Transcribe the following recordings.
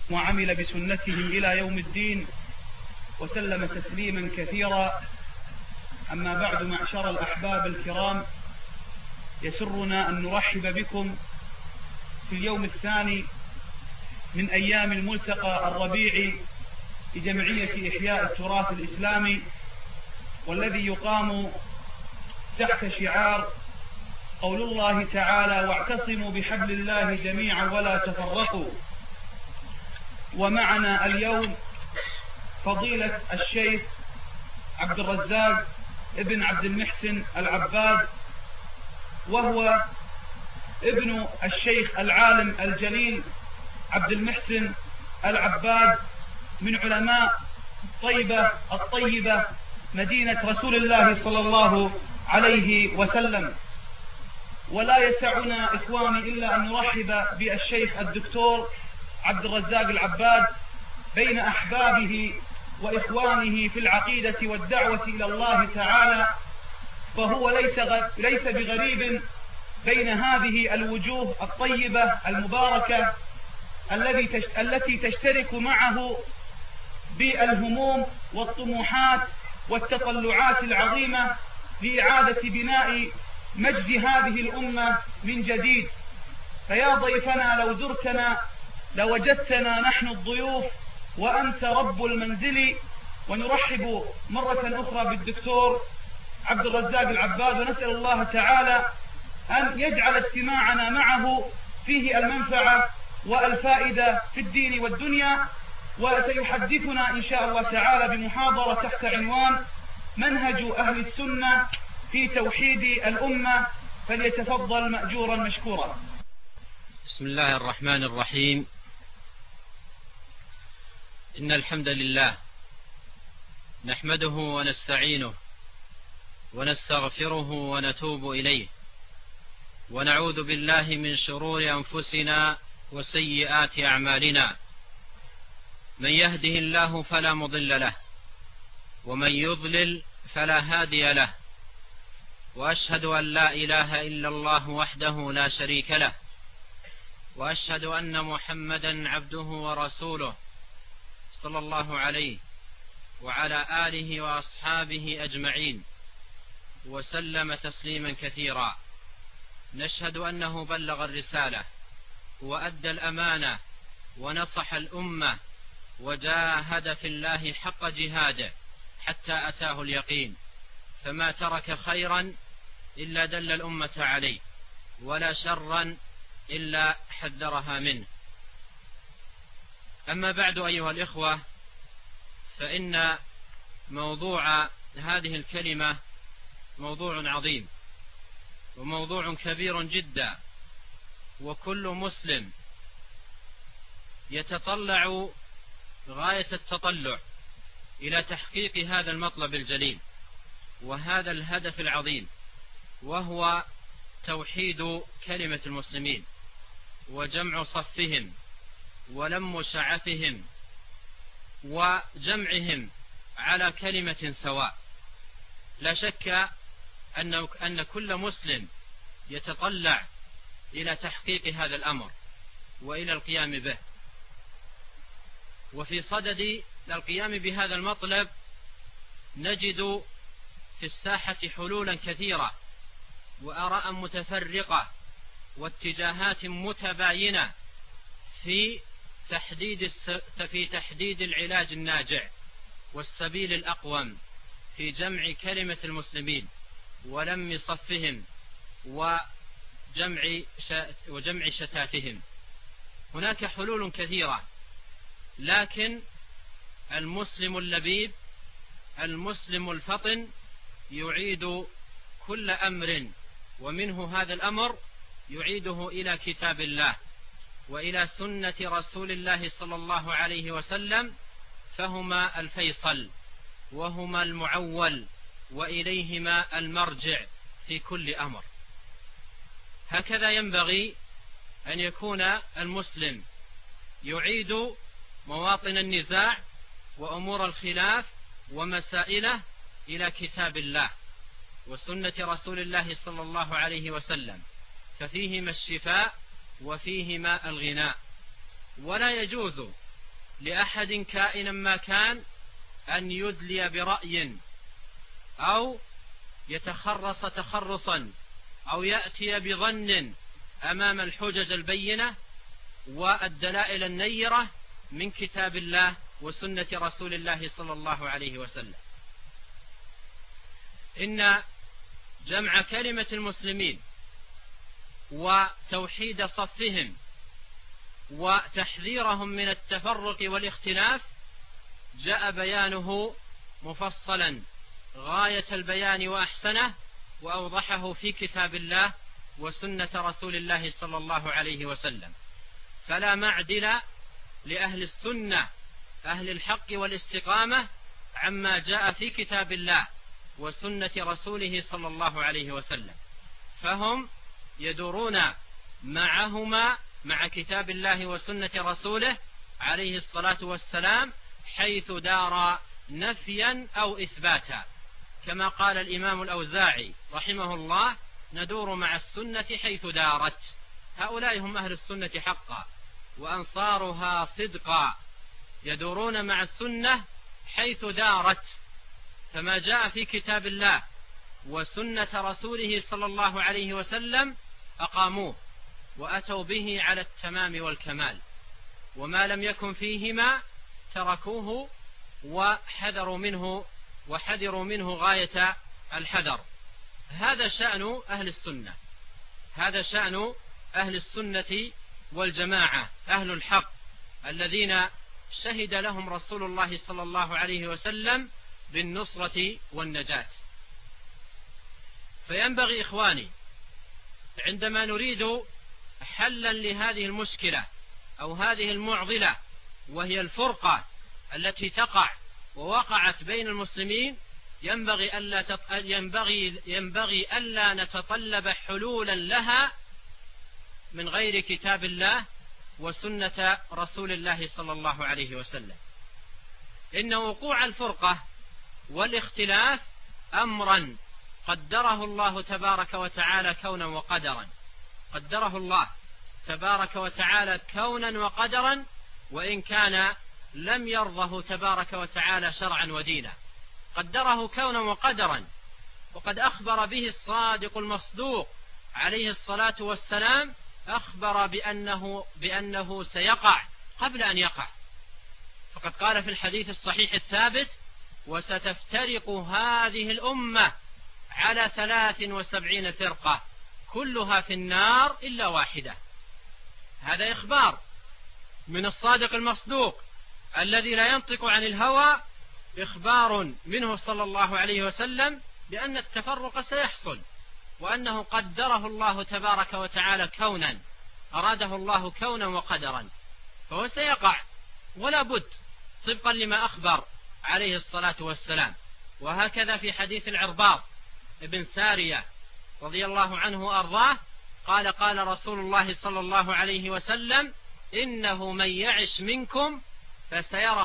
وعمل بسنتهم إلى يوم الدين وسلم تسليما كثيرا. أما بعد، معشر الأحباب الكرام، يسرنا أن نرحب بكم في اليوم الثاني من أيام الملتقى الربيعي لجمعية إحياء التراث الإسلامي، والذي يقام تحت شعار قول الله تعالى: واعتصموا بحبل الله جميعا ولا تفرقوا. ومعنا اليوم فضيلة الشيخ عبد الرزاق ابن عبد المحسن العباد، وهو ابن الشيخ العالم الجليل عبد المحسن العباد من علماء طيبة الطيبة مدينة رسول الله صلى الله عليه وسلم. ولا يسعنا إخواني إلا أن نرحب بالشيخ الدكتور عبد الرزاق العباد بين أحبابه وإخوانه في العقيدة والدعوة إلى الله تعالى، فهو ليس بغريب بين هذه الوجوه الطيبة المباركة التي تشترك معه بالهموم والطموحات والتطلعات العظيمة لإعادة بناء مجد هذه الأمة من جديد. فيا ضيفنا، لو زرتنا لوجدتنا نحن الضيوف وأنت رب المنزل. ونرحب مرة أخرى بالدكتور عبد الرزاق العباد، ونسأل الله تعالى أن يجعل اجتماعنا معه فيه المنفعة والفائدة في الدين والدنيا. وسيحدثنا إن شاء الله تعالى بمحاضرة تحت عنوان منهج أهل السنة في توحيد الأمة، فليتفضل مأجورا مشكورا. بسم الله الرحمن الرحيم. إن الحمد لله نحمده ونستعينه ونستغفره ونتوب إليه، ونعوذ بالله من شرور أنفسنا وسيئات أعمالنا. من يهده الله فلا مضل له، ومن يضلل فلا هادي له، وأشهد أن لا إله إلا الله وحده لا شريك له، وأشهد أن محمدا عبده ورسوله صلى الله عليه وعلى آله وأصحابه أجمعين وسلم تسليما كثيرا. نشهد أنه بلغ الرسالة وأدى الأمانة ونصح الأمة وجاهد في الله حق جهاده حتى أتاه اليقين، فما ترك خيرا إلا دل الأمة عليه، ولا شرا إلا حذرها منه. أما بعد أيها الإخوة، فإن موضوع هذه الكلمة موضوع عظيم وموضوع كبير جدا، وكل مسلم يتطلع غاية التطلع إلى تحقيق هذا المطلب الجليل وهذا الهدف العظيم، وهو توحيد كلمة المسلمين وجمع صفهم ولم شعثهم وجمعهم على كلمة سواء. لا شك أن كل مسلم يتطلع إلى تحقيق هذا الأمر وإلى القيام به. وفي صدد القيام بهذا المطلب نجد في الساحة حلولا كثيرة وآراء متفرقة واتجاهات متباينة في تحديد العلاج الناجع والسبيل الأقوم في جمع كلمة المسلمين ولم صفهم وجمع شتاتهم. هناك حلول كثيرة، لكن المسلم اللبيب المسلم الفطن يعيد كل أمر، ومنه هذا الأمر يعيده إلى كتاب الله وإلى سنة رسول الله صلى الله عليه وسلم، فهما الفيصل وهما المعول وإليهما المرجع في كل أمر. هكذا ينبغي أن يكون المسلم يعيد مواطن النزاع وأمور الخلاف ومسائله إلى كتاب الله وسنة رسول الله صلى الله عليه وسلم، ففيهما الشفاء وفيهما الغناء. ولا يجوز لأحد كائنا ما كان أن يدلي برأي أو يتخرص تخرصا أو يأتي بظن أمام الحجج البينة والدلائل النيرة من كتاب الله وسنة رسول الله صلى الله عليه وسلم. إن جمع كلمة المسلمين وتوحيد صفهم وتحذيرهم من التفرق والاختلاف جاء بيانه مفصلا غاية البيان وأحسنه وأوضحه في كتاب الله وسنة رسول الله صلى الله عليه وسلم. فلا معدل لأهل السنة أهل الحق والاستقامة عما جاء في كتاب الله وسنة رسوله صلى الله عليه وسلم، فهم يدورون معهما مع كتاب الله وسنة رسوله عليه الصلاة والسلام حيث دار نفيا أو إثباتا، كما قال الإمام الأوزاعي رحمه الله: ندور مع السنة حيث دارت. هؤلاء هم أهل السنة حقا وأنصارها صدقا، يدورون مع السنة حيث دارت، فما جاء في كتاب الله وسنة رسوله صلى الله عليه وسلم أقاموه وأتوا به على التمام والكمال، وما لم يكن فيهما تركوه وحذروا منه غاية الحذر. هذا شأن أهل السنة، هذا شأن أهل السنة والجماعة، أهل الحق الذين شهد لهم رسول الله صلى الله عليه وسلم بالنصرة والنجاة. فينبغي إخواني عندما نريد حلا لهذه المشكلة أو هذه المعضلة وهي الفرقة التي تقع ووقعت بين المسلمين، ينبغي ألا نتطلب حلولا لها من غير كتاب الله وسنة رسول الله صلى الله عليه وسلم. إن وقوع الفرقة والاختلاف أمرا قدره الله تبارك وتعالى كونا وقدرا، قدره الله تبارك وتعالى كونا وقدرا، وإن كان لم يرضه تبارك وتعالى شرعا ودينا، قدره كونا وقدرا، وقد أخبر به الصادق المصدوق عليه الصلاة والسلام، أخبر بأنه سيقع قبل أن يقع، فقد قال في الحديث الصحيح الثابت: وستفترق هذه الأمة على 73 فرقة كلها في النار إلا واحدة. هذا إخبار من الصادق المصدوق الذي لا ينطق عن الهوى، إخبار منه صلى الله عليه وسلم بأن التفرق سيحصل، وأنه قدره الله تبارك وتعالى كونا، أراده الله كونا وقدرا، فهو سيقع ولا بد طبقا لما أخبر عليه الصلاة والسلام. وهكذا في حديث العرباض ابن سارية رضي الله عنه وأرضاه قال: قال رسول الله صلى الله عليه وسلم: إنه من يعش منكم فسيرى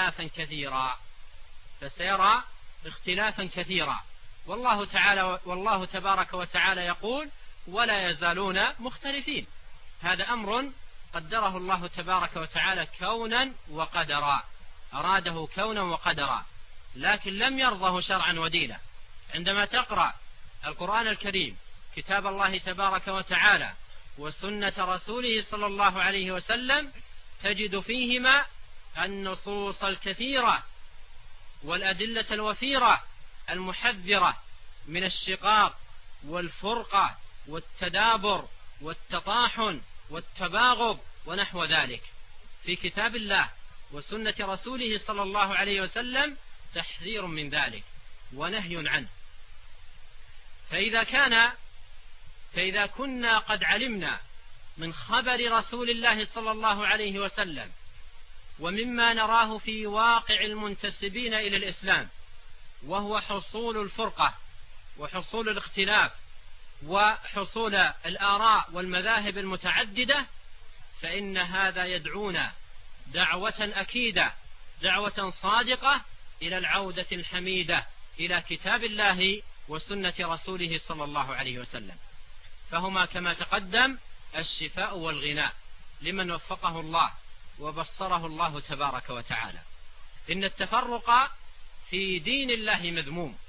اختلافا كثيرا، والله تبارك وتعالى يقول: ولا يزالون مختلفين. هذا أمر قدره الله تبارك وتعالى كونا وقدرا، أراده كونا وقدرا، لكن لم يرضه شرعا ودينا. عندما تقرأ القرآن الكريم كتاب الله تبارك وتعالى وسنة رسوله صلى الله عليه وسلم تجد فيهما النصوص الكثيرة والأدلة الوفيرة المحذرة من الشقاق والفرقة والتدابر والتطاحن والتباغض ونحو ذلك. في كتاب الله وسنة رسوله صلى الله عليه وسلم تحذير من ذلك ونهي عنه. فإذا كنا قد علمنا من خبر رسول الله صلى الله عليه وسلم ومما نراه في واقع المنتسبين إلى الإسلام، وهو حصول الفرقة وحصول الاختلاف وحصول الآراء والمذاهب المتعددة، فإن هذا يدعونا دعوة أكيدة، دعوة صادقة إلى العودة الحميدة إلى كتاب الله وسنة رسوله صلى الله عليه وسلم، فهما كما تقدم الشفاء والغناء لمن وفقه الله وبصره الله تبارك وتعالى. إن التفرق في دين الله مذموم،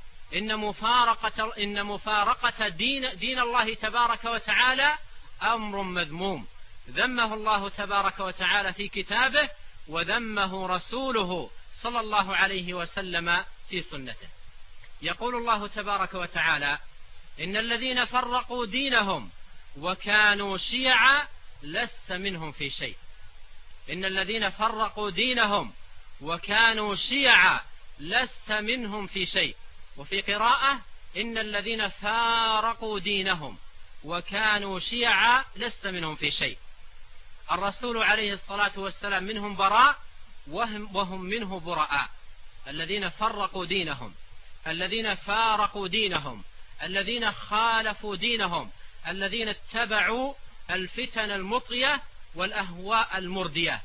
إن مفارقة دين الله تبارك وتعالى أمر مذموم، ذمه الله تبارك وتعالى في كتابه، وذمه رسوله صلى الله عليه وسلم في سنته. يقول الله تبارك وتعالى: إن الذين فرقوا دينهم وكانوا شيعا لست منهم في شيء. إن الذين فرقوا دينهم وكانوا شيعا لست منهم في شيء. وفي قراءة: إن الذين فارقوا دينهم وكانوا شيعا لست منهم في شيء. الرسول عليه الصلاة والسلام منهم براء وهم منه براء. الذين فرقوا دينهم، الذين فارقوا دينهم، الذين خالفوا دينهم، الذين اتبعوا الفتن المطغية والأهواء المردية.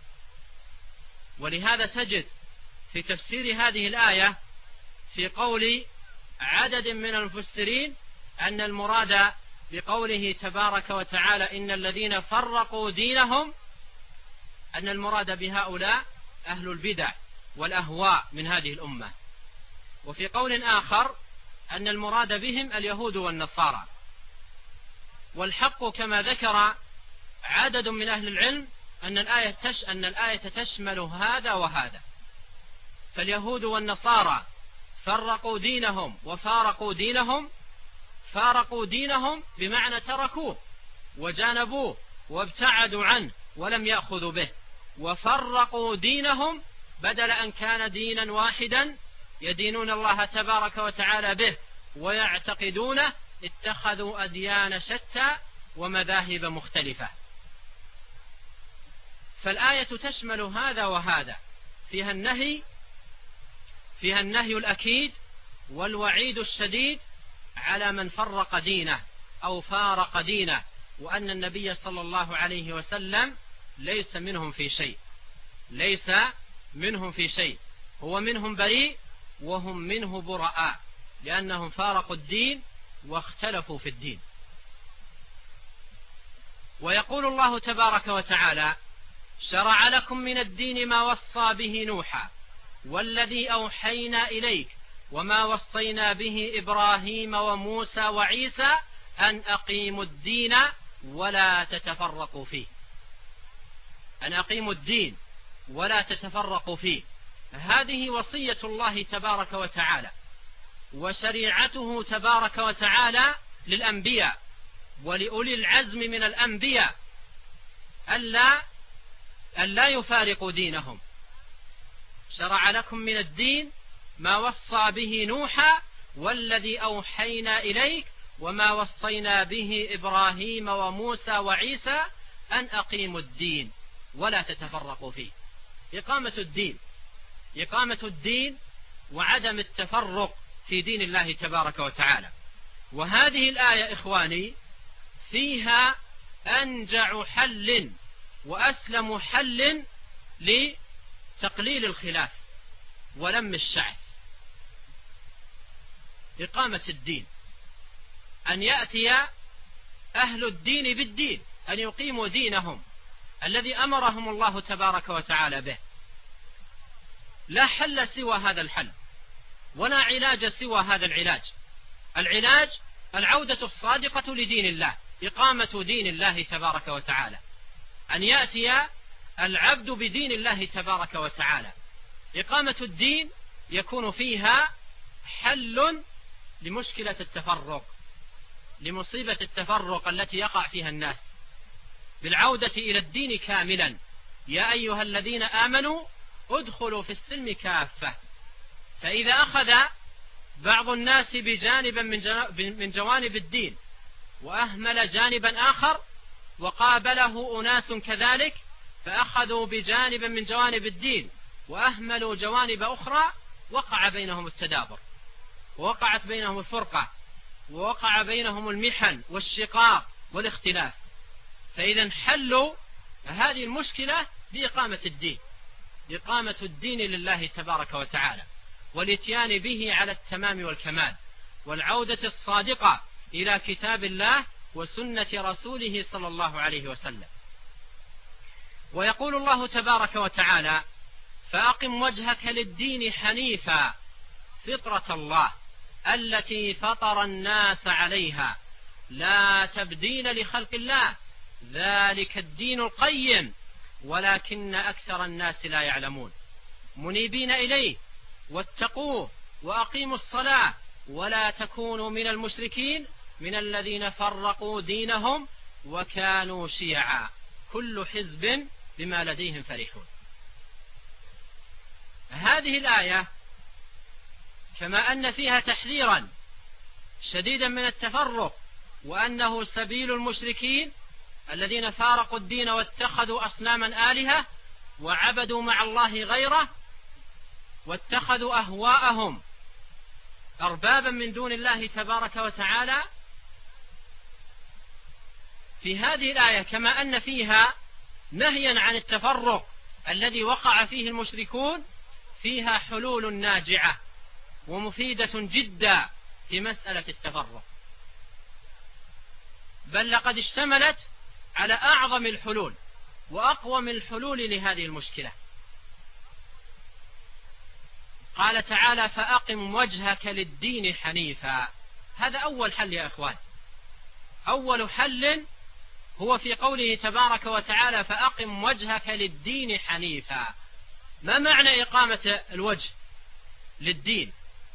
ولهذا تجد في تفسير هذه الآية في قول عدد من المفسرين أن المراد بقوله تبارك وتعالى إن الذين فرقوا دينهم أن المراد بهؤلاء أهل البدع والأهواء من هذه الأمة. وفي قول آخر أن المراد بهم اليهود والنصارى. والحق كما ذكر عدد من أهل العلم أن الآية تشمل هذا وهذا. فاليهود والنصارى فرقوا دينهم وفارقوا دينهم. فارقوا دينهم بمعنى تركوه وجانبوه وابتعدوا عنه ولم يأخذوا به. وفرقوا دينهم بدل أن كان دينا واحدا يدينون الله تبارك وتعالى به ويعتقدونه، اتخذوا أديان شتى ومذاهب مختلفة. فالآية تشمل هذا وهذا، فيها النهي الأكيد والوعيد الشديد على من فرق دينه أو فارق دينه، وأن النبي صلى الله عليه وسلم ليس منهم في شيء، ليس منهم في شيء، هو منهم بريء وهم منه براء، لأنهم فارقوا الدين واختلفوا في الدين. ويقول الله تبارك وتعالى: شرع لكم من الدين ما وصى به نوحا والذي أوحينا إليك وما وصينا به إبراهيم وموسى وعيسى أن أقيموا الدين ولا تتفرقوا فيه. أن أقيموا الدين ولا تتفرقوا فيه. هذه وصية الله تبارك وتعالى وشريعته تبارك وتعالى للأنبياء ولأولي العزم من الأنبياء ألا يفارقوا دينهم. شرع لكم من الدين ما وصى به نوحا والذي أوحينا إليك وما وصينا به إبراهيم وموسى وعيسى أن أقيموا الدين ولا تتفرقوا فيه. إقامة الدين وعدم التفرق في دين الله تبارك وتعالى. وهذه الآية إخواني فيها أنجع حل وأسلم حل لتقليل الخلاف ولم الشعث. إقامة الدين، أن يأتي أهل الدين بالدين، أن يقيموا دينهم الذي أمرهم الله تبارك وتعالى به. لا حل سوى هذا الحل ولا علاج سوى هذا العلاج. العلاج العودة الصادقة لدين الله، إقامة دين الله تبارك وتعالى، أن يأتي العبد بدين الله تبارك وتعالى. إقامة الدين يكون فيها حل لمشكلة التفرق، لمصيبة التفرق التي يقع فيها الناس، بالعودة إلى الدين كاملا. يا أيها الذين آمنوا ادخلوا في السلم كافة. فإذا أخذ بعض الناس بجانبا من جوانب الدين وأهمل جانبا آخر، وقابله أناس كذلك فأخذوا بجانبا من جوانب الدين وأهملوا جوانب أخرى، وقع بينهم التدابر، ووقعت بينهم الفرقة، ووقع بينهم المحن والشقاق والاختلاف. فإذا حلوا هذه المشكلة بإقامة الدين، إقامة الدين لله تبارك وتعالى، والاتيان به على التمام والكمال، والعودة الصادقة إلى كتاب الله وسنة رسوله صلى الله عليه وسلم. ويقول الله تبارك وتعالى: فأقم وجهك للدين حنيفا فطرة الله التي فطر الناس عليها لا تبديل لخلق الله ذلك الدين القيم ولكن أكثر الناس لا يعلمون منيبين إليه واتقوه وأقيموا الصلاة ولا تكونوا من المشركين من الذين فرقوا دينهم وكانوا شيعا كل حزب بما لديهم فرحون. هذه الآية كما أن فيها تحذيرا شديدا من التفرق وأنه سبيل المشركين الذين فارقوا الدين واتخذوا أصناما آلهة وعبدوا مع الله غيره واتخذوا أهواءهم أربابا من دون الله تبارك وتعالى. في هذه الآية كما أن فيها نهيا عن التفرق الذي وقع فيه المشركون فيها حلول ناجعة ومفيدة جدا في مسألة التفرق، بل لقد اشتملت على أعظم الحلول وأقوم الحلول لهذه المشكلة. قال تعالى: فأقم وجهك للدين حنيفا. هذا أول حل يا إخوان. أول حل هو في قوله تبارك وتعالى: فأقم وجهك للدين حنيفا. ما معنى إقامة الوجه للدين؟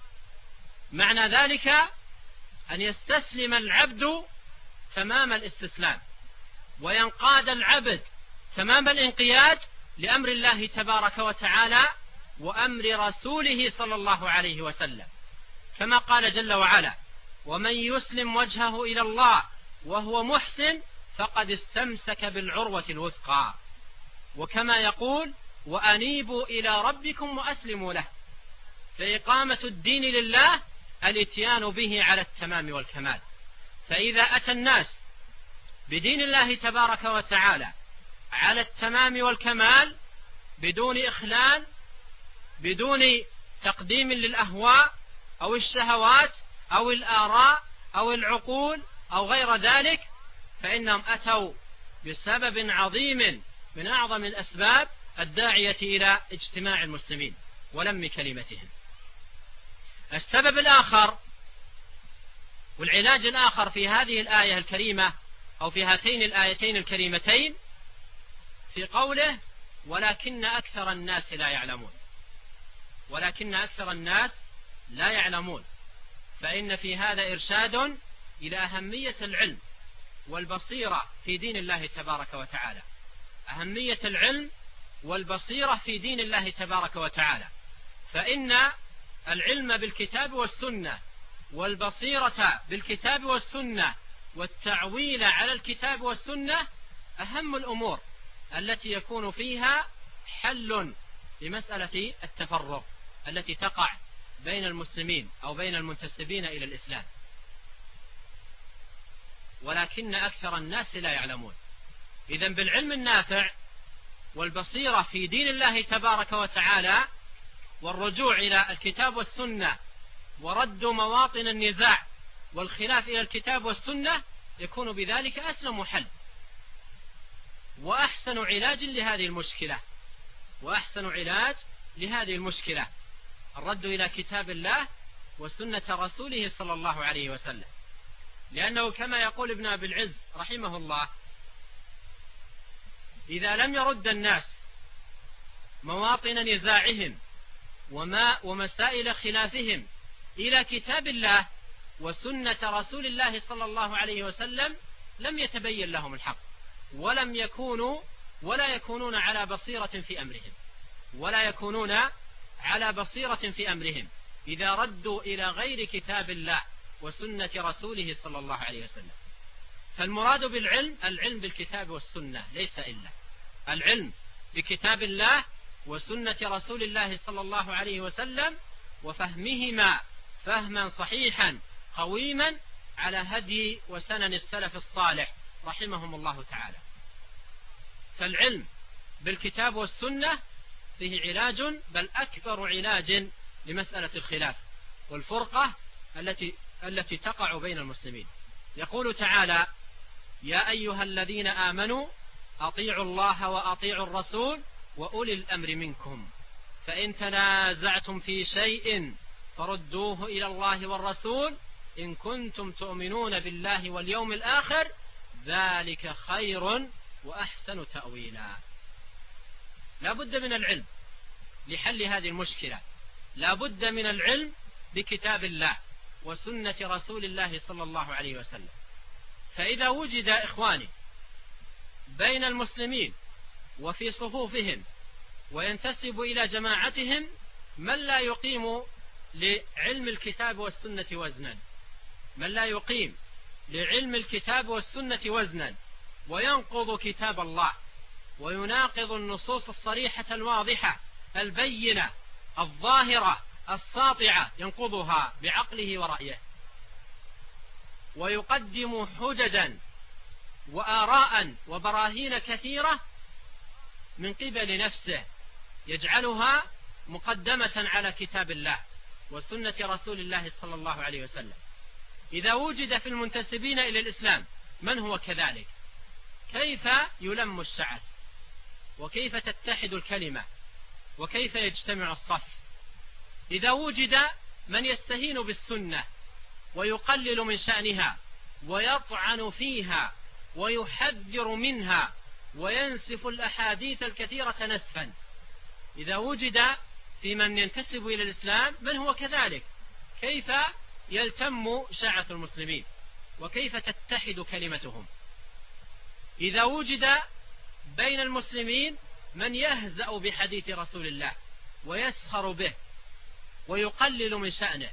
معنى ذلك أن يستسلم العبد تمام الاستسلام وينقاد العبد تمام الانقياد لأمر الله تبارك وتعالى وأمر رسوله صلى الله عليه وسلم، كما قال جل وعلا: ومن يسلم وجهه إلى الله وهو محسن فقد استمسك بالعروة الوثقى، وكما يقول: وأنيبوا إلى ربكم وأسلموا له. فإقامة الدين لله الاتيان به على التمام والكمال. فإذا أتى الناس بدين الله تبارك وتعالى على التمام والكمال بدون إخلال بدون تقديم للأهواء أو الشهوات أو الآراء أو العقول أو غير ذلك، فإنهم أتوا بسبب عظيم من أعظم الأسباب الداعية إلى اجتماع المسلمين ولم كلمتهم. السبب الآخر والعلاج الآخر في هذه الآية الكريمة أو في هاتين الآيتين الكريمتين في قوله: ولكن أكثر الناس لا يعلمون. ولكن أكثر الناس لا يعلمون، فإن في هذا إرشاد إلى أهمية العلم والبصيرة في دين الله تبارك وتعالى. أهمية العلم والبصيرة في دين الله تبارك وتعالى، فإن العلم بالكتاب والسنة والبصيرة بالكتاب والسنة والتعويل على الكتاب والسنة أهم الأمور التي يكون فيها حل لمسألة التفرق التي تقع بين المسلمين أو بين المنتسبين إلى الإسلام. ولكن أكثر الناس لا يعلمون. إذن بالعلم النافع والبصيرة في دين الله تبارك وتعالى والرجوع إلى الكتاب والسنة ورد مواطن النزاع والخلاف إلى الكتاب والسنة يكون بذلك أسلم حل وأحسن علاج لهذه المشكلة. وأحسن علاج لهذه المشكلة الرد إلى كتاب الله وسنة رسوله صلى الله عليه وسلم، لأنه كما يقول ابن أبي العز رحمه الله: إذا لم يرد الناس مواطن نزاعهم ومسائل خلافهم إلى كتاب الله وسنة رسول الله صلى الله عليه وسلم لم يتبين لهم الحق ولا يكونون على بصيرة في أمرهم إذا ردوا إلى غير كتاب الله وسنة رسوله صلى الله عليه وسلم. فالمراد بالعلم العلم بالكتاب والسنة، ليس إلا العلم بكتاب الله وسنة رسول الله صلى الله عليه وسلم وفهمهما فهما صحيحا قويما على هدي وسنن السلف الصالح رحمهم الله تعالى. فالعلم بالكتاب والسنة فيه علاج، بل أكبر علاج لمسألة الخلاف والفرقة التي تقع بين المسلمين. يقول تعالى: يا أيها الذين آمنوا أطيعوا الله وأطيعوا الرسول وأولي الأمر منكم، فإن تنازعتم في شيء فردوه إلى الله والرسول إن كنتم تؤمنون بالله واليوم الآخر ذلك خير وأحسن تأويلا. لا بد من العلم لحل هذه المشكلة، لا بد من العلم بكتاب الله وسنة رسول الله صلى الله عليه وسلم. فإذا وجد إخواني بين المسلمين وفي صفوفهم وينتسب إلى جماعتهم من لا يقيم لعلم الكتاب والسنة وزنا، من لا يقيم لعلم الكتاب والسنة وزنا وينقض كتاب الله ويناقض النصوص الصريحة الواضحة البينة الظاهرة الساطعة، ينقضها بعقله ورأيه ويقدم حججا وآراء وبراهين كثيرة من قبل نفسه يجعلها مقدمة على كتاب الله وسنة رسول الله صلى الله عليه وسلم. إذا وجد في المنتسبين إلى الإسلام من هو كذلك، كيف يلم الشعث وكيف تتحد الكلمة وكيف يجتمع الصف؟ إذا وجد من يستهين بالسنة ويقلل من شأنها ويطعن فيها ويحذر منها وينسف الأحاديث الكثيرة نسفا، إذا وجد في من ينتسب إلى الإسلام من هو كذلك، كيف يلتم شعث المسلمين وكيف تتحد كلمتهم؟ إذا وجد بين المسلمين من يهزأ بحديث رسول الله ويسخر به ويقلل من شأنه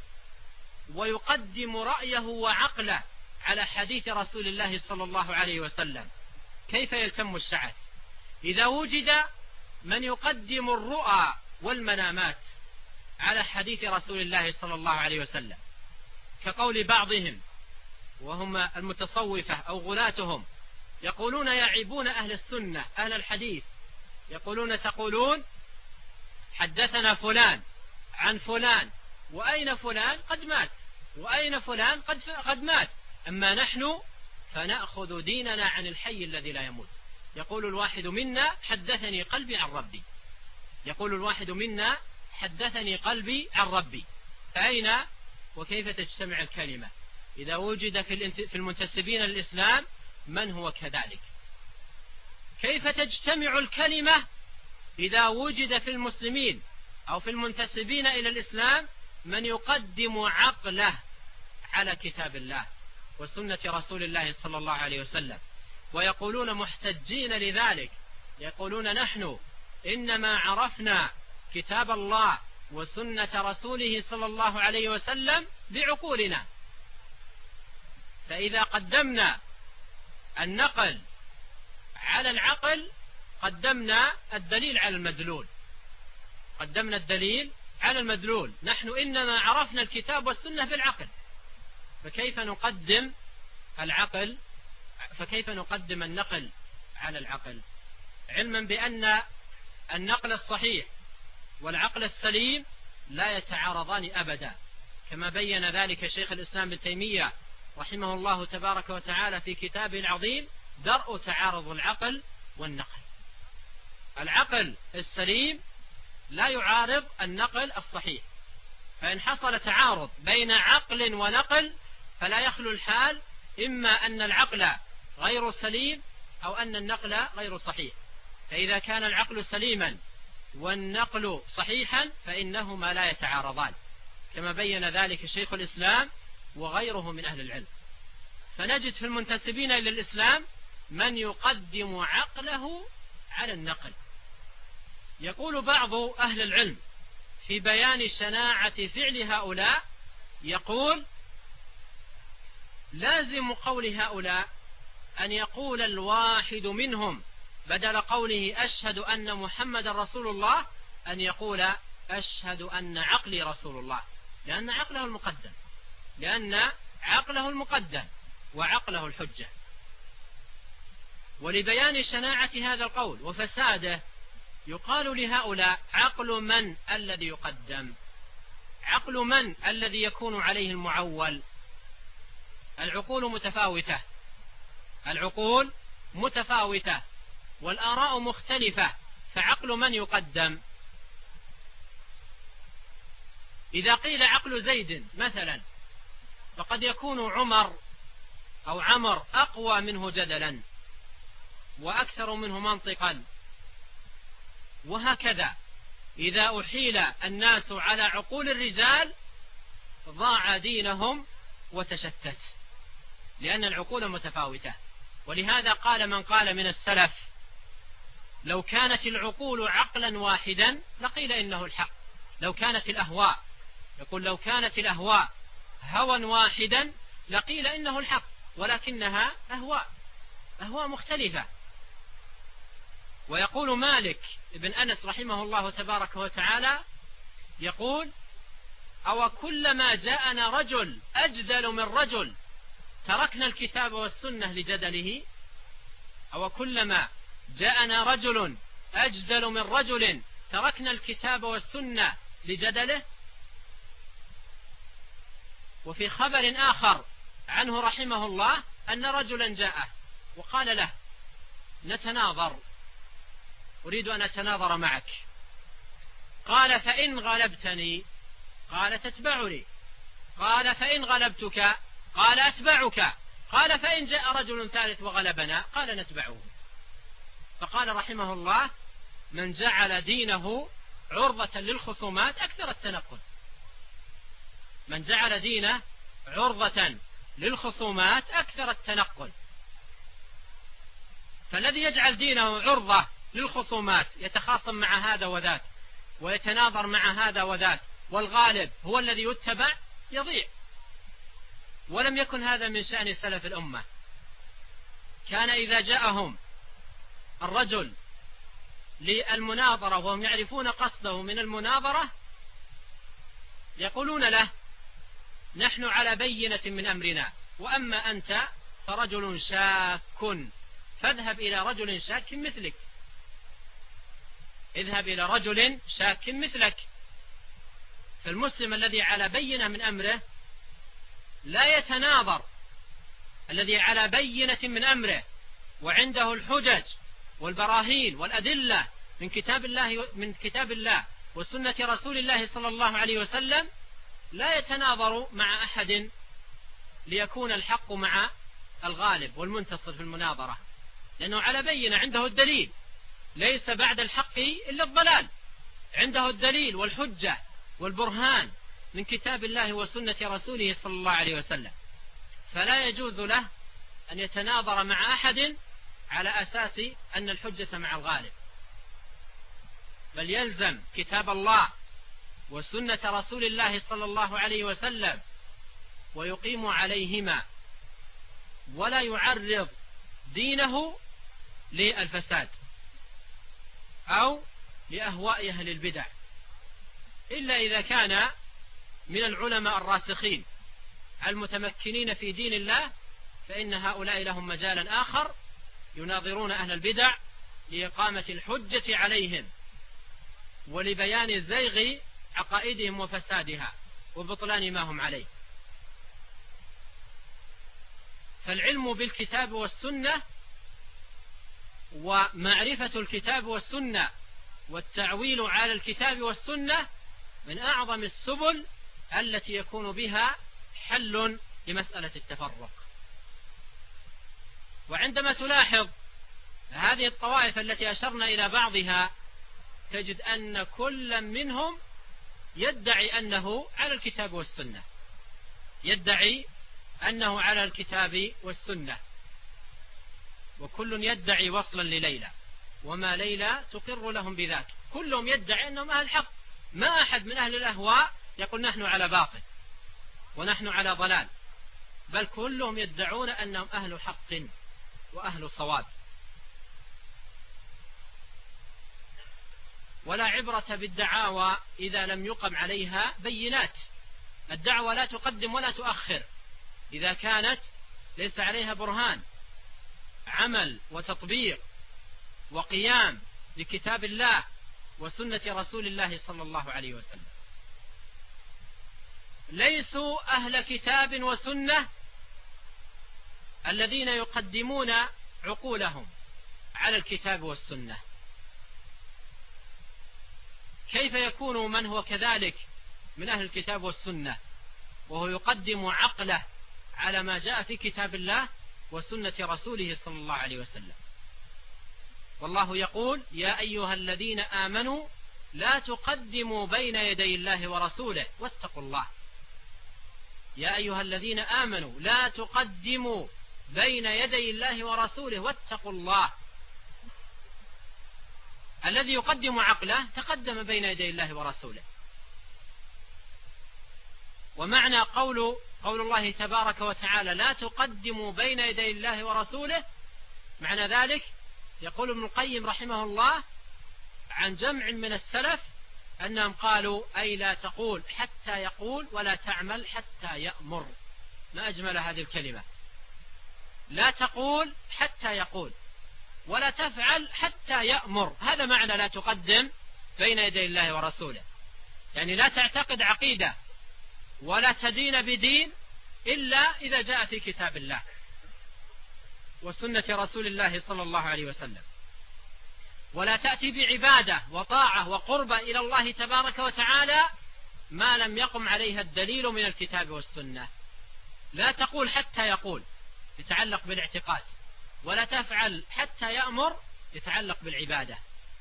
ويقدم رأيه وعقله على حديث رسول الله صلى الله عليه وسلم، كيف يلتم الشعث؟ إذا وجد من يقدم الرؤى والمنامات على حديث رسول الله صلى الله عليه وسلم، كقول بعضهم وهم المتصوفة أو غلاتهم يقولون يعيبون أهل السنة أهل الحديث، يقولون تقولون حدثنا فلان عن فلان، وأين فلان قد مات، وأين فلان قد مات، أما نحن فنأخذ ديننا عن الحي الذي لا يموت. يقول الواحد منا حدثني قلبي عن ربي، يقول الواحد منا حدثني قلبي عن ربي. فأين وكيف تجتمع الكلمة إذا وجد في المنتسبين للإسلام من هو كذلك؟ كيف تجتمع الكلمة إذا وجد في المسلمين أو في المنتسبين إلى الإسلام من يقدم عقله على كتاب الله وسنة رسول الله صلى الله عليه وسلم، ويقولون محتجين لذلك، يقولون نحن إنما عرفنا كتاب الله وسنة رسوله صلى الله عليه وسلم بعقولنا، فإذا قدمنا النقل على العقل قدمنا الدليل على المدلول، قدمنا الدليل على المدلول، نحن إنما عرفنا الكتاب والسنة بالعقل، فكيف نقدم العقل، فكيف نقدم النقل على العقل؟ علما بأن النقل الصحيح والعقل السليم لا يتعارضان أبدا، كما بين ذلك شيخ الإسلام ابن تيمية رحمه الله تبارك وتعالى في كتابه العظيم درء تعارض العقل والنقل. العقل السليم لا يعارض النقل الصحيح، فإن حصل تعارض بين عقل ونقل فلا يخلو الحال إما أن العقل غير سليم أو أن النقل غير صحيح، فإذا كان العقل سليما والنقل صحيحا فإنهما لا يتعارضان، كما بين ذلك شيخ الإسلام وغيره من أهل العلم. فنجد في المنتسبين إلى الإسلام من يقدم عقله على النقل. يقول بعض أهل العلم في بيان شناعة فعل هؤلاء، يقول لازم قول هؤلاء أن يقول الواحد منهم بدل قوله أشهد أن محمد رسول الله أن يقول أشهد أن عقلي رسول الله، لأن عقله المقدم، لأن عقله المقدم وعقله الحجة. ولبيان شناعة هذا القول وفساده يقال لهؤلاء عقل من الذي يقدم؟ عقل من الذي يكون عليه المعول؟ العقول متفاوتة، العقول متفاوتة، والآراء مختلفة، فعقل من يقدم؟ إذا قيل عقل زيد مثلا فقد يكون عمر أو عمر أقوى منه جدلا وأكثر منه منطقا، وهكذا. إذا أحيل الناس على عقول الرجال ضاع دينهم وتشتت، لأن العقول متفاوتة. ولهذا قال من قال من السلف: لو كانت العقول عقلا واحدا لقيل إنه الحق. لو كانت الأهواء، يقول لو كانت الأهواء هوى واحدا لقيل إنه الحق، ولكنها أهواء مختلفة. ويقول مالك بن أنس رحمه الله تبارك وتعالى، يقول: أو كلما جاءنا رجل أجدل من رجل تركنا الكتاب والسنة لجدله؟ أو كلما جاءنا رجل أجدل من رجل تركنا الكتاب والسنة لجدله؟ وفي خبر آخر عنه رحمه الله أن رجلا جاءه وقال له: نتناظر، أريد أن أتناظر معك. قال: فإن غلبتني؟ قال: تتبعني. قال: فإن غلبتك؟ قال: أتبعك. قال: فإن جاء رجل ثالث وغلبنا؟ قال: نتبعه. فقال رحمه الله: من جعل دينه عرضة للخصومات أكثر التنقل. من جعل دينه عرضة للخصومات أكثر التنقل. فالذي يجعل دينه عرضة للخصومات يتخاصم مع هذا وذاك ويتناظر مع هذا وذاك، والغالب هو الذي يتبع، يضيع. ولم يكن هذا من شأن سلف الأمة. كان إذا جاءهم الرجل للمناظرة وهم يعرفون قصده من المناظرة يقولون له: نحن على بينة من أمرنا، وأما أنت فرجل شاك، فاذهب إلى رجل شاك مثلك. اذهب إلى رجل شاك مثلك. فالمسلم الذي على بينة من أمره لا يتناظر. الذي على بينة من أمره وعنده الحجج والبراهين والأدلة من كتاب الله وسنة رسول الله صلى الله عليه وسلم لا يتناظر مع أحد ليكون الحق مع الغالب والمنتصر في المناظرة، لأنه على بينة، عنده الدليل. ليس بعد الحق إلا الضلال، عنده الدليل والحجة والبرهان من كتاب الله وسنة رسوله صلى الله عليه وسلم. فلا يجوز له أن يتناظر مع أحد على أساس أن الحجة مع الغالب، بل يلزم كتاب الله وسنة رسول الله صلى الله عليه وسلم ويقيم عليهما، ولا يعرض دينه للفساد أو لأهواء أهل البدع، إلا إذا كان من العلماء الراسخين المتمكنين في دين الله، فإن هؤلاء لهم مجالا آخر يناظرون أهل البدع لإقامة الحجة عليهم ولبيان زيغ عقائدهم وفسادها وبطلان ما هم عليه. فالعلم بالكتاب والسنة ومعرفة الكتاب والسنة والتعويل على الكتاب والسنة من أعظم السبل التي يكون بها حل لمسألة التفرق. وعندما تلاحظ هذه الطوائف التي أشرنا إلى بعضها تجد أن كل منهم يدعي أنه على الكتاب والسنة، يدعي أنه على الكتاب والسنة، وكل يدعي وصلا لليلى، وما ليلى تقر لهم بذاك. كلهم يدعي أنهم أهل الحق، ما أحد من أهل الأهواء يقول نحن على باطل ونحن على ضلال، بل كلهم يدعون أنهم أهل حق وأهل صواب. ولا عبرة بالدعاوى إذا لم يقم عليها بينات. الدعوة لا تقدم ولا تؤخر إذا كانت ليس عليها برهان، عمل وتطبيق وقيام لكتاب الله وسنة رسول الله صلى الله عليه وسلم. ليسوا أهل كتاب وسنة الذين يقدمون عقولهم على الكتاب والسنة. كيف يكون من هو كذلك من أهل الكتاب والسنة وهو يقدم عقله على ما جاء في كتاب الله وسنة رسوله صلى الله عليه وسلم؟ والله يقول: يا أيها الذين آمنوا لا تقدموا بين يدي الله ورسوله واتقوا الله. يا أيها الذين آمنوا لا تقدموا بين يدي الله ورسوله واتقوا الله. الذي يقدم عقله تقدم بين يدي الله ورسوله. ومعنى قول الله تبارك وتعالى: لا تقدموا بين يدي الله ورسوله، معنى ذلك يقول ابن القيم رحمه الله عن جمع من السلف أنهم قالوا: أي لا تقول حتى يقول، ولا تعمل حتى يأمر. ما أجمل هذه الكلمة، لا تقول حتى يقول، ولا تفعل حتى يأمر. هذا معنى لا تقدم بين يدي الله ورسوله، يعني لا تعتقد عقيدة ولا تدين بدين إلا إذا جاء في كتاب الله وسنة رسول الله صلى الله عليه وسلم، ولا تأتي بعبادة وطاعة وقربة إلى الله تبارك وتعالى ما لم يقم عليها الدليل من الكتاب والسنة. لا تقول حتى يقول، يتعلق بالاعتقاد، ولا تفعل حتى يأمر، يتعلق بالعبادة.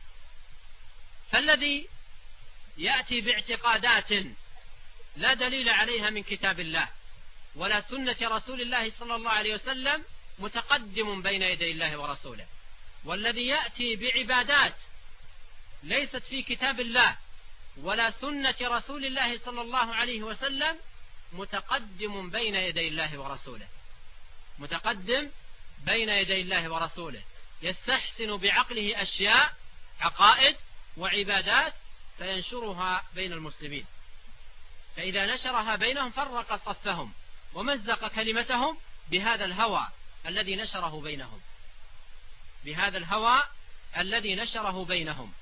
فالذي يأتي باعتقادات لا دليل عليها من كتاب الله ولا سنة رسول الله صلى الله عليه وسلم متقدم بين يدي الله ورسوله، والذي يأتي بعبادات ليست في كتاب الله ولا سنة رسول الله صلى الله عليه وسلم متقدم بين يدي الله ورسوله، متقدم بين يدي الله ورسوله، يستحسن بعقله أشياء عقائد وعبادات فينشرها بين المسلمين، فإذا نشرها بينهم فرق صفهم ومزق كلمتهم بهذا الهوى الذي نشره بينهم، بهذا الهوى الذي نشره بينهم.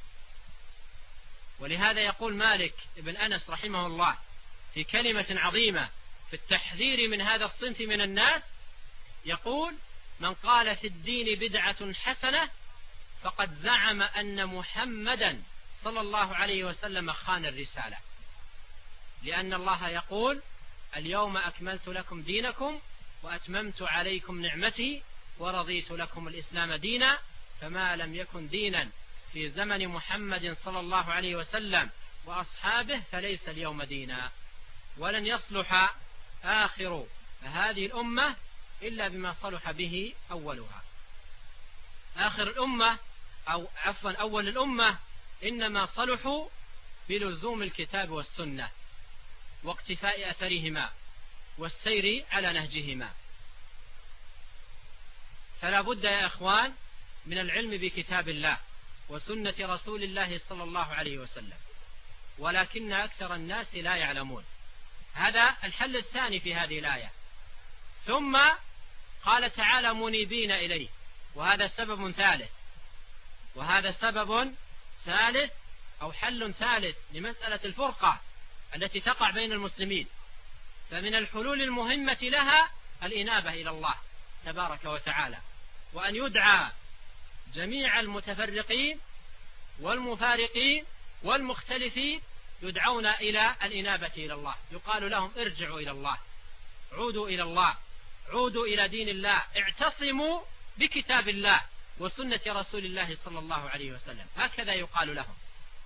ولهذا يقول مالك بن أنس رحمه الله في كلمة عظيمة في التحذير من هذا الصنف من الناس، يقول: من قال في الدين بدعة حسنة فقد زعم أن محمدا صلى الله عليه وسلم خان الرسالة، لأن الله يقول: اليوم أكملت لكم دينكم وأتممت عليكم نعمتي ورضيت لكم الإسلام دينا، فما لم يكن دينا في زمن محمد صلى الله عليه وسلم وأصحابه فليس اليوم دينا، ولن يصلح آخر هذه الأمة إلا بما صلح به أولها. آخر الأمة أو عفوا أول الأمة إنما صلحوا بلزوم الكتاب والسنة واقتفاء أثرهما والسير على نهجهما. فلا بد يا إخوان من العلم بكتاب الله وسنة رسول الله صلى الله عليه وسلم، ولكن أكثر الناس لا يعلمون. هذا الحل الثاني في هذه الآية. ثم قال تعالى: منيبين إليه، وهذا سبب ثالث، وهذا سبب ثالث أو حل ثالث لمسألة الفرقة التي تقع بين المسلمين. فمن الحلول المهمة لها الإنابة إلى الله تبارك وتعالى، وأن يدعى جميع المتفرقين والمفارقين والمختلفين يدعون إلى الإنابة إلى الله، يقال لهم: ارجعوا إلى الله، عودوا إلى الله، عودوا إلى دين الله، اعتصموا بكتاب الله وسنة رسول الله صلى الله عليه وسلم. هكذا يقال لهم.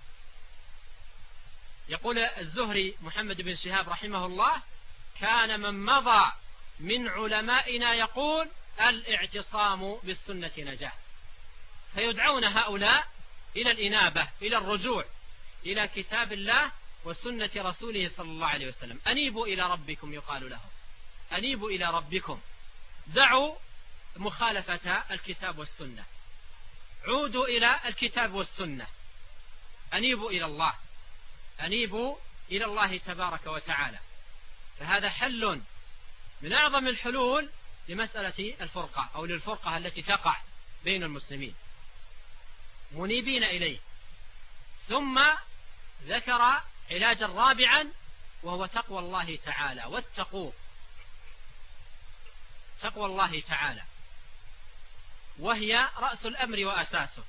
يقول الزهري محمد بن شهاب رحمه الله: كان من مضى من علمائنا يقول: الاعتصام بالسنة نجاة. فيدعون هؤلاء إلى الإنابة، إلى الرجوع إلى كتاب الله وسنة رسوله صلى الله عليه وسلم. أنيبوا إلى ربكم، يقال لهم: أنيبوا إلى ربكم، دعوا مخالفة الكتاب والسنة، عودوا إلى الكتاب والسنة، أنيبوا إلى الله، أنيبوا إلى الله تبارك وتعالى. فهذا حل من أعظم الحلول لمسألة الفرقة أو للفرقة التي تقع بين المسلمين. منيبين إليه. ثم ذكر علاجا رابعا وهو تقوى الله تعالى. واتقوا تقوى الله تعالى. وهي رأس الأمر وأساسه.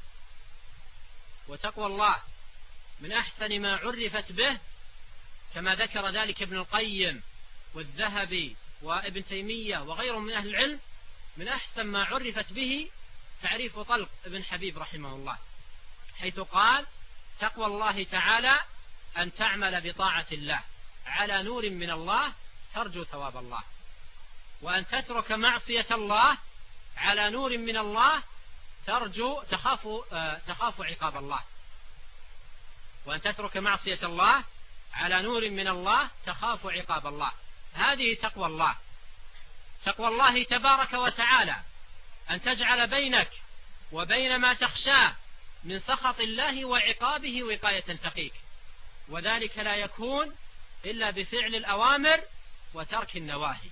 وتقوى الله من أحسن ما عرفت به، كما ذكر ذلك ابن القيم والذهبي وابن تيمية وغيرهم من أهل العلم، من أحسن ما عرفت به تعريف طلق ابن حبيب رحمه الله، حيث قال: تقوى الله تعالى أن تعمل بطاعة الله على نور من الله ترجو ثواب الله، وأن تترك معصية الله على نور من الله تخاف عقاب الله. وأن تترك معصية الله على نور من الله تخاف عقاب الله. هذه تقوى الله. تقوى الله تبارك وتعالى أن تجعل بينك وبين ما تخشاه من سخط الله وعقابه وقاية تقيك، وذلك لا يكون إلا بفعل الأوامر وترك النواهي.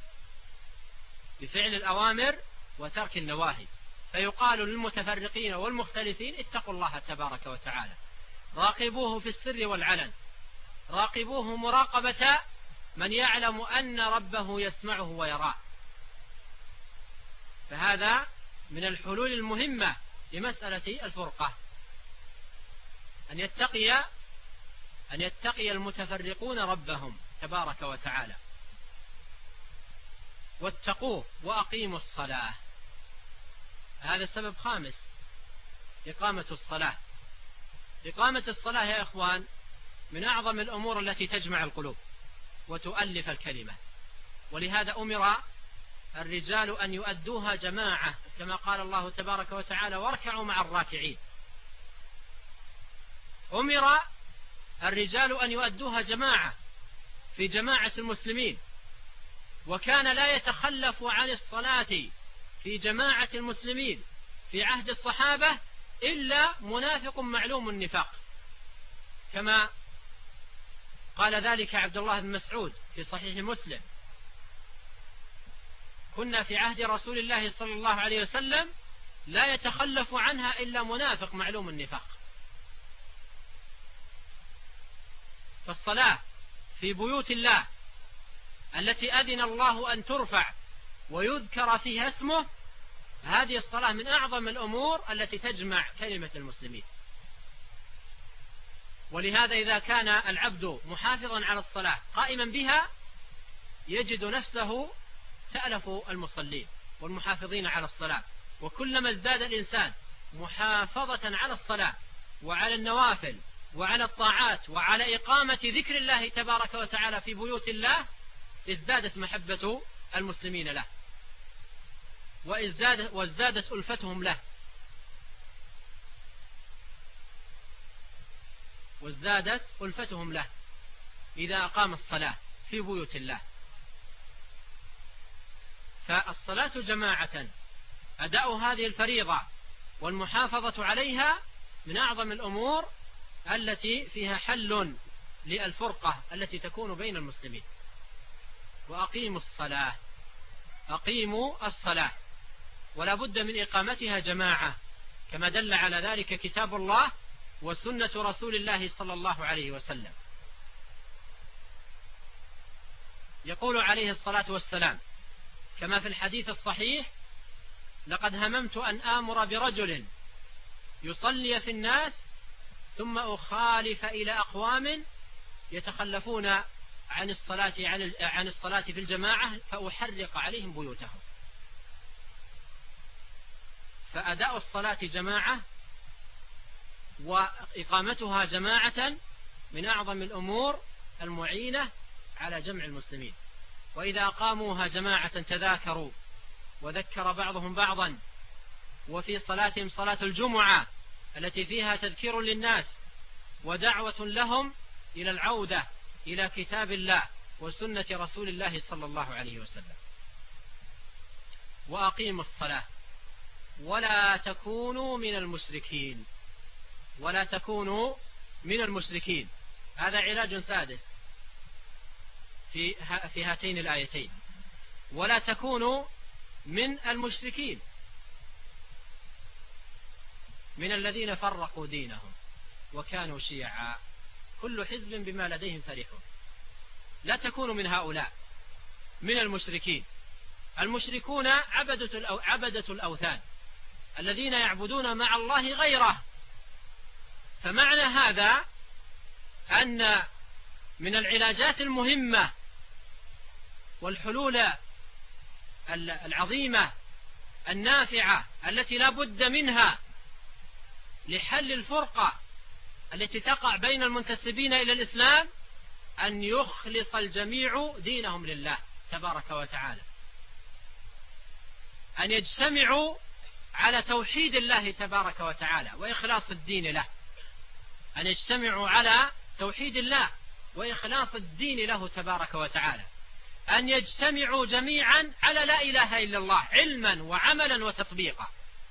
بفعل الأوامر وترك النواهي. فيقال للمتفرقين والمختلفين: اتقوا الله تبارك وتعالى، راقبوه في السر والعلن، راقبوه مراقبة من يعلم أن ربه يسمعه ويراه. فهذا من الحلول المهمة لمسألة الفرقة، أن يتقي المتفرقون ربهم تبارك وتعالى. واتقوه وأقيموا الصلاة. هذا السبب خامس، إقامة الصلاة. إقامة الصلاة يا إخوان من أعظم الأمور التي تجمع القلوب وتؤلف الكلمة، ولهذا أمر الرجال أن يؤدوها جماعة، كما قال الله تبارك وتعالى: واركعوا مع الراكعين. أمر الرجال أن يؤدوها جماعة في جماعة المسلمين، وكان لا يتخلف عن الصلاة في جماعة المسلمين في عهد الصحابة إلا منافق معلوم النفاق، كما قال ذلك عبد الله بن مسعود في صحيح مسلم: كنا في عهد رسول الله صلى الله عليه وسلم لا يتخلف عنها إلا منافق معلوم النفاق. فالصلاة في بيوت الله التي أذن الله أن ترفع ويذكر فيها اسمه، هذه الصلاة من أعظم الأمور التي تجمع كلمة المسلمين. ولهذا إذا كان العبد محافظا على الصلاة قائما بها يجد نفسه تألف المصلين والمحافظين على الصلاة. وكلما ازداد الإنسان محافظة على الصلاة وعلى النوافل وعلى الطاعات وعلى إقامة ذكر الله تبارك وتعالى في بيوت الله، ازدادت محبة المسلمين له وازدادت ألفتهم له إذا أقام الصلاة في بيوت الله. فالصلاة جماعة، أداء هذه الفريضة والمحافظة عليها من أعظم الأمور التي فيها حل للفرقة التي تكون بين المسلمين. وأقيموا الصلاة، أقيموا الصلاة، ولا بد من إقامتها جماعة، كما دل على ذلك كتاب الله وسنة رسول الله صلى الله عليه وسلم. يقول عليه الصلاة والسلام كما في الحديث الصحيح: لقد هممت أن آمر برجل يصلي في الناس ثم أخالف إلى أقوام يتخلفون عن الصلاة في الجماعة فأحرق عليهم بيوتهم. فأداء الصلاة جماعة وإقامتها جماعة من أعظم الأمور المعينة على جمع المسلمين. وإذا أقاموها جماعة تذاكروا وذكر بعضهم بعضا، وفي صلاتهم صلاة الجمعة التي فيها تذكير للناس ودعوة لهم إلى العودة إلى كتاب الله وسنة رسول الله صلى الله عليه وسلم. وأقيموا الصلاة ولا تكونوا من المشركين، ولا تكونوا من المشركين. هذا علاج سادس في هاتين الآيتين: ولا تكونوا من المشركين، من الذين فرقوا دينهم وكانوا شيعا كل حزب بما لديهم فرحون. لا تكونوا من هؤلاء، من المشركين. المشركون عبدة الأوثان الذين يعبدون مع الله غيره. فمعنى هذا أن من العلاجات المهمة والحلول العظيمة النافعة التي لا بد منها لحل الفرقة التي تقع بين المنتسبين إلى الإسلام أن يخلص الجميع دينهم لله تبارك وتعالى، أن يجتمعوا على توحيد الله تبارك وتعالى وإخلاص الدين له، أن يجتمعوا على توحيد الله وإخلاص الدين له تبارك وتعالى، أن يجتمعوا جميعا على لا إله إلا الله علما وعملا وتطبيقا.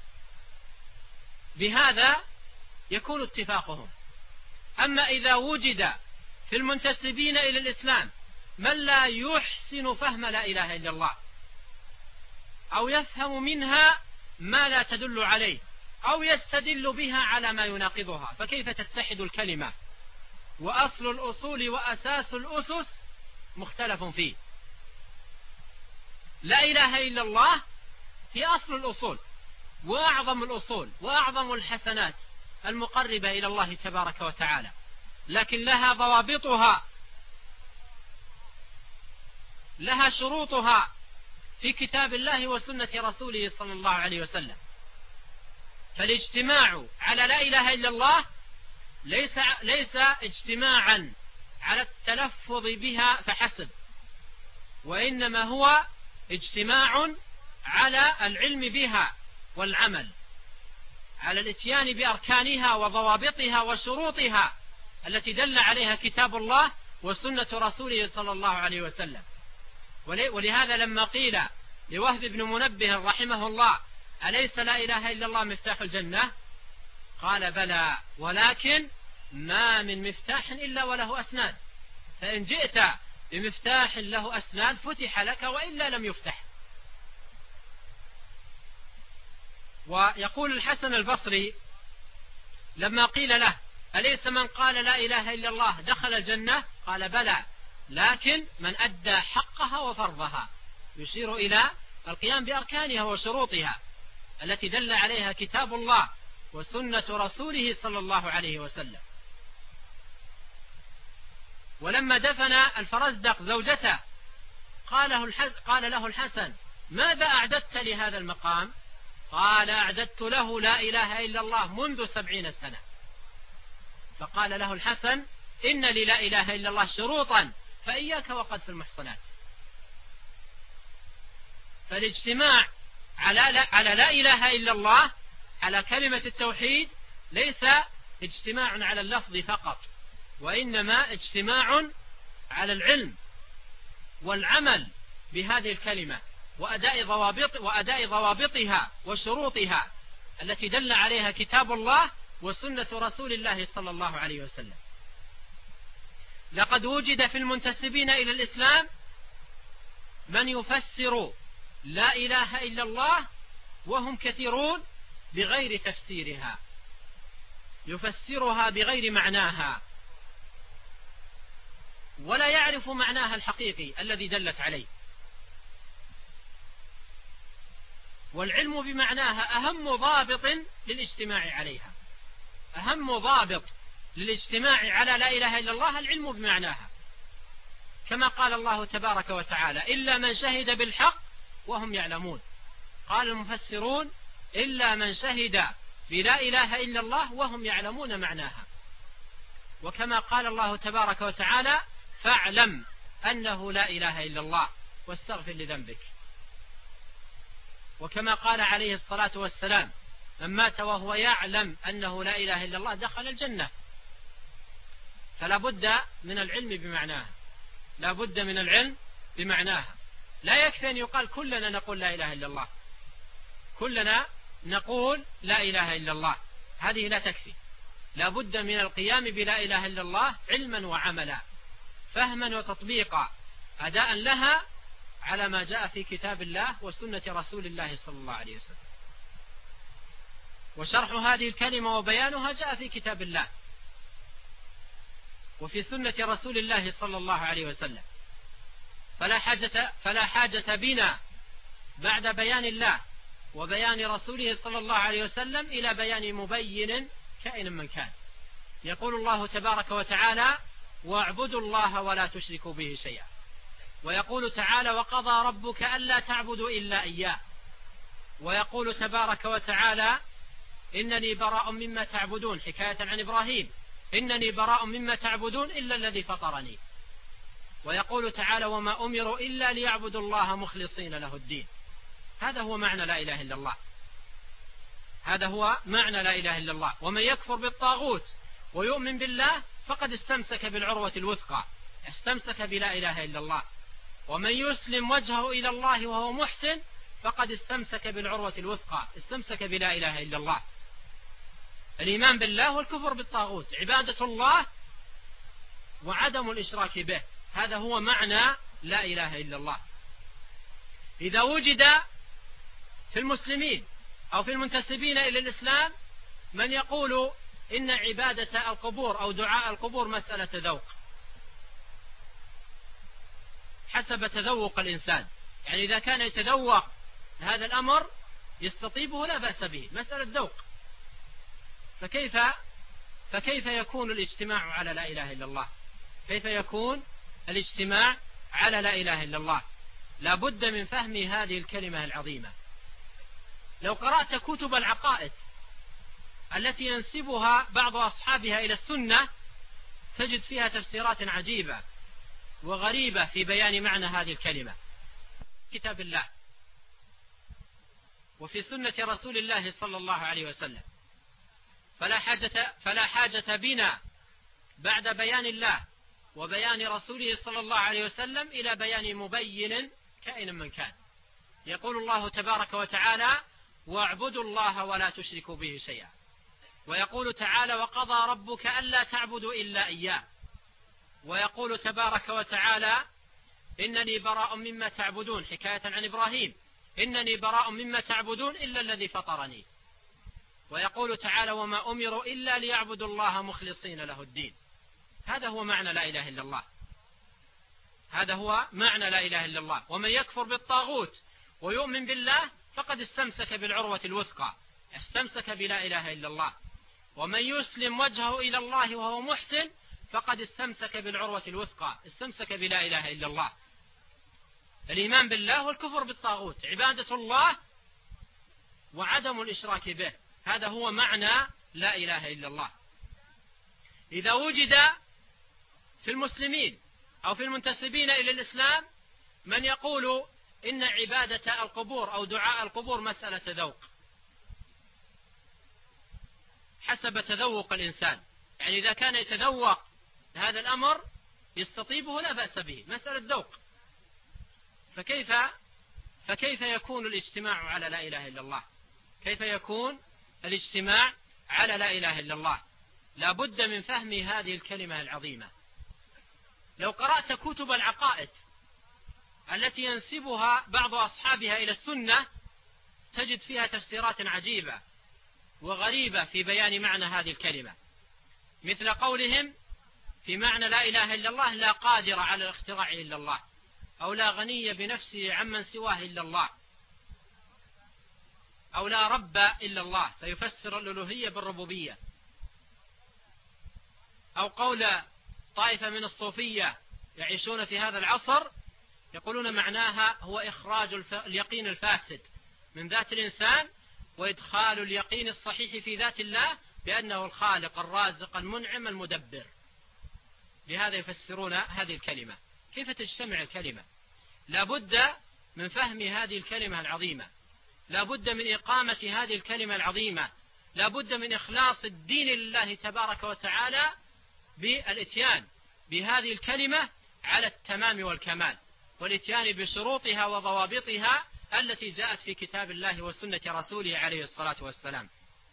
بهذا يكون اتفاقهم. أما إذا وجد في المنتسبين إلى الإسلام من لا يحسن فهم لا إله إلا الله، أو يفهم منها ما لا تدل عليه، أو يستدل بها على ما يناقضها، فكيف تتحد الكلمة؟ وأصل الأصول وأساس الأسس مختلف فيه. لا إله إلا الله هي أصل الأصول وأعظم الأصول وأعظم الحسنات المقربة إلى الله تبارك وتعالى، لكن لها ضوابطها، لها شروطها في كتاب الله وسنة رسوله صلى الله عليه وسلم. فالاجتماع على لا إله إلا الله ليس اجتماعا على التلفظ بها فحسب، وإنما هو اجتماع على العلم بها والعمل، على الاتيان بأركانها وضوابطها وشروطها التي دل عليها كتاب الله وسنة رسوله صلى الله عليه وسلم. ولهذا لما قيل لوهب بن منبه رحمه الله أليس لا إله إلا الله مفتاح الجنة؟ قال بلى، ولكن ما من مفتاح إلا وله أسنان، فإن جئت بمفتاح له أسنان فتح لك، وإلا لم يفتح. ويقول الحسن البصري لما قيل له أليس من قال لا إله إلا الله دخل الجنة؟ قال بلى، لكن من أدى حقها وفرضها، يشير إلى القيام بأركانها وشروطها التي دل عليها كتاب الله وسنة رسوله صلى الله عليه وسلم. ولما دفن الفرزدق زوجته قال له الحسن ماذا أعددت لهذا المقام؟ قال أعددت له لا إله إلا الله منذ 70 سنة. فقال له الحسن إن لي لا إله إلا الله شروطا فإياك وقذف المحصنات. فالاجتماع على لا إله إلا الله، على كلمة التوحيد، ليس اجتماع على اللفظ فقط، وإنما اجتماع على العلم والعمل بهذه الكلمة وأداء ضوابطها وشروطها التي دل عليها كتاب الله وسنة رسول الله صلى الله عليه وسلم. لقد وجد في المنتسبين إلى الإسلام من يفسر لا إله إلا الله وهم كثيرون بغير تفسيرها، يفسرها بغير معناها، ولا يعرف معناها الحقيقي الذي دلت عليه. والعلم بمعناها أهم ضابط للاجتماع عليها، أهم ضابط للاجتماع على لا إله إلا الله العلم بمعناها، كما قال الله تبارك وتعالى إلا من شهد بالحق وهم يعلمون. قال المفسرون إلا من شهد بلا إله إلا الله وهم يعلمون معناها. وكما قال الله تبارك وتعالى فاعلم أنه لا إله إلا الله واستغفر لذنبك. وكما قال عليه الصلاة والسلام من مات وهو يعلم أنه لا إله إلا الله دخل الجنة. فلا بد من العلم بمعناها، لا بد من العلم بمعناها. لا يكفي أن يقال كلنا نقول لا إله إلا الله، كلنا نقول لا إله إلا الله، هذه لا تكفي. لا بد من القيام بلا إله إلا الله علما وعملا، فهما وتطبيقا، أداء لها على ما جاء في كتاب الله وسنة رسول الله صلى الله عليه وسلم. وشرح هذه الكلمة وبيانها جاء في كتاب الله وفي سنة رسول الله صلى الله عليه وسلم. فلا حاجة بنا بعد بيان الله وبيان رسوله صلى الله عليه وسلم إلى بيان مبين كائن من كان. يقول الله تبارك وتعالى: واعبدوا الله ولا تشركوا به شيئا. ويقول تعالى: وقضى ربك ألا تعبدوا إلا إياه. ويقول تبارك وتعالى: إنني براء مما تعبدون، حكاية عن إبراهيم: إنني براء مما تعبدون إلا الذي فطرني. ويقول تعالى: وما أمروا إلا ليعبدوا الله مخلصين له الدين. هذا هو معنى لا إله إلا الله. هذا هو معنى لا إله إلا الله. ومن يكفر بالطاغوت ويؤمن بالله فقد استمسك بالعروة الوثقى، استمسك بلا إله إلا الله. ومن يسلم وجهه إلى الله وهو محسن فقد استمسك بالعروة الوثقى، استمسك بلا إله إلا الله. الإيمان بالله والكفر بالطاغوت، عبادة الله وعدم الإشراك به، هذا هو معنى لا إله إلا الله. إذا وجد في المسلمين أو في المنتسبين إلى الإسلام من يقول إن عبادة القبور أو دعاء القبور مسألة ذوق حسب تذوق الإنسان، يعني إذا كان يتذوق هذا الأمر يستطيبه لا بأس به، مسألة ذوق، فكيف يكون الاجتماع على لا إله إلا الله؟ كيف يكون الاجتماع على لا إله إلا الله؟ لا بد من فهم هذه الكلمة العظيمة. لو قرأت كتب العقائد التي ينسبها بعض أصحابها إلى السنة تجد فيها تفسيرات عجيبة وغريبة في بيان معنى هذه الكلمة. كتاب الله وفي سنة رسول الله صلى الله عليه وسلم، فلا حاجة بنا بعد بيان الله وبيان رسوله صلى الله عليه وسلم إلى بيان مبين كائن من كان. يقول الله تبارك وتعالى: واعبدوا الله ولا تشركوا به شيئا. ويقول تعالى: وقضى ربك ألا تعبدوا إلا إياه. ويقول تبارك وتعالى: إنني براء مما تعبدون، حكاية عن إبراهيم: إنني براء مما تعبدون إلا الذي فطرني. ويقول تعالى: وما أمروا إلا ليعبدوا الله مخلصين له الدين. هذا هو معنى لا إله إلا الله. هذا هو معنى لا إله إلا الله. ومن يكفر بالطاغوت ويؤمن بالله فقد استمسك بالعروة الوثقى، استمسك بلا إله إلا الله. ومن يسلم وجهه إلى الله وهو محسن فقد استمسك بالعروة الوثقى، استمسك بلا إله إلا الله. الإيمان بالله والكفر بالطاغوت، عبادة الله وعدم الإشراك به، هذا هو معنى لا إله إلا الله. إذا وجد في المسلمين أو في المنتسبين إلى الإسلام من يقول إن عبادة القبور أو دعاء القبور مسألة ذوق حسب تذوق الإنسان، يعني إذا كان يتذوق هذا الأمر يستطيبه لا بأس به، مسألة ذوق. فكيف يكون الاجتماع على لا إله إلا الله؟ كيف يكون الاجتماع على لا إله إلا الله؟ لا بد من فهم هذه الكلمة العظيمة. لو قرأت كتب العقائد التي ينسبها بعض أصحابها إلى السنة تجد فيها تفسيرات عجيبة وغريبة في بيان معنى هذه الكلمة، مثل قولهم في معنى لا إله إلا الله: لا قادر على الاختراع إلا الله، أو لا غني بنفسه عمن سواه إلا الله، أو لا رب إلا الله، فيفسر الألوهية بالربوبية. أو قول طائفة من الصوفية يعيشون في هذا العصر يقولون معناها هو إخراج اليقين الفاسد من ذات الإنسان وإدخال اليقين الصحيح في ذات الله بأنه الخالق الرازق المنعم المدبر. لهذا يفسرون هذه الكلمة. كيف تجتمع الكلمة؟ لا بد من فهم هذه الكلمة العظيمة، لا بد من إقامة هذه الكلمة العظيمة، لا بد من إخلاص الدين لله تبارك وتعالى بالإتيان بهذه الكلمة على التمام والكمال، والإتيان بشروطها وضوابطها التي جاءت في كتاب الله وسنة رسوله عليه الصلاة والسلام.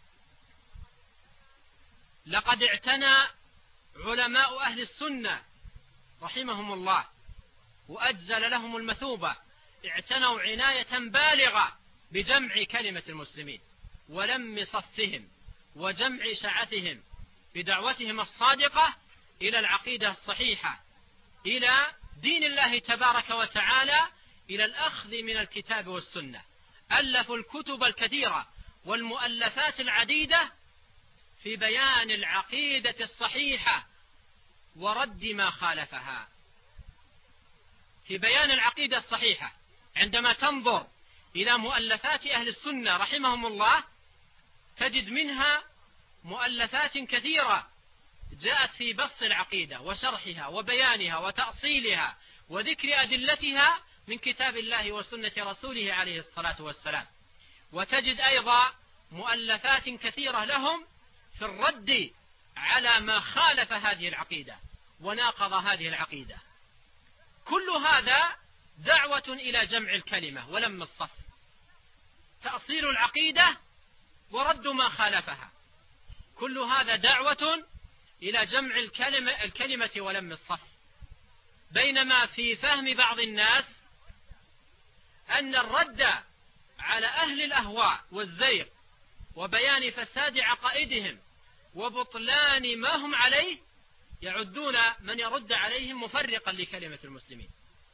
لقد اعتنى علماء أهل السنة رحمهم الله وأجزل لهم المثوبة، اعتنوا عناية بالغة بجمع كلمة المسلمين ولم صفهم وجمع شعثهم بدعوتهم الصادقة إلى العقيدة الصحيحة، إلى دين الله تبارك وتعالى، إلى الأخذ من الكتاب والسنة. ألفوا الكتب الكثيرة والمؤلفات العديدة في بيان العقيدة الصحيحة ورد ما خالفها. في بيان العقيدة الصحيحة عندما تنظر إلى مؤلفات أهل السنة رحمهم الله تجد منها مؤلفات كثيرة جاءت في بسط العقيدة وشرحها وبيانها وتأصيلها وذكر أدلتها من كتاب الله وسنة رسوله عليه الصلاة والسلام. وتجد أيضا مؤلفات كثيرة لهم في الرد على ما خالف هذه العقيدة وناقض هذه العقيدة. كل هذا دعوة إلى جمع الكلمة ولم الصف، تأصيل العقيدة ورد ما خالفها، كل هذا دعوة إلى جمع الكلمة ولم الصف. بينما في فهم بعض الناس أن الرد على أهل الأهواء والزيغ وبيان فساد عقائدهم وبطلان ما هم عليه يعدون من يرد عليهم مفرقا لكلمة المسلمين،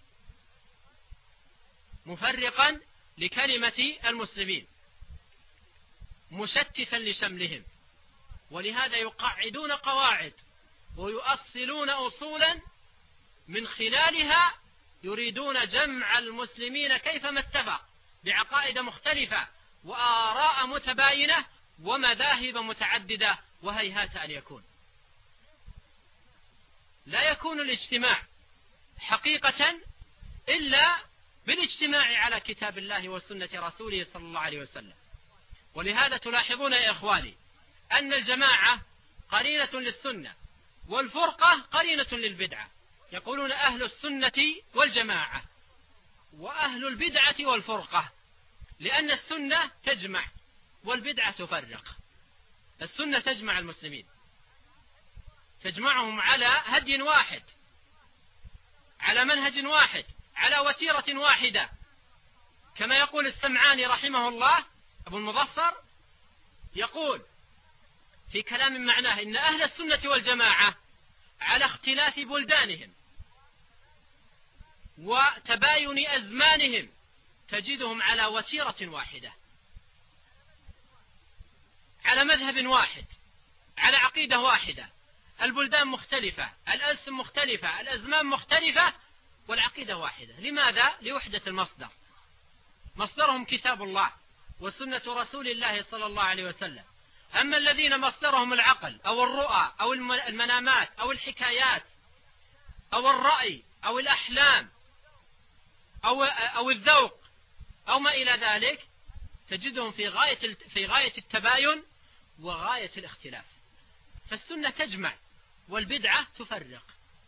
مفرقا لكلمة المسلمين، مشتتا لشملهم. ولهذا يقعدون قواعد ويؤصلون أصولا من خلالها يريدون جمع المسلمين كيفما اتفق بعقائد مختلفة وآراء متباينة ومذاهب متعددة، وهيهات أن يكون. لا يكون الاجتماع حقيقة إلا بالاجتماع على كتاب الله وسنة رسوله صلى الله عليه وسلم. ولهذا تلاحظون يا إخواني أن الجماعة قرينة للسنة والفرقة قرينة للبدعة. يقولون أهل السنة والجماعة وأهل البدعة والفرقة، لأن السنة تجمع والبدعة تفرق. السنة تجمع المسلمين، تجمعهم على هدي واحد، على منهج واحد، على وتيرة واحدة، كما يقول السمعاني رحمه الله أبو المظفر، يقول في كلام معناه إن أهل السنة والجماعة على اختلاف بلدانهم وتباين أزمانهم تجدهم على وتيرة واحدة، على مذهب واحد، على عقيدة واحدة. البلدان مختلفة، الألسن مختلفة، الأزمان مختلفة، والعقيدة واحدة. لماذا؟ لوحدة المصدر، مصدرهم كتاب الله وسنة رسول الله صلى الله عليه وسلم. أما الذين مصدرهم العقل أو الرؤى أو المنامات أو الحكايات أو الرأي أو الأحلام أو الذوق أو ما إلى ذلك، تجدهم في غاية التباين وغاية الاختلاف. فالسنة تجمع والبدعة تفرق.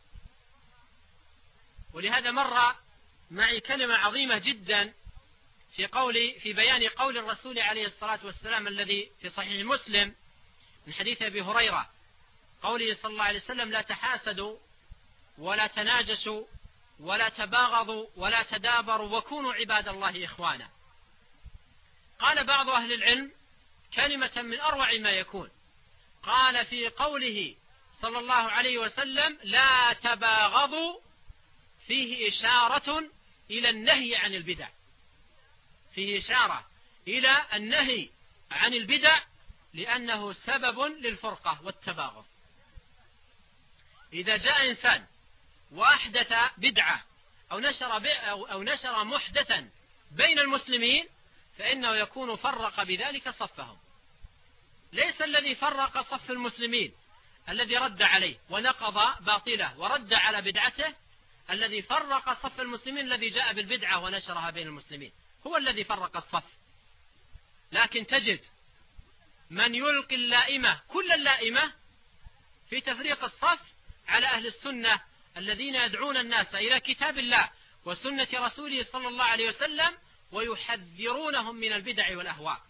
ولهذا مر معي كلمة عظيمة جدا في بيان قول الرسول عليه الصلاة والسلام الذي في صحيح مسلم من حديث أبي هريرة، قوله صلى الله عليه وسلم: لا تحاسدوا ولا تناجشوا ولا تباغضوا ولا تدابروا وكونوا عباد الله إخوانا. قال بعض أهل العلم كلمة من أروع ما يكون، قال في قوله صلى الله عليه وسلم: لا تباغضوا، فيه إشارة إلى النهي عن البدع، فيه إشارة إلى النهي عن البدع، لأنه سبب للفرقة والتباغض. إذا جاء إنسان وأحدث بدعة أو نشر محدثا بين المسلمين فإنه يكون فرق بذلك صفهم. ليس الذي فرق صف المسلمين الذي رد عليه ونقض باطله ورد على بدعته، الذي فرق صف المسلمين الذي جاء بالبدعة ونشرها بين المسلمين، هو الذي فرق الصف. لكن تجد من يلقي اللائمة كل اللائمة في تفريق الصف على أهل السنة الذين يدعون الناس إلى كتاب الله وسنة رسوله صلى الله عليه وسلم ويحذرونهم من البدع والأهواء،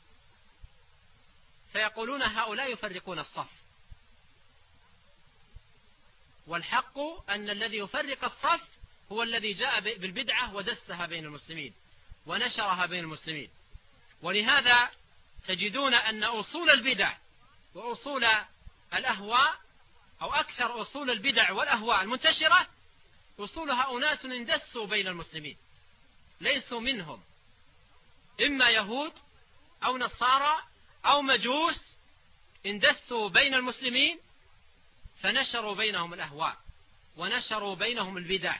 فيقولون هؤلاء يفرقون الصف. والحق أن الذي يفرق الصف هو الذي جاء بالبدعة ودسها بين المسلمين ونشرها بين المسلمين. ولهذا تجدون أن أصول البدع وأصول الأهواء، أو أكثر أصول البدع والأهواء المنتشرة، أصولها أناس اندسوا بين المسلمين، ليسوا منهم، إما يهود أو نصارى أو مجوس اندسوا بين المسلمين فنشروا بينهم الأهواء ونشروا بينهم البدع.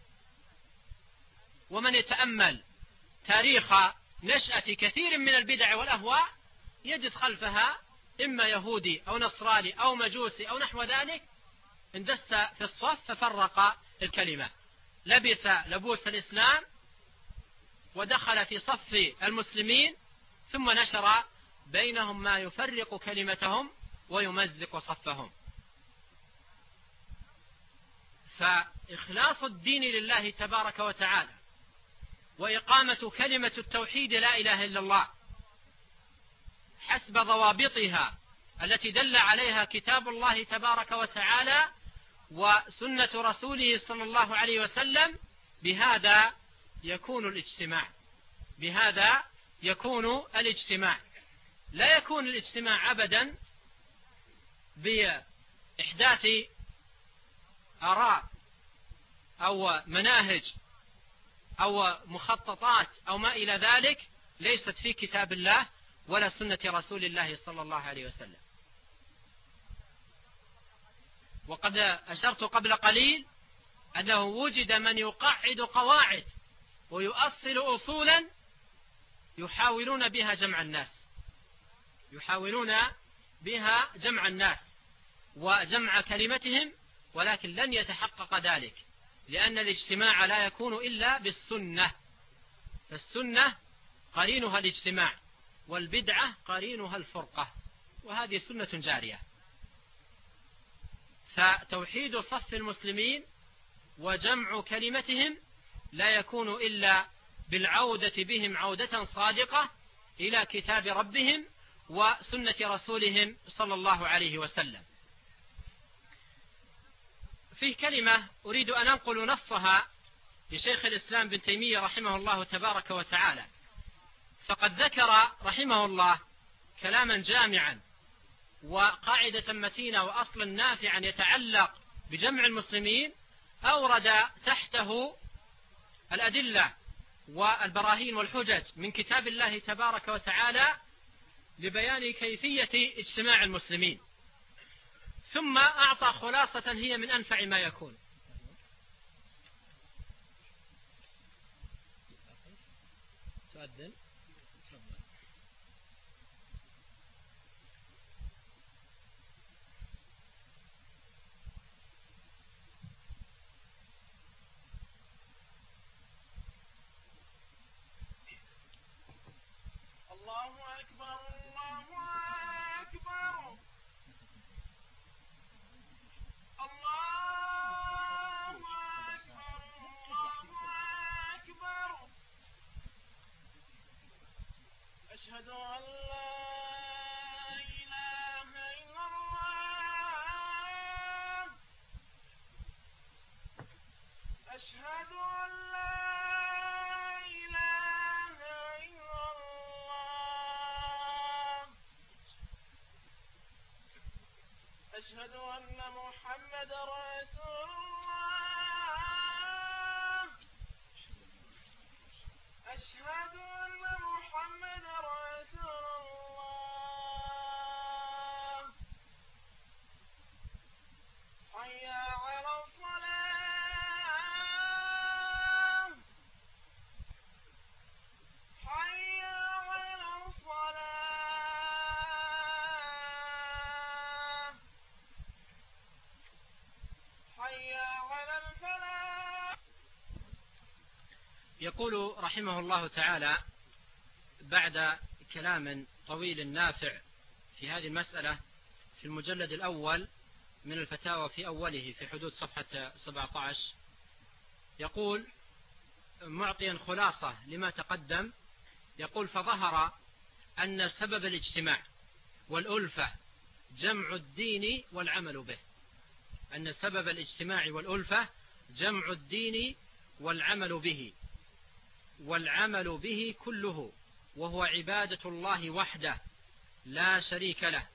ومن يتأمل تاريخ نشأة كثير من البدع والأهواء يجد خلفها إما يهودي أو نصراني أو مجوسي أو نحو ذلك اندس في الصف ففرق الكلمة، لبس لبوس الإسلام ودخل في صف المسلمين ثم نشر بينهم ما يفرق كلمتهم ويمزق صفهم. فإخلاص الدين لله تبارك وتعالى وإقامة كلمة التوحيد لا إله إلا الله حسب ضوابطها التي دل عليها كتاب الله تبارك وتعالى وسنة رسوله صلى الله عليه وسلم، بهذا يكون الاجتماع. بهذا يكون الاجتماع. لا يكون الاجتماع أبدا بإحداث آراء أو مناهج أو مخططات أو ما إلى ذلك ليست في كتاب الله ولا سنة رسول الله صلى الله عليه وسلم. وقد أشرت قبل قليل أنه وجد من يقعد قواعد ويؤصل أصولا يحاولون بها جمع الناس، يحاولون بها جمع الناس وجمع كلمتهم، ولكن لن يتحقق ذلك لأن الاجتماع لا يكون إلا بالسنة. فالسنة قرينها الاجتماع والبدعة قرينها الفرقة، وهذه سنة جارية. فتوحيد صف المسلمين وجمع كلمتهم لا يكون إلا بالعودة بهم عودة صادقة إلى كتاب ربهم وسنة رسولهم صلى الله عليه وسلم. فيه كلمة أريد أن أنقل نصها لشيخ الإسلام بن تيمية رحمه الله تبارك وتعالى، فقد ذكر رحمه الله كلاما جامعا وقاعدة متينة وأصلا نافعا يتعلق بجمع المسلمين، أورد تحته الأدلة والبراهين والحجج من كتاب الله تبارك وتعالى لبيان كيفية اجتماع المسلمين، ثم أعطى خلاصة هي من أنفع ما يكون. تؤذن الله أكبر الله أكبر الله أكبر الله أكبر. أشهد أن لا إله إلا الله. أشهد أن لا إله إلا الله. أشهد أن محمد رسول الله. أشهد أن محمد رسول الله. حي على الصلاة. حي على الصلاة. حي على الفلاح. يقول رحمه الله تعالى بعد كلام طويل نافع في هذه المسألة في المجلد الأول من الفتاوى في أوله في حدود صفحة 17، يقول معطيا خلاصة لما تقدم، يقول: فظهر أن سبب الاجتماع والألفة جمع الدين والعمل به. أن سبب الاجتماع والألفة جمع الدين والعمل به، والعمل به كله وهو عبادة الله وحده لا شريك له.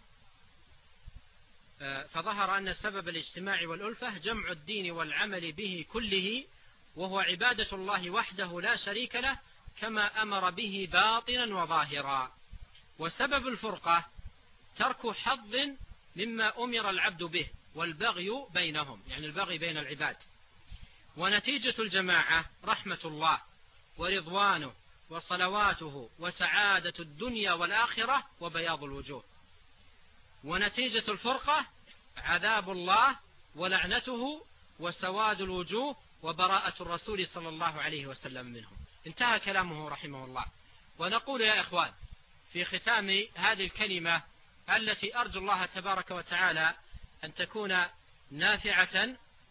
فظهر أن سبب الاجتماع والألفة جمع الدين والعمل به كله وهو عبادة الله وحده لا شريك له كما أمر به باطنا وظاهرا. وسبب الفرقة ترك حظ مما أمر العبد به والبغي بينهم، يعني البغي بين العباد. ونتيجة الجماعة رحمة الله ورضوانه وصلواته وسعادة الدنيا والآخرة وبياض الوجوه. ونتيجة الفرقة عذاب الله ولعنته وسواد الوجوه وبراءة الرسول صلى الله عليه وسلم منهم. انتهى كلامه رحمه الله. ونقول يا إخوان في ختام هذه الكلمة التي أرجو الله تبارك وتعالى أن تكون نافعة،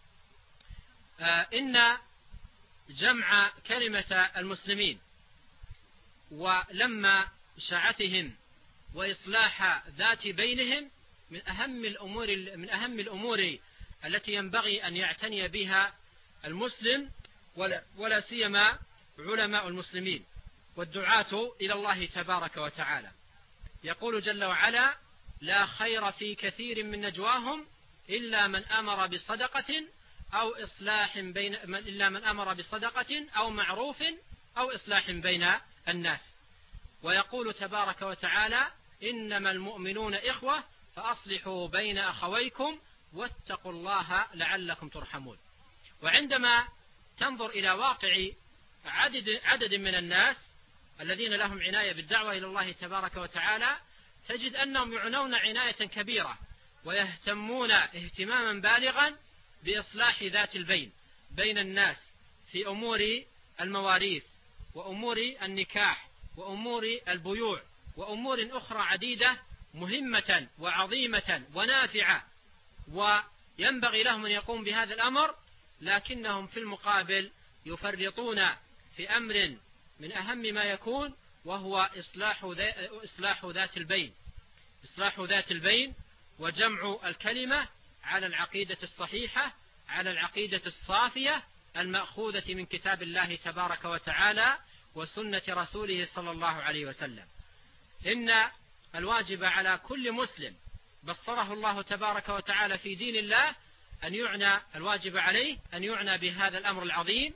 إن جمع كلمة المسلمين ولما شاعتهم وإصلاح ذات بينهم من أهم الأمور التي ينبغي أن يعتني بها المسلم، ولا سيما علماء المسلمين والدعاة إلى الله تبارك وتعالى. يقول جل وعلا: لا خير في كثير من نجواهم إلا من أمر بصدقة أو معروف أو إصلاح بين الناس. ويقول تبارك وتعالى: إنما المؤمنون إخوة فأصلحوا بين أخويكم واتقوا الله لعلكم ترحمون. وعندما تنظر إلى واقع عدد من الناس الذين لهم عناية بالدعوة إلى الله تبارك وتعالى، تجد أنهم يعنون عناية كبيرة ويهتمون اهتماما بالغا بإصلاح ذات البين بين الناس في أمور المواريث وأمور النكاح وأمور البيوع وأمور أخرى عديدة مهمة وعظيمة ونافعة، وينبغي لهم أن يقوم بهذا الأمر، لكنهم في المقابل يفرطون في أمر من أهم ما يكون، وهو إصلاح ذات البين وجمع الكلمة على العقيدة الصحيحة، على العقيدة الصافية المأخوذة من كتاب الله تبارك وتعالى وسنة رسوله صلى الله عليه وسلم. إن الواجب على كل مسلم بصره الله تبارك وتعالى في دين الله الواجب عليه أن يعنى بهذا الأمر العظيم،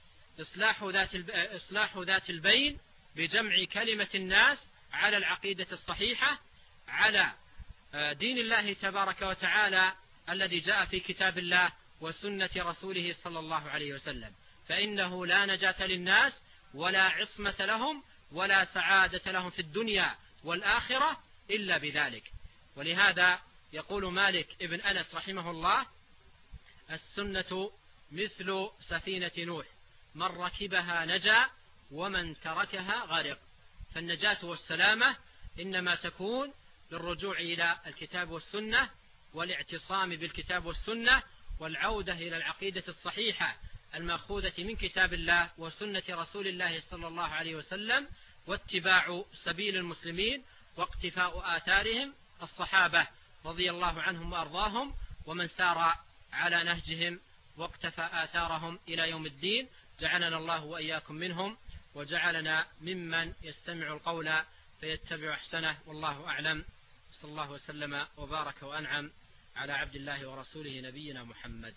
إصلاح ذات البين بجمع كلمة الناس على العقيدة الصحيحة، على دين الله تبارك وتعالى الذي جاء في كتاب الله وسنة رسوله صلى الله عليه وسلم. فإنه لا نجاة للناس ولا عصمة لهم ولا سعادة لهم في الدنيا والآخرة إلا بذلك. ولهذا يقول مالك ابن أنس رحمه الله: السنة مثل سفينة نوح، من ركبها نجا ومن تركها غرق. فالنجاة والسلامة إنما تكون بالرجوع إلى الكتاب والسنة والاعتصام بالكتاب والسنة والعودة إلى العقيدة الصحيحة المأخوذة من كتاب الله وسنة رسول الله صلى الله عليه وسلم، واتباع سبيل المسلمين واقتفاء آثارهم الصحابة رضي الله عنهم وأرضاهم، ومن سار على نهجهم واقتفى آثارهم إلى يوم الدين. جعلنا الله وإياكم منهم، وجعلنا ممن يستمع القول فيتبع أحسنه، والله أعلم. صلى الله وسلم وبارك وأنعم على عبد الله ورسوله نبينا محمد.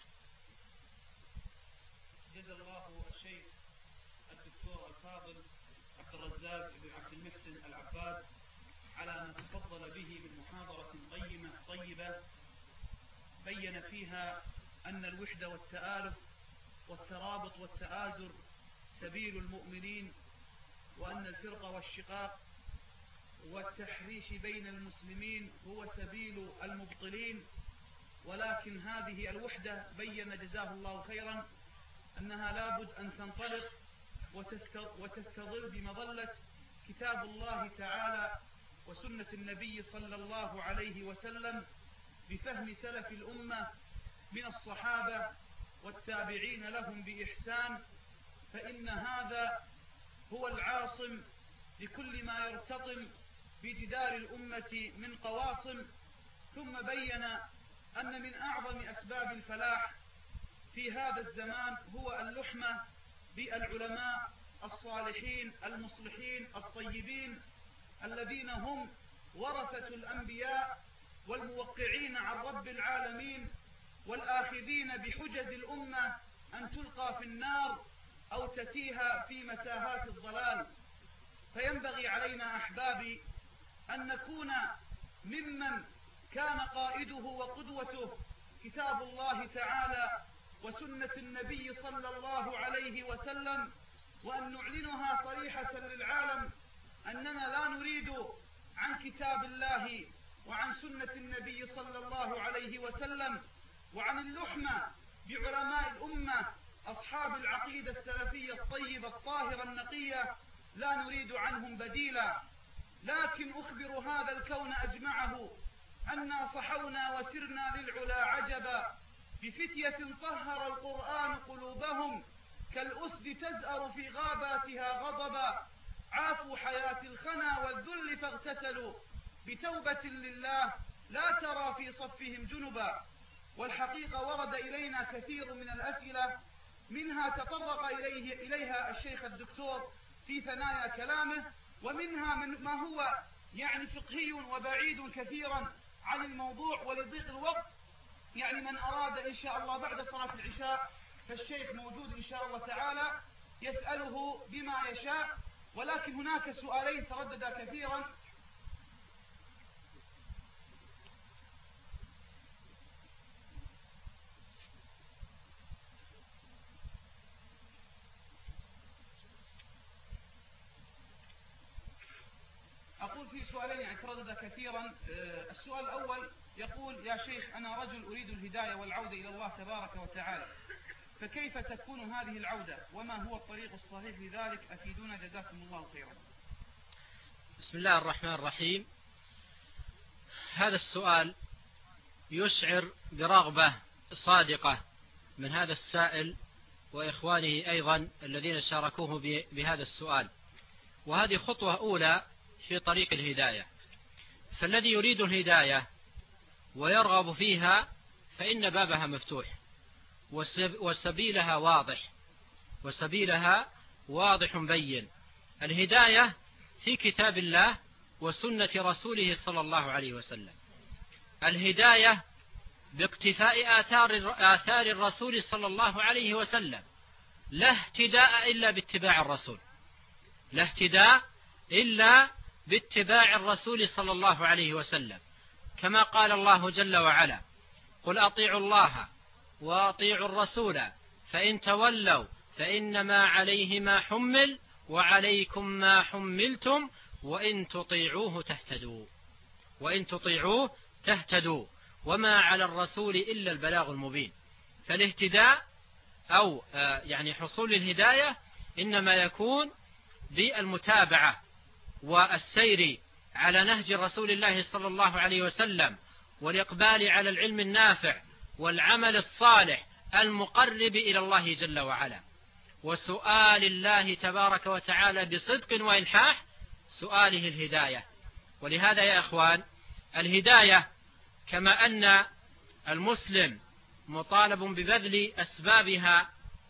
جزا الله الشيخ الدكتور الفاضل عبد الرزاق بن عبد المحسن العباد على ما تفضل به من محاضرة قيمة طيبة بين فيها أن الوحدة والتآلف والترابط والتآزر سبيل المؤمنين، وأن الفرقة والشقاق والتحريش بين المسلمين هو سبيل المبطلين. ولكن هذه الوحدة بين جزاه الله خيرا أنها لابد أن تنطلق وتستظل بمظلة كتاب الله تعالى وسنة النبي صلى الله عليه وسلم بفهم سلف الأمة من الصحابة والتابعين لهم بإحسان، فإن هذا هو العاصم لكل ما يرتطم بجدار الأمة من قواصم. ثم بين أن من أعظم أسباب الفلاح في هذا الزمان هو اللحمة بالعلماء الصالحين المصلحين الطيبين الذين هم ورثة الأنبياء والموقعين عن رب العالمين والآخذين بحجز الأمة أن تلقى في النار أو تتيه في متاهات الضلال. فينبغي علينا أحبابي أن نكون ممن كان قائده وقدوته كتاب الله تعالى وسنة النبي صلى الله عليه وسلم، وأن نعلنها صريحة للعالم أننا لا نريد عن كتاب الله وعن سنة النبي صلى الله عليه وسلم وعن اللحمة بعلماء الأمة أصحاب العقيدة السلفية الطيبة الطاهرة النقية، لا نريد عنهم بديلا. لكن أخبر هذا الكون أجمعه أنا صحونا وسرنا للعلا عجبا، بفتية طهر القرآن قلوبهم كالأسد تزأر في غاباتها غضبا، عافوا حياة الخنا والذل فاغتسلوا بتوبة لله لا ترى في صفهم جنبا. والحقيقة ورد إلينا كثير من الأسئلة، منها تطرق إليها الشيخ الدكتور في ثنايا كلامه، ومنها ما هو يعني فقهي وبعيد كثيرا عن الموضوع. ولضيق الوقت يعني من أراد إن شاء الله بعد صلاة العشاء فالشيخ موجود إن شاء الله تعالى يسأله بما يشاء. ولكن هناك سؤالين ترددا كثيرا. أقول في سؤالين يعني تردد كثيرا. السؤال الأول يقول: يا شيخ، أنا رجل أريد الهداية والعودة إلى الله تبارك وتعالى، فكيف تكون هذه العودة وما هو الطريق الصحيح لذلك؟ أفيدونا جزاكم الله خيرا. بسم الله الرحمن الرحيم. هذا السؤال يشعر برغبة صادقة من هذا السائل وإخوانه أيضا الذين شاركوه بهذا السؤال، وهذه خطوة أولى في طريق الهداية. فالذي يريد الهداية ويرغب فيها فإن بابها مفتوح وسبيلها واضح بين. الهداية في كتاب الله وسنة رسوله صلى الله عليه وسلم. الهداية باقتفاء آثار الرسول صلى الله عليه وسلم، لا اهتداء إلا باتباع الرسول، لا اهتداء إلا باتباع الرسول صلى الله عليه وسلم، كما قال الله جل وعلا: قل أطيعوا الله وأطيعوا الرسول فإن تولوا فإنما عليه ما حمل وعليكم ما حملتم وإن تطيعوه تهتدوا وما على الرسول إلا البلاغ المبين. فالاهتداء أو يعني حصول الهداية إنما يكون بالمتابعة والسير على نهج رسول الله صلى الله عليه وسلم، والإقبال على العلم النافع والعمل الصالح المقرب إلى الله جل وعلا، وسؤال الله تبارك وتعالى بصدق وإلحاح سؤاله الهداية. ولهذا يا إخوان، الهداية كما أن المسلم مطالب ببذل أسبابها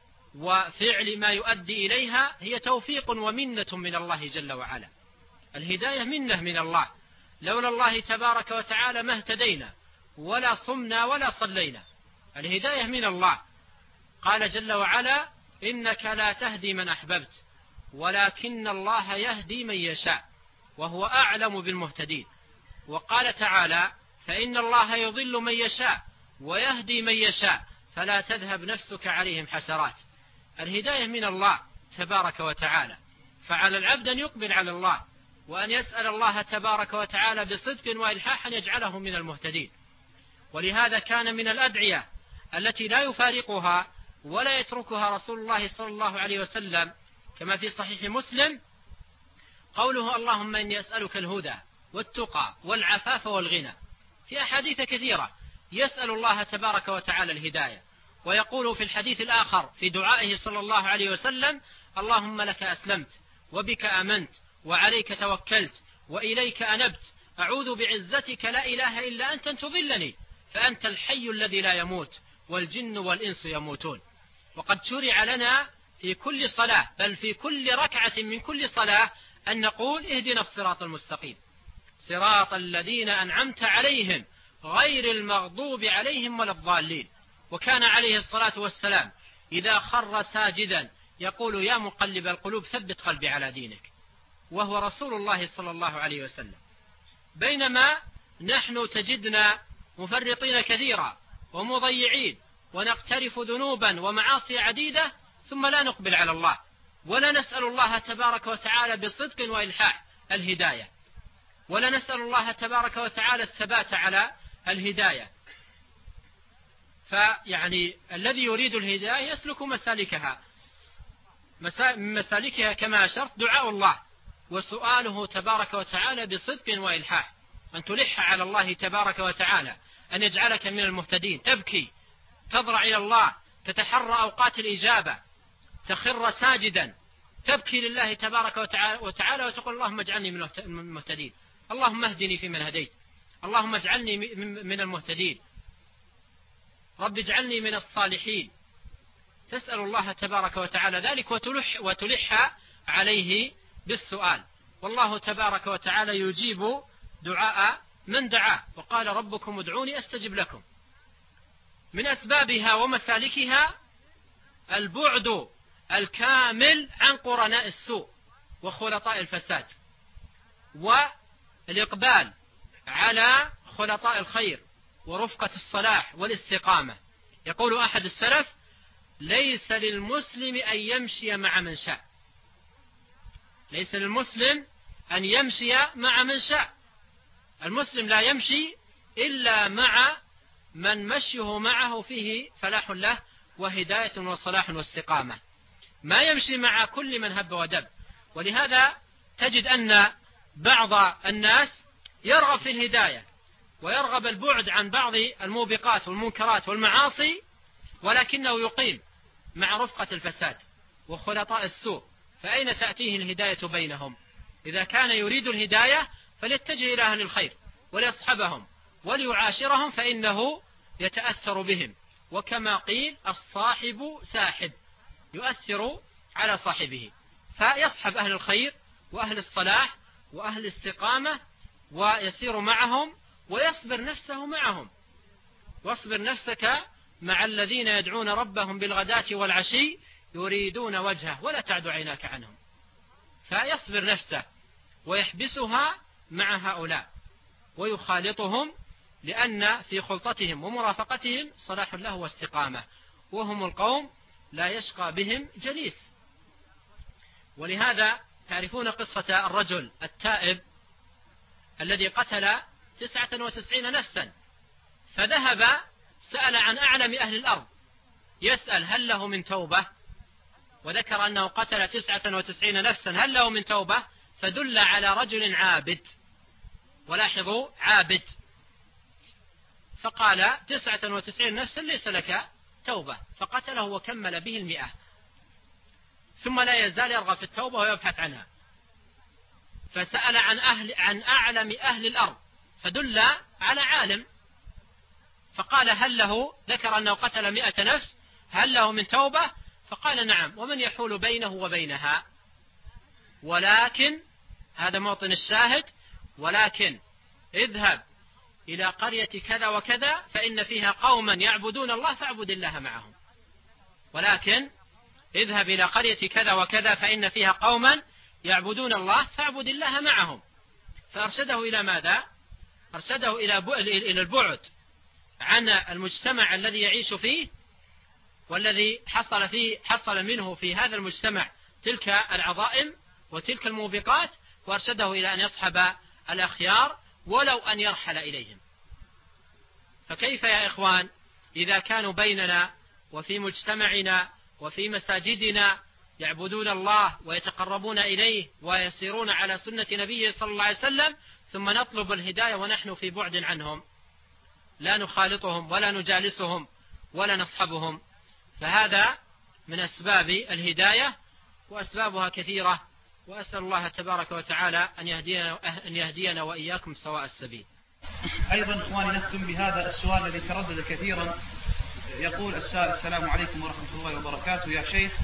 وفعل ما يؤدي إليها، هي توفيق ومنة من الله جل وعلا. الهداية منة من الله، لولا الله تبارك وتعالى ما اهتدينا ولا صمنا ولا صلينا. الهداية من الله. قال جل وعلا: إنك لا تهدي من أحببت ولكن الله يهدي من يشاء وهو أعلم بالمهتدين. وقال تعالى: فإن الله يضل من يشاء ويهدي من يشاء فلا تذهب نفسك عليهم حسرات. الهداية من الله تبارك وتعالى، فعلى العبد أن يقبل على الله وأن يسأل الله تبارك وتعالى بصدق وإلحاح أن يجعله من المهتدين. ولهذا كان من الأدعية التي لا يفارقها ولا يتركها رسول الله صلى الله عليه وسلم كما في صحيح مسلم قوله: اللهم إني أسألك الهدى والتقى والعفاف والغنى. في أحاديث كثيرة يسأل الله تبارك وتعالى الهداية، ويقول في الحديث الآخر في دعائه صلى الله عليه وسلم: اللهم لك أسلمت وبك آمنت وعليك توكلت وإليك أنبت أعوذ بعزتك لا إله إلا أنت أن تضلني فأنت الحي الذي لا يموت والجن والإنس يموتون. وقد شرع لنا في كل صلاة، بل في كل ركعة من كل صلاة، أن نقول: اهدنا الصراط المستقيم صراط الذين أنعمت عليهم غير المغضوب عليهم ولا الضالين. وكان عليه الصلاة والسلام إذا خر ساجدا يقول يا مقلب القلوب ثبت قلبي على دينك، وهو رسول الله صلى الله عليه وسلم. بينما نحن تجدنا مفرطين كثيرا ومضيعين، ونقترف ذنوبا ومعاصي عديدة ثم لا نقبل على الله، ولا نسأل الله تبارك وتعالى بصدق وإلحاح الهداية، ولا نسأل الله تبارك وتعالى الثبات على الهداية. فيعني الذي يريد الهداية يسلك مسالكها كما أشرت، دعاء الله وسؤاله تبارك وتعالى بصدق وإلحاح، أن تلح على الله تبارك وتعالى أن يجعلك من المهتدين، تبكي تضرع إلى الله، تتحرى أوقات الإجابة، تخر ساجدا تبكي لله تبارك وتعالى وتقول اللهم اجعلني من المهتدين، اللهم اهدني فيمن هديت، اللهم اجعلني من المهتدين، رب اجعلني من الصالحين. تسأل الله تبارك وتعالى ذلك وتلح عليه بالسؤال، والله تبارك وتعالى يجيب دعاء من دعاه، وقال ربكم ادعوني أستجب لكم. من أسبابها ومسالكها البعد الكامل عن قرناء السوء وخلطاء الفساد، والإقبال على خلطاء الخير ورفقة الصلاح والاستقامة. يقول أحد السلف ليس للمسلم أن يمشي مع من شاء، ليس للمسلم أن يمشي مع من شاء، المسلم لا يمشي إلا مع من مشيه معه فيه فلاح له وهداية وصلاح واستقامة، ما يمشي مع كل من هب ودب. ولهذا تجد أن بعض الناس يرغب في الهداية ويرغب البعد عن بعض الموبقات والمنكرات والمعاصي، ولكنه يقيم مع رفقة الفساد وخلطاء السوء، فأين تأتيه الهداية بينهم؟ إذا كان يريد الهداية فليتجه إلى أهل الخير وليصحبهم وليعاشرهم، فإنه يتأثر بهم، وكما قيل الصاحب ساحب، يؤثر على صاحبه، فيصحب أهل الخير وأهل الصلاح وأهل الاستقامة ويسير معهم ويصبر نفسه معهم. واصبر نفسك مع الذين يدعون ربهم بالغداة والعشي يريدون وجهه ولا تعد عيناك عنهم، فيصبر نفسه ويحبسها مع هؤلاء ويخالطهم، لأن في خلطتهم ومرافقتهم صلاح له واستقامة، وهم القوم لا يشقى بهم جليس. ولهذا تعرفون قصة الرجل التائب الذي قتل 99 نفسا، فذهب سأل عن أعلم أهل الأرض يسأل هل له من توبة، وذكر أنه قتل 99 نفسا هل له من توبة، فدل على رجل عابد، ولاحظوا عابد، فقال 99 نفسا ليس لك توبة، فقتله وكمل به 100، ثم لا يزال يرغب في التوبة ويبحث عنها، فسأل عن أعلم أهل الأرض فدل على عالم، فقال هل له، ذكر أنه قتل 100 نفس، هل له من توبة؟ فقال نعم، ومن يحول بينه وبينها، ولكن هذا موطن الشاهد، ولكن اذهب إلى قرية كذا وكذا فإن فيها قوما يعبدون الله فاعبد الله معهم، ولكن اذهب إلى قرية كذا وكذا فإن فيها قوما يعبدون الله فاعبد الله معهم. فأرشده إلى ماذا؟ أرشده إلى البعد عن المجتمع الذي يعيش فيه، والذي حصل منه في هذا المجتمع تلك العظائم وتلك الموبقات، وأرشده إلى أن يصحب الأخيار ولو أن يرحل إليهم. فكيف يا إخوان إذا كانوا بيننا وفي مجتمعنا وفي مساجدنا يعبدون الله ويتقربون إليه ويسيرون على سنة نبيه صلى الله عليه وسلم، ثم نطلب الهداية ونحن في بعد عنهم، لا نخالطهم ولا نجالسهم ولا نصحبهم؟ فهذا من أسباب الهداية، وأسبابها كثيرة، وأسأل الله تبارك وتعالى أن يهدينا وإياكم سواء السبيل. أيضا إخواني نختم بهذا السؤال الذي تردد كثيرا. يقول السائل السلام عليكم ورحمة الله وبركاته يا شيخ.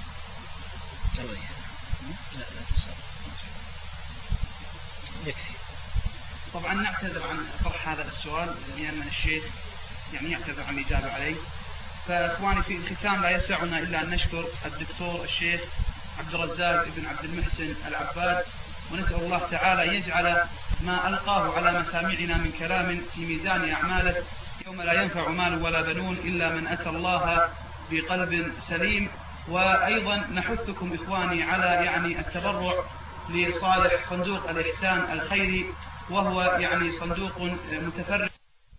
طبعا نعتذر عن طرح هذا السؤال لأن الشيخ يعني يعتذر عن الإجابة عليه، فإخواني في الختام لا يسعنا إلا أن نشكر الدكتور الشيخ عبد الرزاق بن عبد المحسن العباد، ونسأل الله تعالى أن يجعل ما ألقاه على مسامعنا من كلام في ميزان أعماله يوم لا ينفع مال ولا بنون إلا من أتى الله بقلب سليم. وأيضا نحثكم إخواني على التبرع لصالح صندوق الإحسان الخيري، وهو صندوق متفرغ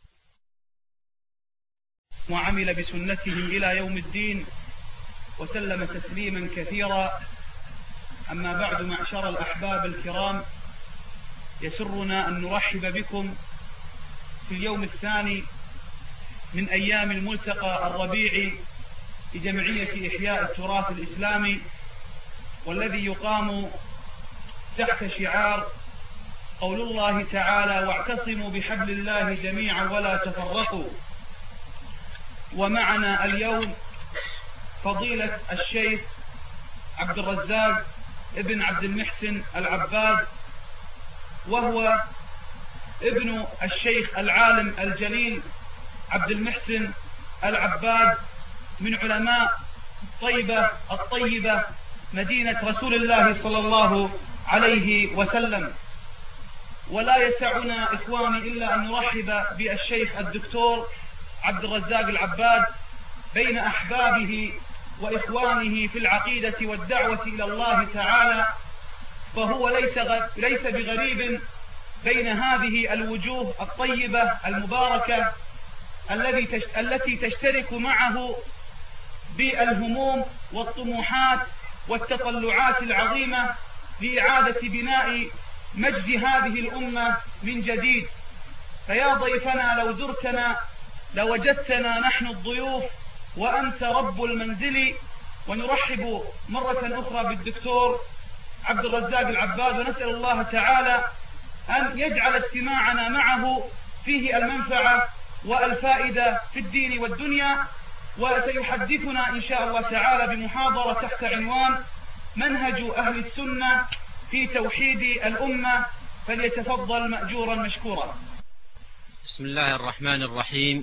وعمل بسنتهم إلى يوم الدين وسلم تسليما كثيرا. أما بعد، معشر الأحباب الكرام، يسرنا أن نرحب بكم في اليوم الثاني من أيام الملتقى الربيعي لجمعية إحياء التراث الإسلامي، والذي يقام تحت شعار قول الله تعالى: واعتصموا بحبل الله جميعا ولا تفرقوا. ومعنا اليوم فضيلة الشيخ عبد الرزاق ابن عبد المحسن العباد، وهو ابن الشيخ العالم الجليل عبد المحسن العباد من علماء طيبة الطيبة مدينة رسول الله صلى الله عليه وسلم. ولا يسعنا إخواني إلا أن نرحب بالشيخ الدكتور عبد الرزاق العباد بين أحبابه وإخوانه في العقيدة والدعوة إلى الله تعالى، فهو ليس بغريب بين هذه الوجوه الطيبة المباركة التي تشترك معه بالهموم والطموحات والتطلعات العظيمة لإعادة بناء مجد هذه الأمة من جديد. فيا ضيفنا لو زرتنا لوجدتنا نحن الضيوف وأنت رب المنزل. ونرحب مرة أخرى بالدكتور عبد الرزاق العباد، ونسأل الله تعالى أن يجعل اجتماعنا معه فيه المنفعة والفائدة في الدين والدنيا. وسيحدثنا إن شاء الله تعالى بمحاضرة تحت عنوان منهج أهل السنة في توحيد الأمة، فليتفضل مأجورا مشكورا. بسم الله الرحمن الرحيم.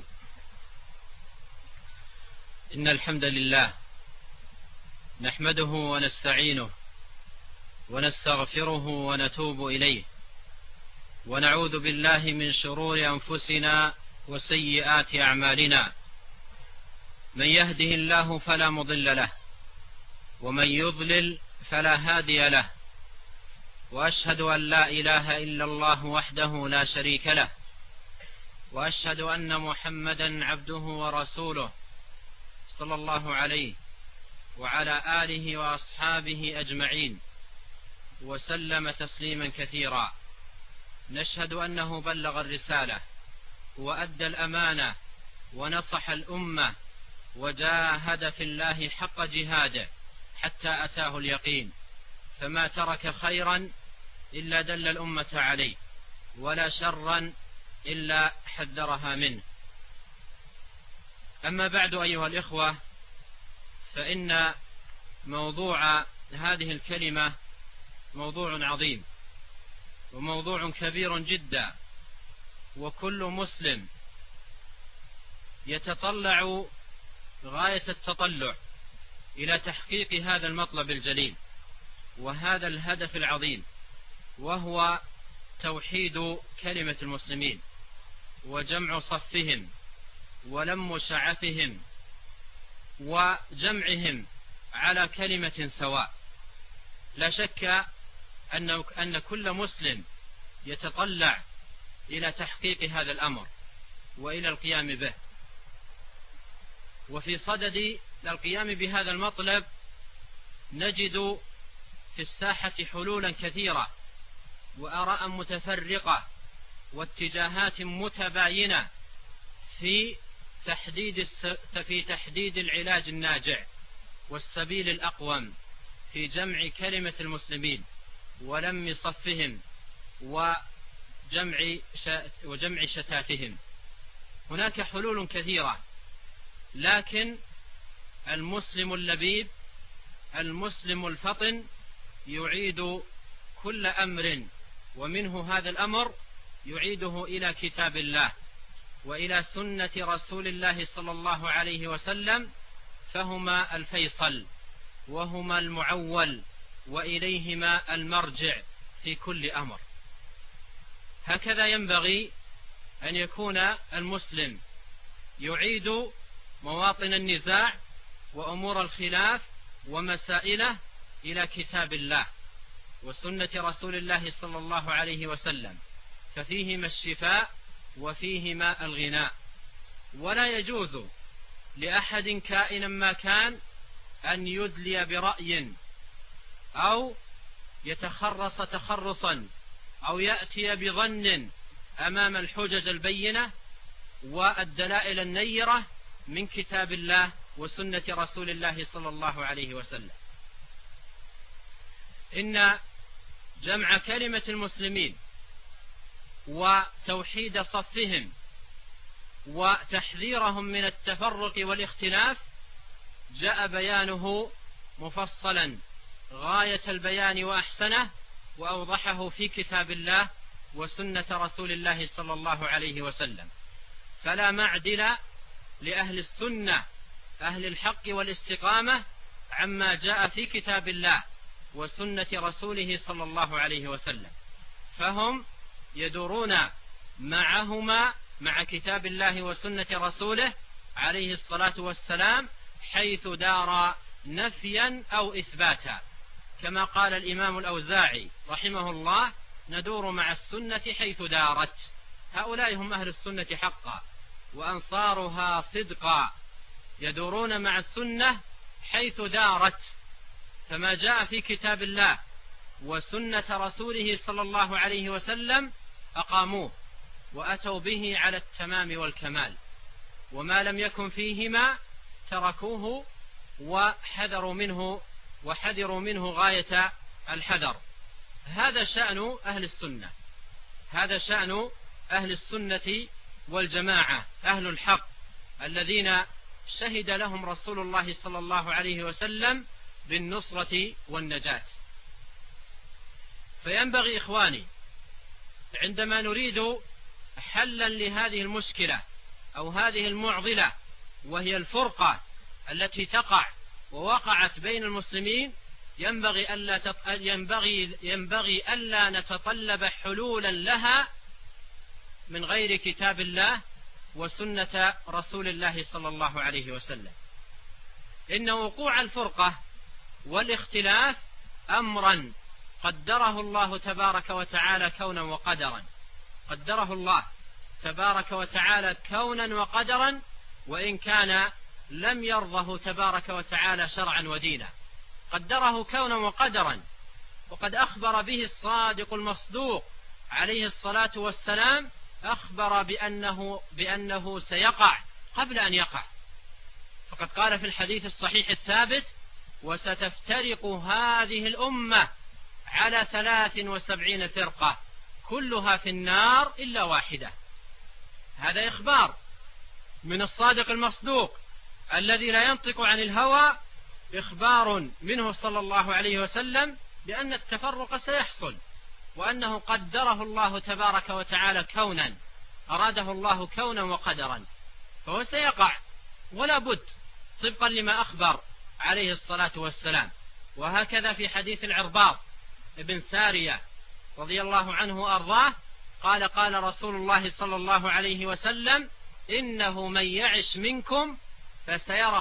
إن الحمد لله نحمده ونستعينه ونستغفره ونتوب إليه، ونعوذ بالله من شرور أنفسنا وسيئات أعمالنا. من يهده الله فلا مضل له، ومن يضلل فلا هادي له، وأشهد أن لا إله إلا الله وحده لا شريك له، وأشهد أن محمدا عبده ورسوله صلى الله عليه وعلى آله وأصحابه أجمعين وسلم تسليما كثيرا. نشهد أنه بلغ الرسالة وأدى الأمانة ونصح الأمة وجاهد في الله حق جهاده حتى أتاه اليقين، فما ترك خيرا إلا دل الأمة عليه، ولا شرا إلا حذرها منه. أما بعد أيها الإخوة، فإن موضوع هذه الكلمة موضوع عظيم وموضوع كبير جدا، وكل مسلم يتطلع غاية التطلع إلى تحقيق هذا المطلب الجليل وهذا الهدف العظيم، وهو توحيد كلمة المسلمين وجمع صفهم ولم شعثهم وجمعهم على كلمة سواء. لا شك أن كل مسلم يتطلع إلى تحقيق هذا الأمر وإلى القيام به. وفي صدد القيام بهذا المطلب نجد في الساحة حلولا كثيرة وآراء متفرقة واتجاهات متباينة في تحديد العلاج الناجع والسبيل الأقوم في جمع كلمة المسلمين ولم صفهم وجمع شتاتهم. هناك حلول كثيرة، لكن المسلم اللبيب المسلم الفطن يعيد كل أمر، ومنه هذا الأمر يعيده إلى كتاب الله وإلى سنة رسول الله صلى الله عليه وسلم، فهما الفيصل وهما المعول، وإليهما المرجع في كل أمر. هكذا ينبغي أن يكون المسلم يعيد مواطن النزاع وأمور الخلاف ومسائله إلى كتاب الله وسنة رسول الله صلى الله عليه وسلم، ففيهما الشفاء وفيهما الغناء. ولا يجوز لأحد كائنا ما كان أن يدلي برأي أو يتخرص تخرصا أو يأتي بظن أمام الحجج البينة والدلائل النيرة من كتاب الله وسنة رسول الله صلى الله عليه وسلم. إن جمع كلمة المسلمين وتوحيد صفهم وتحذيرهم من التفرق والاختلاف جاء بيانه مفصلا غاية البيان وأحسنه، وأوضحه في كتاب الله وسنة رسول الله صلى الله عليه وسلم. فلا معدل لأهل السنة أهل الحق والاستقامة عما جاء في كتاب الله وسنة رسوله صلى الله عليه وسلم، فهم يدورون معهما مع كتاب الله وسنة رسوله عليه الصلاة والسلام حيث دار نفيا أو إثباتا، كما قال الإمام الأوزاعي رحمه الله: ندور مع السنة حيث دارت. هؤلاء هم أهل السنة حقا وأنصارها صدقا، يدورون مع السنة حيث دارت، فما جاء في كتاب الله وسنة رسوله صلى الله عليه وسلم أقاموه وأتوا به على التمام والكمال، وما لم يكن فيهما تركوه وحذروا منه غاية الحذر. هذا شأن أهل السنة، هذا شأن أهل السنة والجماعة، أهل الحق الذين شهد لهم رسول الله صلى الله عليه وسلم بالنصرة والنجاة. فينبغي إخواني عندما نريد حلا لهذه المشكلة أو هذه المعضلة وهي الفرقة التي تقع ووقعت بين المسلمين، ينبغي ألا نتطلب حلولا لها من غير كتاب الله وسنة رسول الله صلى الله عليه وسلم. إن وقوع الفرقة والاختلاف أمرا قدره الله تبارك وتعالى كونا وقدرا، قدره الله تبارك وتعالى كونا وقدرا، وإن كان لم يرضه تبارك وتعالى شرعا ودينا، قدره كونا وقدرا. وقد أخبر به الصادق المصدوق عليه الصلاة والسلام، أخبر بأنه سيقع قبل أن يقع، فقد قال في الحديث الصحيح الثابت: وستفترق هذه الأمة على 73 فرقة كلها في النار إلا واحدة. هذا إخبار من الصادق المصدوق الذي لا ينطق عن الهوى، إخبار منه صلى الله عليه وسلم بأن التفرق سيحصل، وأنه قدره الله تبارك وتعالى كونا، أراده الله كونا وقدرا، فهو سيقع ولا بد طبقا لما أخبر عليه الصلاة والسلام. وهكذا في حديث العرباض ابن سارية رضي الله عنه وأرضاه قال: قال رسول الله صلى الله عليه وسلم: إنه من يعش منكم فسيرى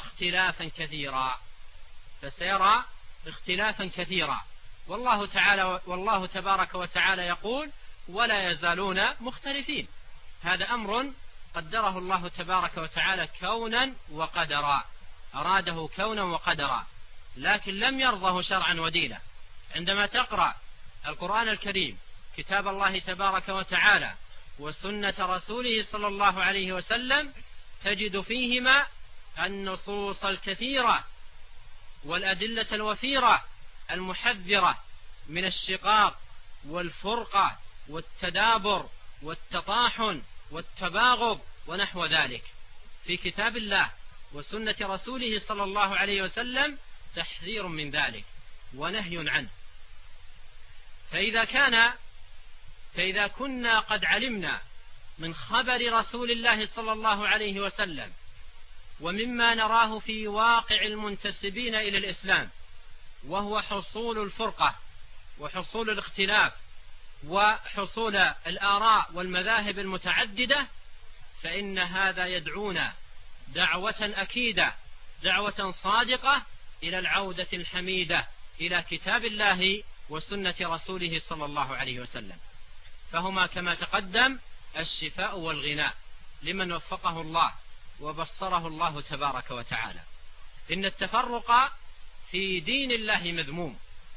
اختلافا كثيرا، والله تبارك وتعالى يقول: ولا يزالون مختلفين. هذا أمر قدره الله تبارك وتعالى كونا وقدرا، أراده كونا وقدرا، لكن لم يرضه شرعا ودينا. عندما تقرأ القرآن الكريم كتاب الله تبارك وتعالى وسنة رسوله صلى الله عليه وسلم تجد فيهما النصوص الكثيرة والأدلة الوفيرة المحذرة من الشقاق والفرقة والتدابر والتطاحن والتباغض ونحو ذلك. في كتاب الله وسنة رسوله صلى الله عليه وسلم تحذير من ذلك ونهي عنه. فإذا كنا قد علمنا من خبر رسول الله صلى الله عليه وسلم ومما نراه في واقع المنتسبين إلى الإسلام، وهو حصول الفرقة وحصول الاختلاف وحصول الآراء والمذاهب المتعددة، فإن هذا يدعونا دعوة أكيدة، دعوة صادقة إلى العودة الحميدة إلى كتاب الله وسنة رسوله صلى الله عليه وسلم، فهما كما تقدم الشفاء والغناء لمن وفقه الله وبصره الله تبارك وتعالى. إن التفرق في دين الله مذموم،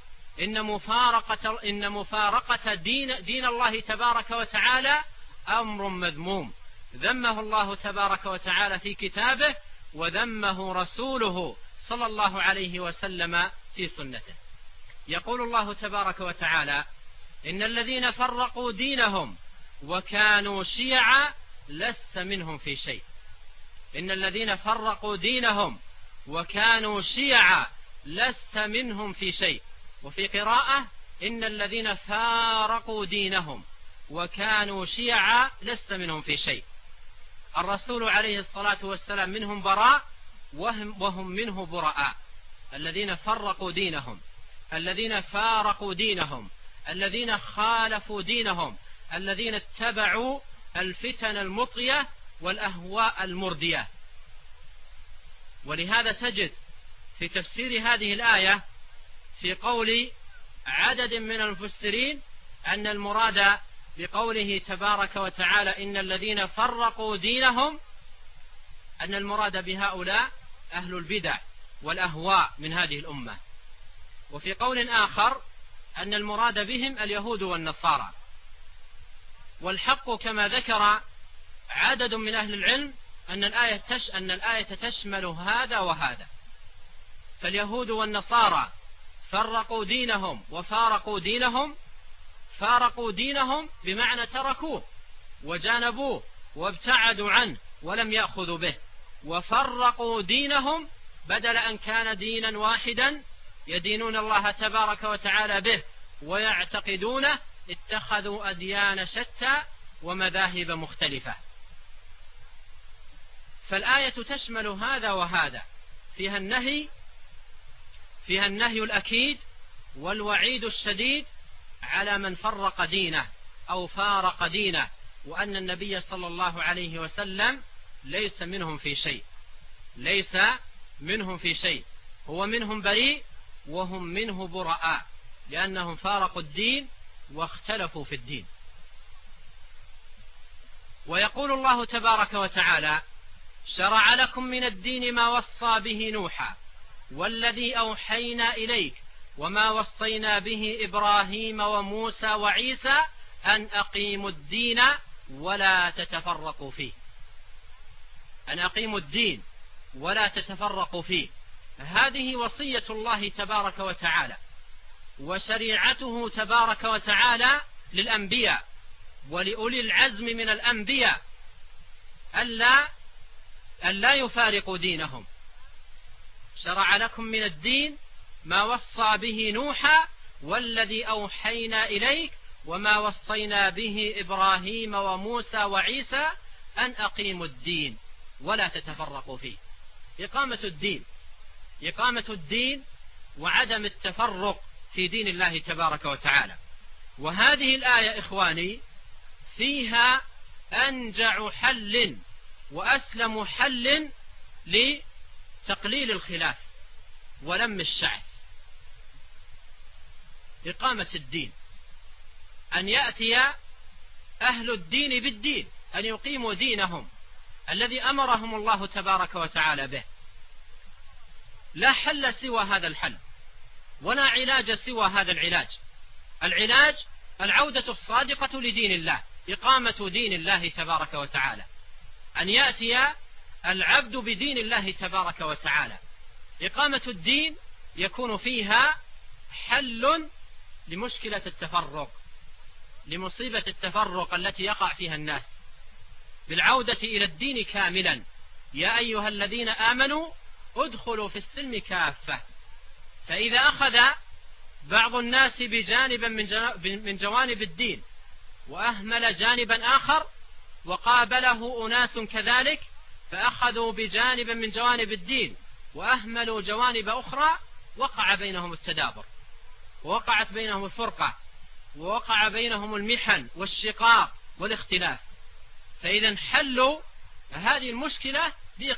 إن مفارقة دين الله تبارك وتعالى أمر مذموم، ذمه الله تبارك وتعالى في كتابه، وذمه رسوله صلى الله عليه وسلم في سنته. يقول الله تبارك وتعالى: إن الذين فرقوا دينهم وكانوا شيعا لست منهم في شيء. إن الذين فرقوا دينهم وكانوا شيعا لست منهم في شيء. وفي قراءة: إن الذين فارقوا دينهم وكانوا شيعا لست منهم في شيء. الرسول عليه الصلاة والسلام منهم براء وهم منه براء. الذين فرقوا دينهم، الذين فارقوا دينهم، الذين خالفوا دينهم، الذين اتبعوا الفتن المطغية والأهواء المردية. ولهذا تجد في تفسير هذه الآية في قول عدد من المفسرين أن المراد بقوله تبارك وتعالى إن الذين فرقوا دينهم أن المراد بهؤلاء أهل البدع والأهواء من هذه الأمة. وفي قول آخر أن المراد بهم اليهود والنصارى. والحق كما ذكر عدد من أهل العلم أن الآية تشمل هذا وهذا. فاليهود والنصارى فرقوا دينهم وفارقوا دينهم. فارقوا دينهم بمعنى تركوه وجانبوه وابتعدوا عنه ولم يأخذوا به. وفرقوا دينهم بدل أن كان دينا واحدا يدينون الله تبارك وتعالى به ويعتقدونه، اتخذوا أديان شتى ومذاهب مختلفة. فالآية تشمل هذا وهذا، فيها النهي الأكيد والوعيد الشديد على من فرق دينه أو فارق دينه، وأن النبي صلى الله عليه وسلم ليس منهم في شيء، ليس منهم في شيء، هو منهم بريء وهم منه براء، لأنهم فارقوا الدين واختلفوا في الدين. ويقول الله تبارك وتعالى: شرع لكم من الدين ما وصى به نوحا والذي أوحينا إليك وما وصينا به إبراهيم وموسى وعيسى أن أقيموا الدين ولا تتفرقوا فيه. أن أقيموا الدين ولا تتفرقوا فيه. هذه وصية الله تبارك وتعالى وشريعته تبارك وتعالى للأنبياء ولأولي العزم من الأنبياء ألا يفارقوا دينهم. شرع لكم من الدين ما وصى به نوحا والذي أوحينا إليك وما وصينا به إبراهيم وموسى وعيسى أن أقيموا الدين ولا تتفرقوا فيه. إقامة الدين وعدم التفرق في دين الله تبارك وتعالى. وهذه الآية إخواني فيها أنجع حل وأسلم حل لتقليل الخلاف ولم الشعث. إقامة الدين، أن يأتي أهل الدين بالدين، أن يقيموا دينهم الذي أمرهم الله تبارك وتعالى به. لا حل سوى هذا الحل ولا علاج سوى هذا العلاج. العلاج العودة الصادقة لدين الله، إقامة دين الله تبارك وتعالى، أن يأتي العبد بدين الله تبارك وتعالى. إقامة الدين يكون فيها حل لمشكلة التفرق، لمصيبة التفرق التي يقع فيها الناس، بالعودة إلى الدين كاملا. يا أيها الذين آمنوا ادخلوا في السلم كافة. فإذا أخذ بعض الناس بجانبا من جوانب الدين وأهمل جانبا آخر وقابله أناس كذلك فأخذوا بجانب من جوانب الدين وأهملوا جوانب أخرى، وقع بينهم التدابر، ووقعت بينهم الفرقة، ووقع بينهم المحن والشقاق والاختلاف. فإذا حلوا هذه المشكلة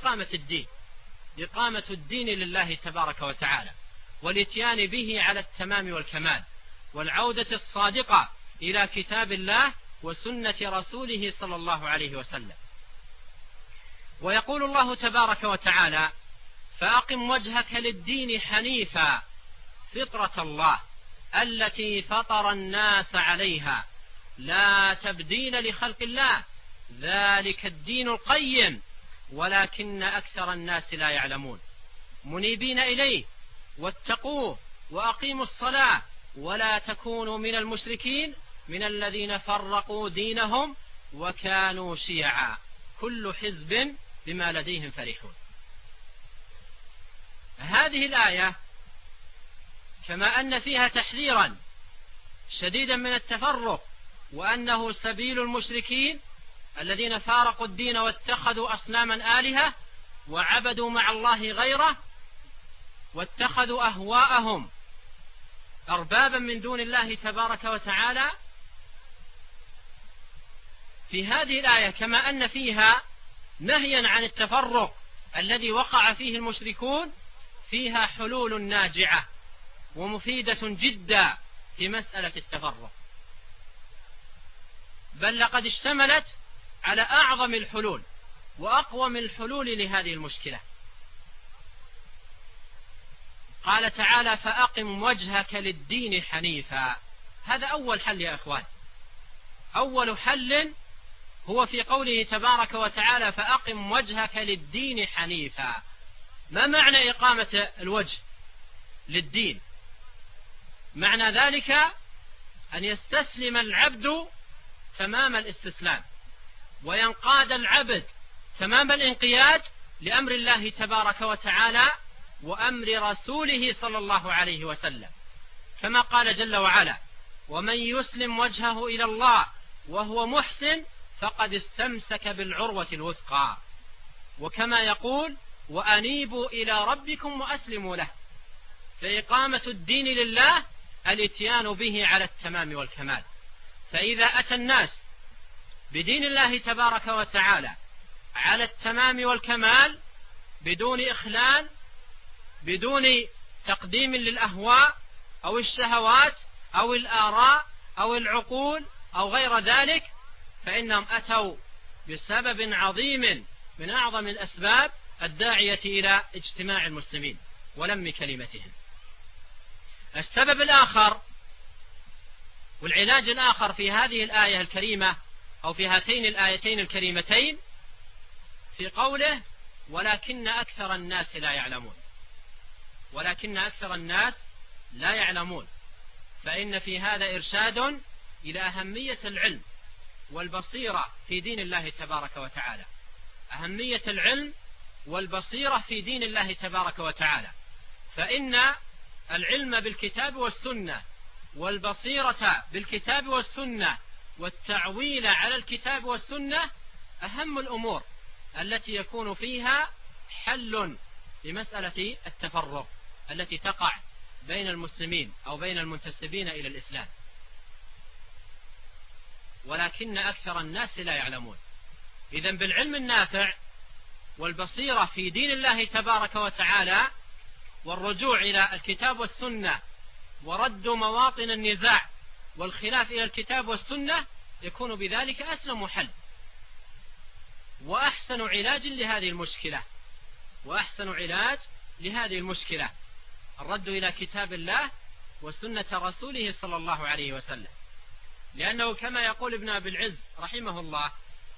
بإقامة الدين لله تبارك وتعالى، والاتيان به على التمام والكمال، والعودة الصادقة إلى كتاب الله وسنة رسوله صلى الله عليه وسلم. ويقول الله تبارك وتعالى: فأقم وجهك للدين حنيفا فطرة الله التي فطر الناس عليها لا تبديل لخلق الله ذلك الدين القيم ولكن أكثر الناس لا يعلمون منيبين إليه واتقوه وأقيموا الصلاة ولا تكونوا من المشركين من الذين فرقوا دينهم وكانوا شيعا كل حزب بما لديهم فرحون. هذه الآية كما أن فيها تحذيرا شديدا من التفرق، وأنه سبيل المشركين الذين فارقوا الدين واتخذوا أصناما آلهة وعبدوا مع الله غيره واتخذوا أهواءهم أربابا من دون الله تبارك وتعالى. في هذه الآية كما أن فيها نهيا عن التفرق الذي وقع فيه المشركون، فيها حلول ناجعة ومفيدة جدا في مسألة التفرق، بل لقد اشتملت على أعظم الحلول وأقوم الحلول لهذه المشكلة. قال تعالى: فأقم وجهك للدين حنيفا. هذا أول حل يا إخوان، أول حل هو في قوله تبارك وتعالى: فأقم وجهك للدين حنيفا. ما معنى إقامة الوجه للدين؟ معنى ذلك أن يستسلم العبد تمام الاستسلام، وينقاد العبد تمام الانقياد لأمر الله تبارك وتعالى وأمر رسوله صلى الله عليه وسلم، كما قال جل وعلا: ومن يسلم وجهه إلى الله وهو محسن فقد استمسك بالعروة الوثقى، وكما يقول: وأنيبوا إلى ربكم وأسلموا له. فإقامة الدين لله الاتيان به على التمام والكمال. فإذا أتى الناس بدين الله تبارك وتعالى على التمام والكمال بدون إخلال، بدون تقديم للأهواء أو الشهوات أو الآراء أو العقول أو غير ذلك، فإنهم أتوا بسبب عظيم من أعظم الأسباب الداعية إلى اجتماع المسلمين ولم كلمتهم. السبب الآخر والعلاج الآخر في هذه الآية الكريمة أو في هاتين الآيتين الكريمتين في قوله: ولكن أكثر الناس لا يعلمون. ولكن أكثر الناس لا يعلمون، فإن في هذا إرشاد إلى أهمية العلم والبصيرة في دين الله تبارك وتعالى، أهمية العلم والبصيرة في دين الله تبارك وتعالى. فإن العلم بالكتاب والسنة والبصيرة بالكتاب والسنة والتعويل على الكتاب والسنة أهم الأمور التي يكون فيها حل لمسألة التفرق التي تقع بين المسلمين أو بين المنتسبين إلى الإسلام. ولكن أكثر الناس لا يعلمون. إذن بالعلم النافع والبصيرة في دين الله تبارك وتعالى والرجوع إلى الكتاب والسنة ورد مواطن النزاع والخلاف إلى الكتاب والسنة يكون بذلك أسلم حل وأحسن علاج لهذه المشكلة. وأحسن علاج لهذه المشكلة الرد إلى كتاب الله وسنة رسوله صلى الله عليه وسلم، لأنه كما يقول ابن أبي العز رحمه الله: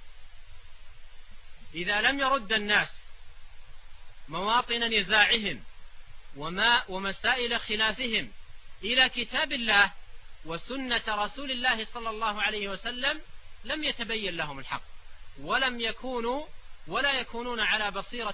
إذا لم يرد الناس مواطن نزاعهم ومسائل خلافهم إلى كتاب الله وسنة رسول الله صلى الله عليه وسلم لم يتبين لهم الحق، ولا يكونون على بصيرة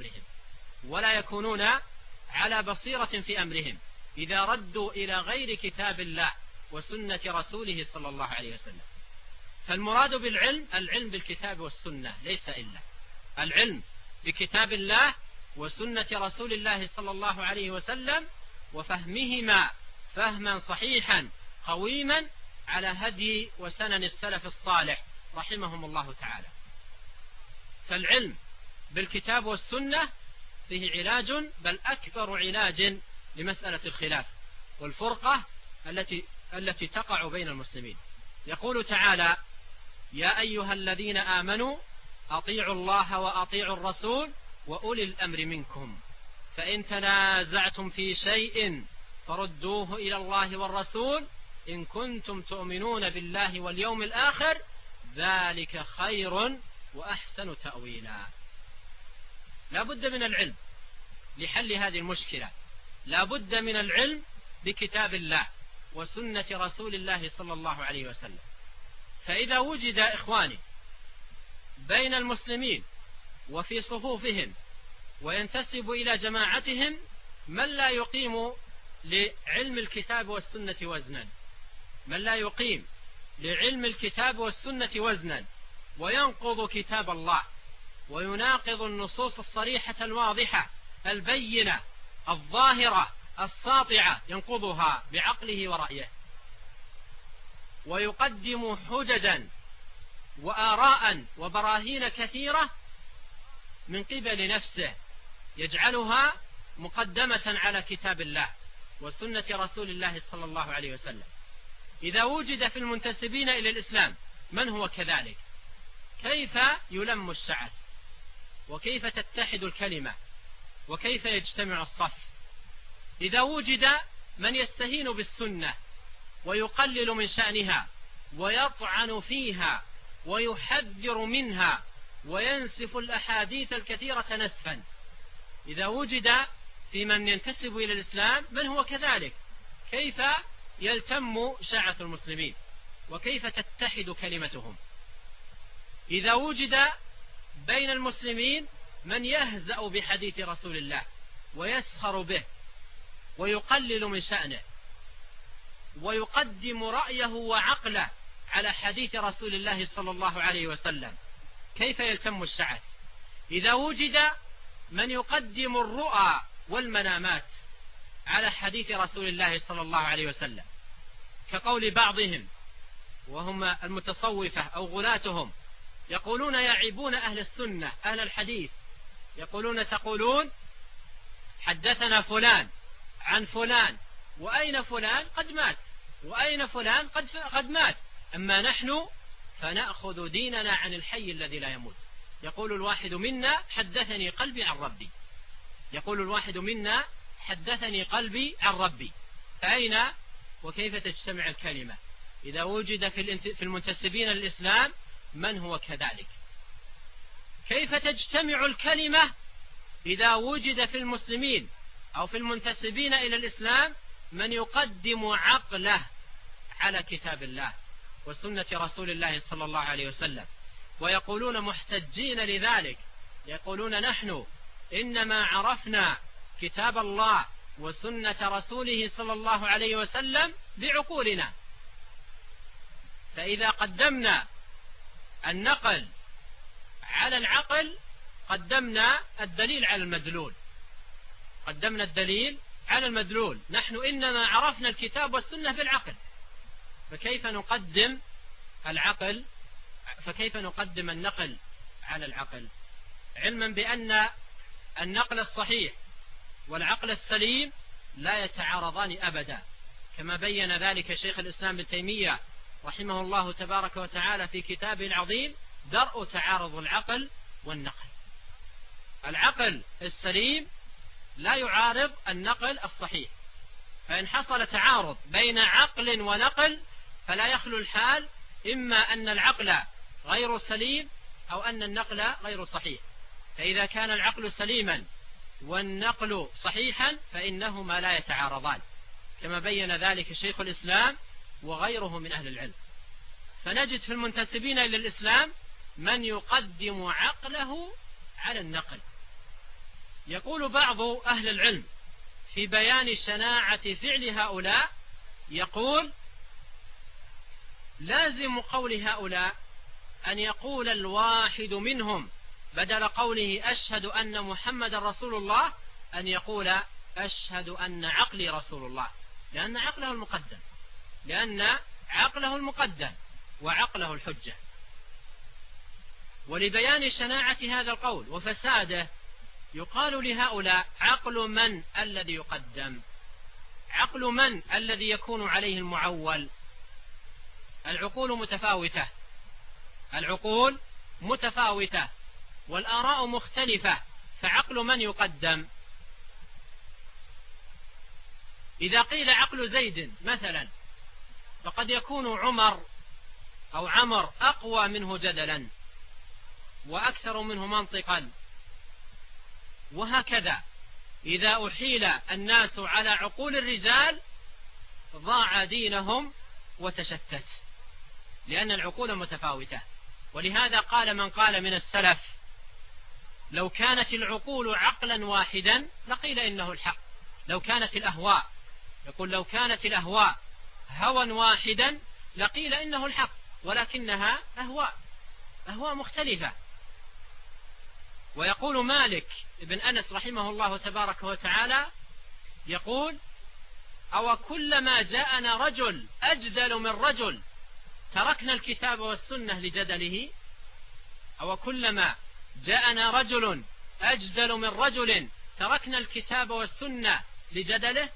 في أمرهم إذا ردوا إلى غير كتاب الله وسنة رسوله صلى الله عليه وسلم. فالمراد بالعلم العلم بالكتاب والسنة، ليس إلا العلم بكتاب الله وسنة رسول الله صلى الله عليه وسلم، وفهمهما فهما صحيحا قويما على هدي وسنن السلف الصالح رحمهم الله تعالى. فالعلم بالكتاب والسنة فيه علاج، بل أكبر علاج لمسألة الخلاف والفرقة التي تقع بين المسلمين. يقول تعالى: يا أيها الذين آمنوا أطيعوا الله وأطيعوا الرسول وأولي الأمر منكم، فإن تنازعتم في شيء فردوه إلى الله والرسول إن كنتم تؤمنون بالله واليوم الآخر ذلك خير وأحسن تأويلا. لا بد من العلم لحل هذه المشكلة، لا بد من العلم بكتاب الله وسنة رسول الله صلى الله عليه وسلم. فإذا وجد إخواني بين المسلمين وفي صفوفهم وينتسب إلى جماعتهم من لا يقيم لعلم الكتاب والسنة وزنا، من لا يقيم لعلم الكتاب والسنة وزنا، وينقض كتاب الله ويناقض النصوص الصريحة الواضحة البينة الظاهرة الساطعة، ينقضها بعقله ورأيه، ويقدم حججا وآراء وبراهين كثيرة من قبل نفسه يجعلها مقدمة على كتاب الله وسنة رسول الله صلى الله عليه وسلم. إذا وجد في المنتسبين إلى الإسلام من هو كذلك، كيف يلم الشعث، وكيف تتحد الكلمة، وكيف يجتمع الصف؟ إذا وجد من يستهين بالسنة ويقلل من شأنها ويطعن فيها ويحذر منها وينسف الأحاديث الكثيرة نسفا، إذا وجد في من ينتسب إلى الإسلام من هو كذلك، كيف يلتم شعث المسلمين وكيف تتحد كلمتهم؟ إذا وجد بين المسلمين من يهزأ بحديث رسول الله ويسخر به ويقلل من شأنه ويقدم رأيه وعقله على حديث رسول الله صلى الله عليه وسلم، كيف يلتم الشعث؟ إذا وجد من يقدم الرؤى والمنامات على حديث رسول الله صلى الله عليه وسلم، كقول بعضهم وهم المتصوفة أو غلاتهم يقولون يعيبون أهل السنة أهل الحديث، يقولون تقولون حدثنا فلان عن فلان، وأين فلان قد مات، وأين فلان قد مات، أما نحن فنأخذ ديننا عن الحي الذي لا يموت. يقول الواحد منا حدثني قلبي عن ربي، يقول الواحد منا حدثني قلبي عن ربي. فأين وكيف تجتمع الكلمة إذا وجد في المنتسبين للإسلام من هو كذلك؟ كيف تجتمع الكلمة إذا وجد في المسلمين أو في المنتسبين إلى الإسلام من يقدم عقله على كتاب الله وسنة رسول الله صلى الله عليه وسلم، ويقولون محتجين لذلك، يقولون نحن إنما عرفنا كتاب الله وسنة رسوله صلى الله عليه وسلم بعقولنا، فإذا قدمنا النقل على العقل قدمنا الدليل على المدلول، قدمنا الدليل على المدلول. نحن إنما عرفنا الكتاب والسنة بالعقل، فكيف نقدم العقل، فكيف نقدم النقل على العقل؟ علما بأن النقل الصحيح والعقل السليم لا يتعارضان أبدا، كما بين ذلك شيخ الإسلام ابن تيمية رحمه الله تبارك وتعالى في كتابه العظيم درء تعارض العقل والنقل. العقل السليم لا يعارض النقل الصحيح، فإن حصل تعارض بين عقل ونقل فلا يخلو الحال إما أن العقل غير سليم أو أن النقل غير صحيح. فإذا كان العقل سليما والنقل صحيحا فإنهما لا يتعارضان، كما بين ذلك شيخ الإسلام وغيره من أهل العلم. فنجد في المنتسبين إلى الإسلام من يقدم عقله على النقل. يقول بعض أهل العلم في بيان شناعة فعل هؤلاء، يقول لازم قول هؤلاء أن يقول الواحد منهم بدل قوله أشهد أن محمد رسول الله أن يقول أشهد أن عقلي رسول الله، لأن عقله المقدم وعقله الحجة. ولبيان شناعة هذا القول وفساده يقال لهؤلاء عقل من الذي يقدم؟ عقل من الذي يكون عليه المعول؟ العقول متفاوتة والآراء مختلفة، فعقل من يقدم؟ إذا قيل عقل زيد مثلا فقد يكون عمر أو عمر أقوى منه جدلا وأكثر منه منطقا، وهكذا إذا أحيل الناس على عقول الرجال ضاع دينهم وتشتت، لأن العقول متفاوتة. ولهذا قال من قال من السلف لو كانت العقول عقلا واحدا لقيل إنه الحق. لو كانت الأهواء هوى واحدا لقيل إنه الحق، ولكنها أهواء مختلفة. ويقول مالك بن أنس رحمه الله تبارك وتعالى يقول أو كلما جاءنا رجل أجدل من رجل تركنا الكتاب والسنة لجدله؟ أو كلما جاءنا رجل أجدل من رجل تركنا الكتاب والسنة لجدله؟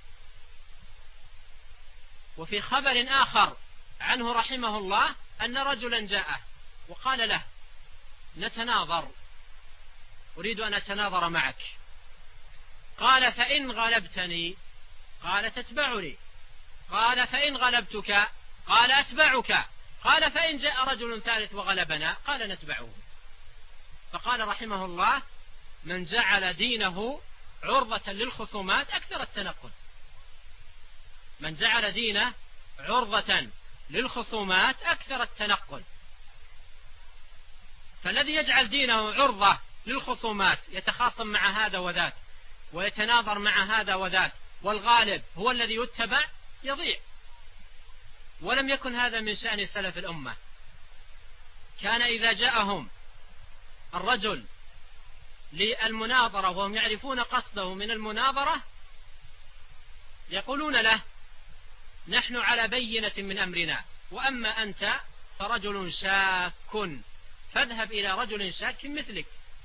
وفي خبر آخر عنه رحمه الله أن رجلا جاءه وقال له نتناظر، أريد أن أتناظر معك. قال فإن غلبتني قال تتبعني. قال فإن غلبتك قال أتبعك. قال فإن جاء رجل ثالث وغلبنا قال نتبعه. فقال رحمه الله من جعل دينه عرضة للخصومات أكثر التنقل. من جعل دينه عرضة للخصومات أكثر التنقل. فالذي يجعل دينه عرضة للخصومات يتخاصم مع هذا وذاك ويتناظر مع هذا وذاك والغالب هو الذي يتبع يضيع. ولم يكن هذا من شأن سلف الأمة. كان إذا جاءهم الرجل للمناظرة وهم يعرفون قصده من المناظرة يقولون له نحن على بينة من أمرنا، وأما أنت فرجل شاك فاذهب إلى رجل شاك مثلك.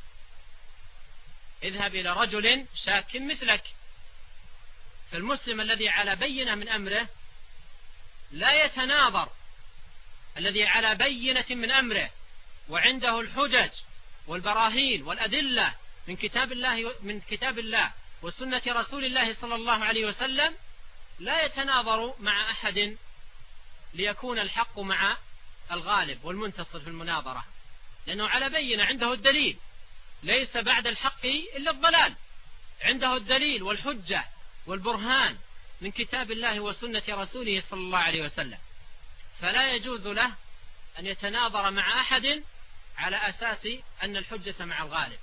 اذهب إلى رجل شاك مثلك. فالمسلم الذي على بينة من أمره لا يتناظر. الذي على بينة من أمره وعنده الحجج والبراهين والأدلة من كتاب الله وسنة رسول الله صلى الله عليه وسلم لا يتناظر مع أحد ليكون الحق مع الغالب والمنتصر في المناظرة، لأنه على بينة عنده الدليل. ليس بعد الحق إلا الضلال. عنده الدليل والحجة والبرهان من كتاب الله وسنة رسوله صلى الله عليه وسلم. فلا يجوز له أن يتناظر مع أحد على أساس أن الحجة مع الغالب،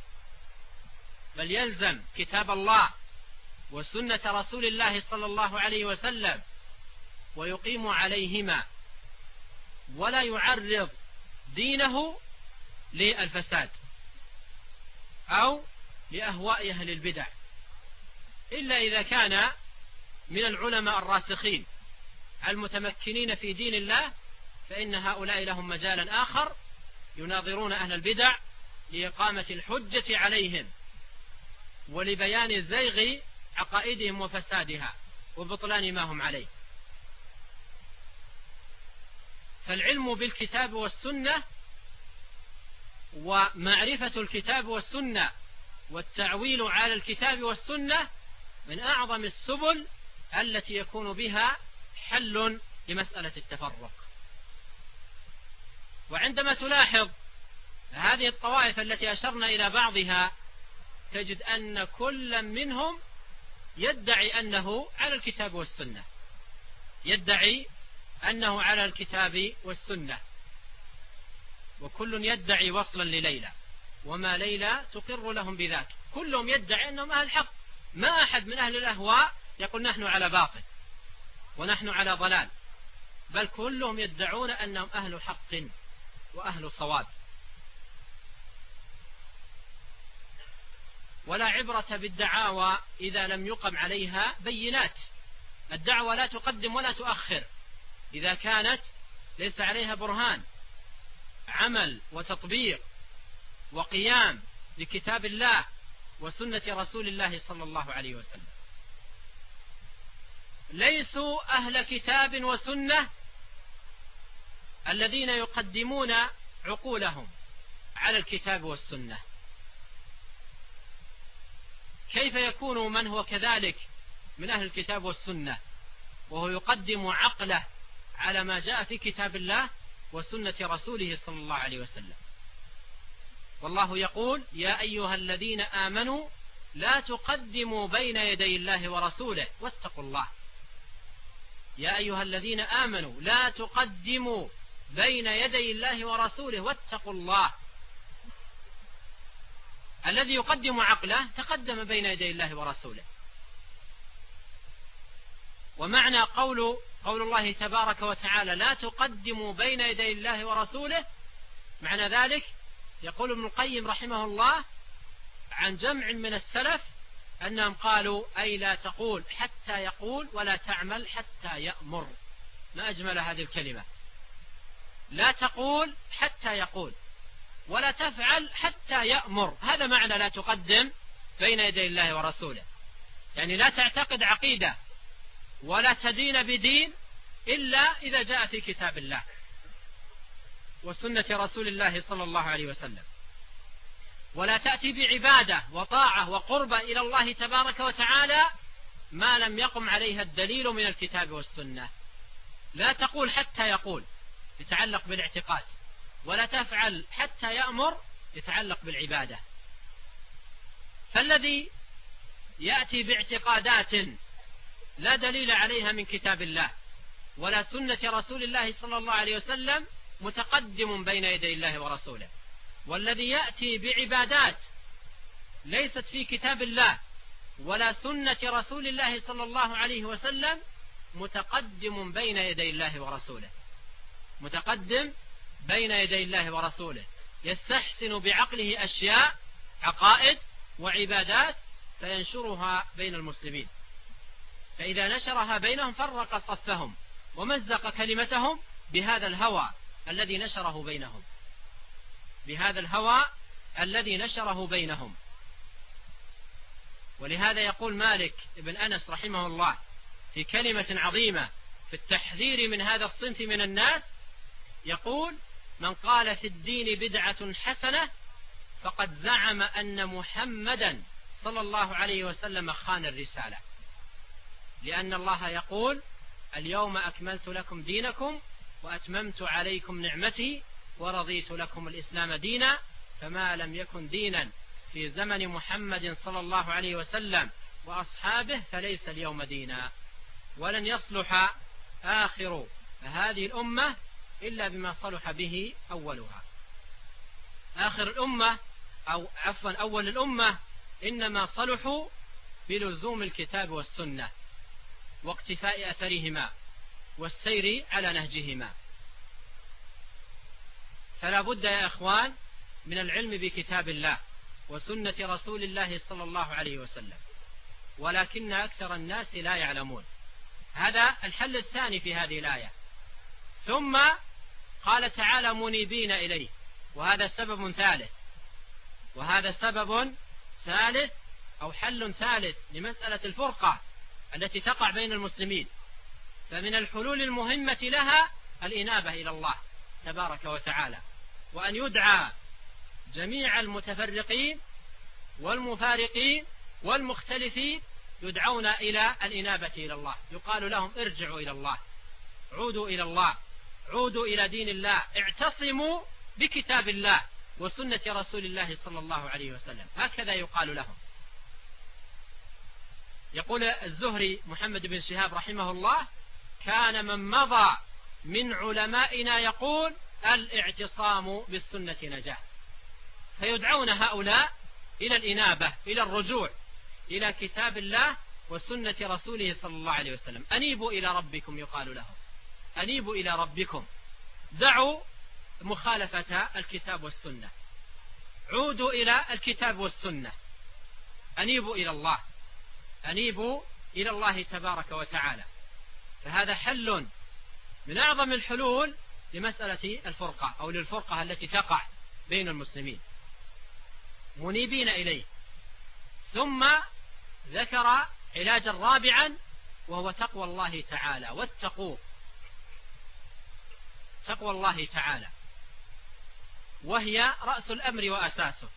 بل يلزم كتاب الله وسنة رسول الله صلى الله عليه وسلم ويقيم عليهما، ولا يعرض دينه للفساد أو لأهواء أهل البدع، إلا إذا كان من العلماء الراسخين المتمكنين في دين الله، فإن هؤلاء لهم مجالا آخر يناظرون أهل البدع لإقامة الحجة عليهم ولبيان زيغ عقائدهم وفسادها وبطلان ما هم عليه. فالعلم بالكتاب والسنة ومعرفة الكتاب والسنة والتعويل على الكتاب والسنة من أعظم السبل التي يكون بها حل لمسألة التفرق. وعندما تلاحظ هذه الطوائف التي أشرنا إلى بعضها تجد أن كل منهم يدعي أنه على الكتاب والسنة، يدعي أنه على الكتاب والسنة، وكل يدعي وصلا لليلى، وما ليلى تقر لهم بذاك. كلهم يدعي أنهم أهل الحق. ما أحد من أهل الأهواء يقول نحن على باطل ونحن على ضلال. بل كلهم يدعون أنهم أهل حق وأهل صواب. ولا عبرة بالدعاوى إذا لم يقم عليها بينات. الدعوة لا تقدم ولا تؤخر إذا كانت ليس عليها برهان، عمل وتطبيق وقيام بكتاب الله وسنة رسول الله صلى الله عليه وسلم. ليسوا أهل كتاب وسنة الذين يقدمون عقولهم على الكتاب والسنة. كيف يكون من هو كذلك من أهل الكتاب والسنة وهو يقدم عقله على ما جاء في كتاب الله وسنة رسوله صلى الله عليه وسلم؟ والله يقول: يا أيها الذين آمنوا لا تقدموا بين يدي الله ورسوله واتقوا الله. يا أيها الذين آمنوا لا تقدموا بين يدي الله ورسوله واتقوا الله. الذي يقدم عقله تقدم بين يدي الله ورسوله. ومعنى قول الله تبارك وتعالى لا تقدموا بين يدي الله ورسوله، معنى ذلك يقول ابن القيم رحمه الله عن جمع من السلف أنهم قالوا: أي لا تقول حتى يقول ولا تعمل حتى يأمر. ما أجمل هذه الكلمة، لا تقول حتى يقول ولا تفعل حتى يأمر. هذا معنى لا تقدم بين يدي الله ورسوله، يعني لا تعتقد عقيدة ولا تدين بدين إلا إذا جاء في كتاب الله وسنة رسول الله صلى الله عليه وسلم، ولا تأتي بعبادة وطاعة وقربة إلى الله تبارك وتعالى ما لم يقم عليها الدليل من الكتاب والسنة. لا تقول حتى يقول يتعلق بالاعتقاد، ولا تفعل حتى يأمر يتعلق بالعبادة. فالذي يأتي باعتقادات لا دليل عليها من كتاب الله ولا سنة رسول الله صلى الله عليه وسلم متقدم بين يدي الله ورسوله، والذي يأتي بعبادات ليست في كتاب الله ولا سنة رسول الله صلى الله عليه وسلم متقدم بين يدي الله ورسوله، متقدم بين يدي الله ورسوله، يستحسن بعقله أشياء عقائد وعبادات فينشرها بين المسلمين، فإذا نشرها بينهم فرق صفهم ومزق كلمتهم بهذا الهوى الذي نشره بينهم، بهذا الهوى الذي نشره بينهم. ولهذا يقول مالك بن أنس رحمه الله في كلمة عظيمة في التحذير من هذا الصنف من الناس، يقول: من قال في الدين بدعة حسنة فقد زعم أن محمدا صلى الله عليه وسلم خان الرسالة، لأن الله يقول: اليوم أكملت لكم دينكم وأتممت عليكم نعمتي ورضيت لكم الإسلام دينا، فما لم يكن دينا في زمن محمد صلى الله عليه وسلم وأصحابه فليس اليوم دينا، ولن يصلح آخر هذه الأمة إلا بما صلح به أولها. آخر الأمة أو عفوا أول الأمة إنما صلحوا بلزوم الكتاب والسنة واقتفاء أثرهما والسير على نهجهما. فلا بد يا إخوان من العلم بكتاب الله وسنة رسول الله صلى الله عليه وسلم، ولكن أكثر الناس لا يعلمون. هذا الحل الثاني في هذه الآية. ثم قال تعالى: منيبين إليه، وهذا سبب ثالث، وهذا سبب ثالث أو حل ثالث لمسألة الفرقة التي تقع بين المسلمين. فمن الحلول المهمة لها الإنابة إلى الله تبارك وتعالى، وأن يدعى جميع المتفرقين والمفارقين والمختلفين يدعون إلى الإنابة إلى الله، يقال لهم: ارجعوا إلى الله، عودوا إلى الله، عودوا إلى دين الله، اعتصموا بكتاب الله وسنة رسول الله صلى الله عليه وسلم. هكذا يقال لهم. يقول الزهري محمد بن شهاب رحمه الله: كان من مضى من علمائنا يقول: الاعتصام بالسنة نجاة. فيدعون هؤلاء إلى الإنابة، إلى الرجوع إلى كتاب الله وسنة رسوله صلى الله عليه وسلم. أنيبوا إلى ربكم يقال لهم، أنيبوا إلى ربكم، دعوا مخالفة الكتاب والسنة، عودوا إلى الكتاب والسنة، أنيبوا إلى الله، أنيبوا إلى الله تبارك وتعالى. فهذا حل من أعظم الحلول لمسألة الفرقة أو للفرقة التي تقع بين المسلمين، منيبين إليه. ثم ذكر علاجا رابعا وهو تقوى الله تعالى، واتقوه، تقوى الله تعالى، وهي رأس الأمر وأساسه.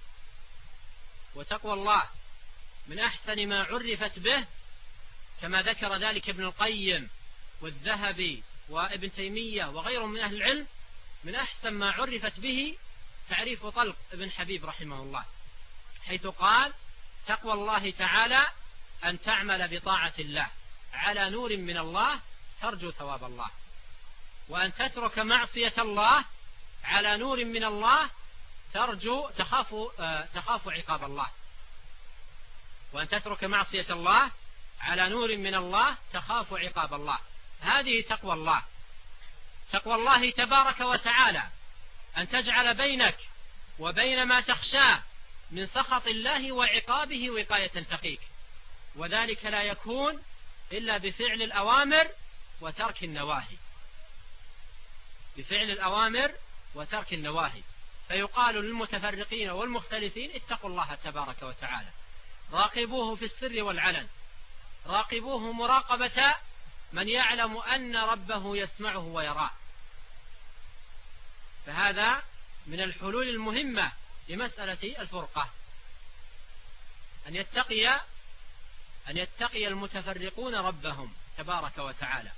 وتقوى الله من أحسن ما عرفت به، كما ذكر ذلك ابن القيم والذهبي وابن تيمية وغيرهم من أهل العلم، من أحسن ما عرفت به تعريف طلق ابن حبيب رحمه الله، حيث قال: تقوى الله تعالى أن تعمل بطاعة الله على نور من الله ترجو ثواب الله، وأن تترك معصية الله على نور من الله تخاف عقاب الله. وأن تترك معصية الله على نور من الله تخاف عقاب الله. هذه تقوى الله، تقوى الله تبارك وتعالى، أن تجعل بينك وبين ما تخشاه من سخط الله وعقابه وقاية تقيك، وذلك لا يكون إلا بفعل الأوامر وترك النواهي، بفعل الأوامر وترك النواهي. فيقال للمتفرقين والمختلفين: اتقوا الله تبارك وتعالى، راقبوه في السر والعلن، راقبوه مراقبة من يعلم أن ربه يسمعه ويراه. فهذا من الحلول المهمة لمسألة الفرقة، أن يتقي المتفرقون ربهم تبارك وتعالى.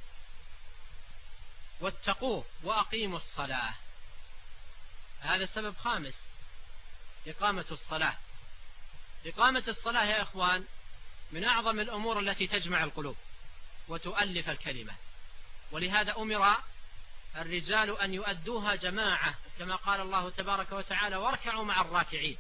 واتقوه وأقيموا الصلاة. هذا السبب خامس، إقامة الصلاة. إقامة الصلاة يا إخوان من أعظم الأمور التي تجمع القلوب وتؤلف الكلمة، ولهذا أمر الرجال أن يؤدوها جماعة، كما قال الله تبارك وتعالى: واركعوا مع الراكعين.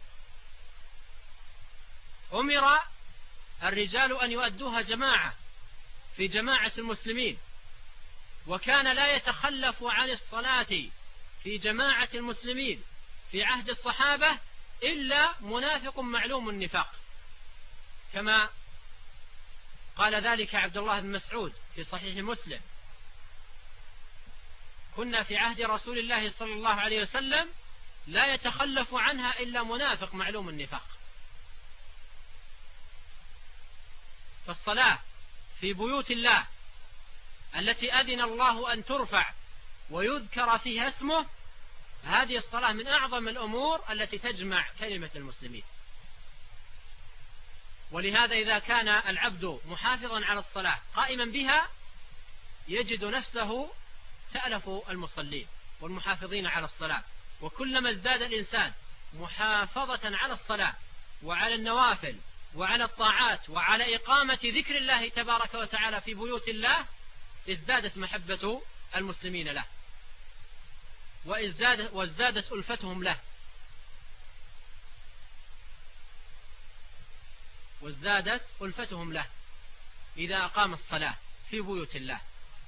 أمر الرجال أن يؤدوها جماعة في جماعة المسلمين، وكان لا يتخلف عن الصلاة في جماعة المسلمين في عهد الصحابة إلا منافق معلوم النفاق، كما قال ذلك عبد الله بن مسعود في صحيح مسلم: كنا في عهد رسول الله صلى الله عليه وسلم لا يتخلف عنها إلا منافق معلوم النفاق. فالصلاة في بيوت الله التي أذن الله أن ترفع ويذكر فيها اسمه، هذه الصلاة من أعظم الأمور التي تجمع كلمة المسلمين. ولهذا إذا كان العبد محافظا على الصلاة قائما بها يجد نفسه تألف المصلين والمحافظين على الصلاة. وكلما ازداد الإنسان محافظة على الصلاة وعلى النوافل وعلى الطاعات وعلى إقامة ذكر الله تبارك وتعالى في بيوت الله، ازدادت محبة المسلمين له وازدادت ألفتهم له، وازدادت ألفتهم له إذا أقام الصلاة في بيوت الله.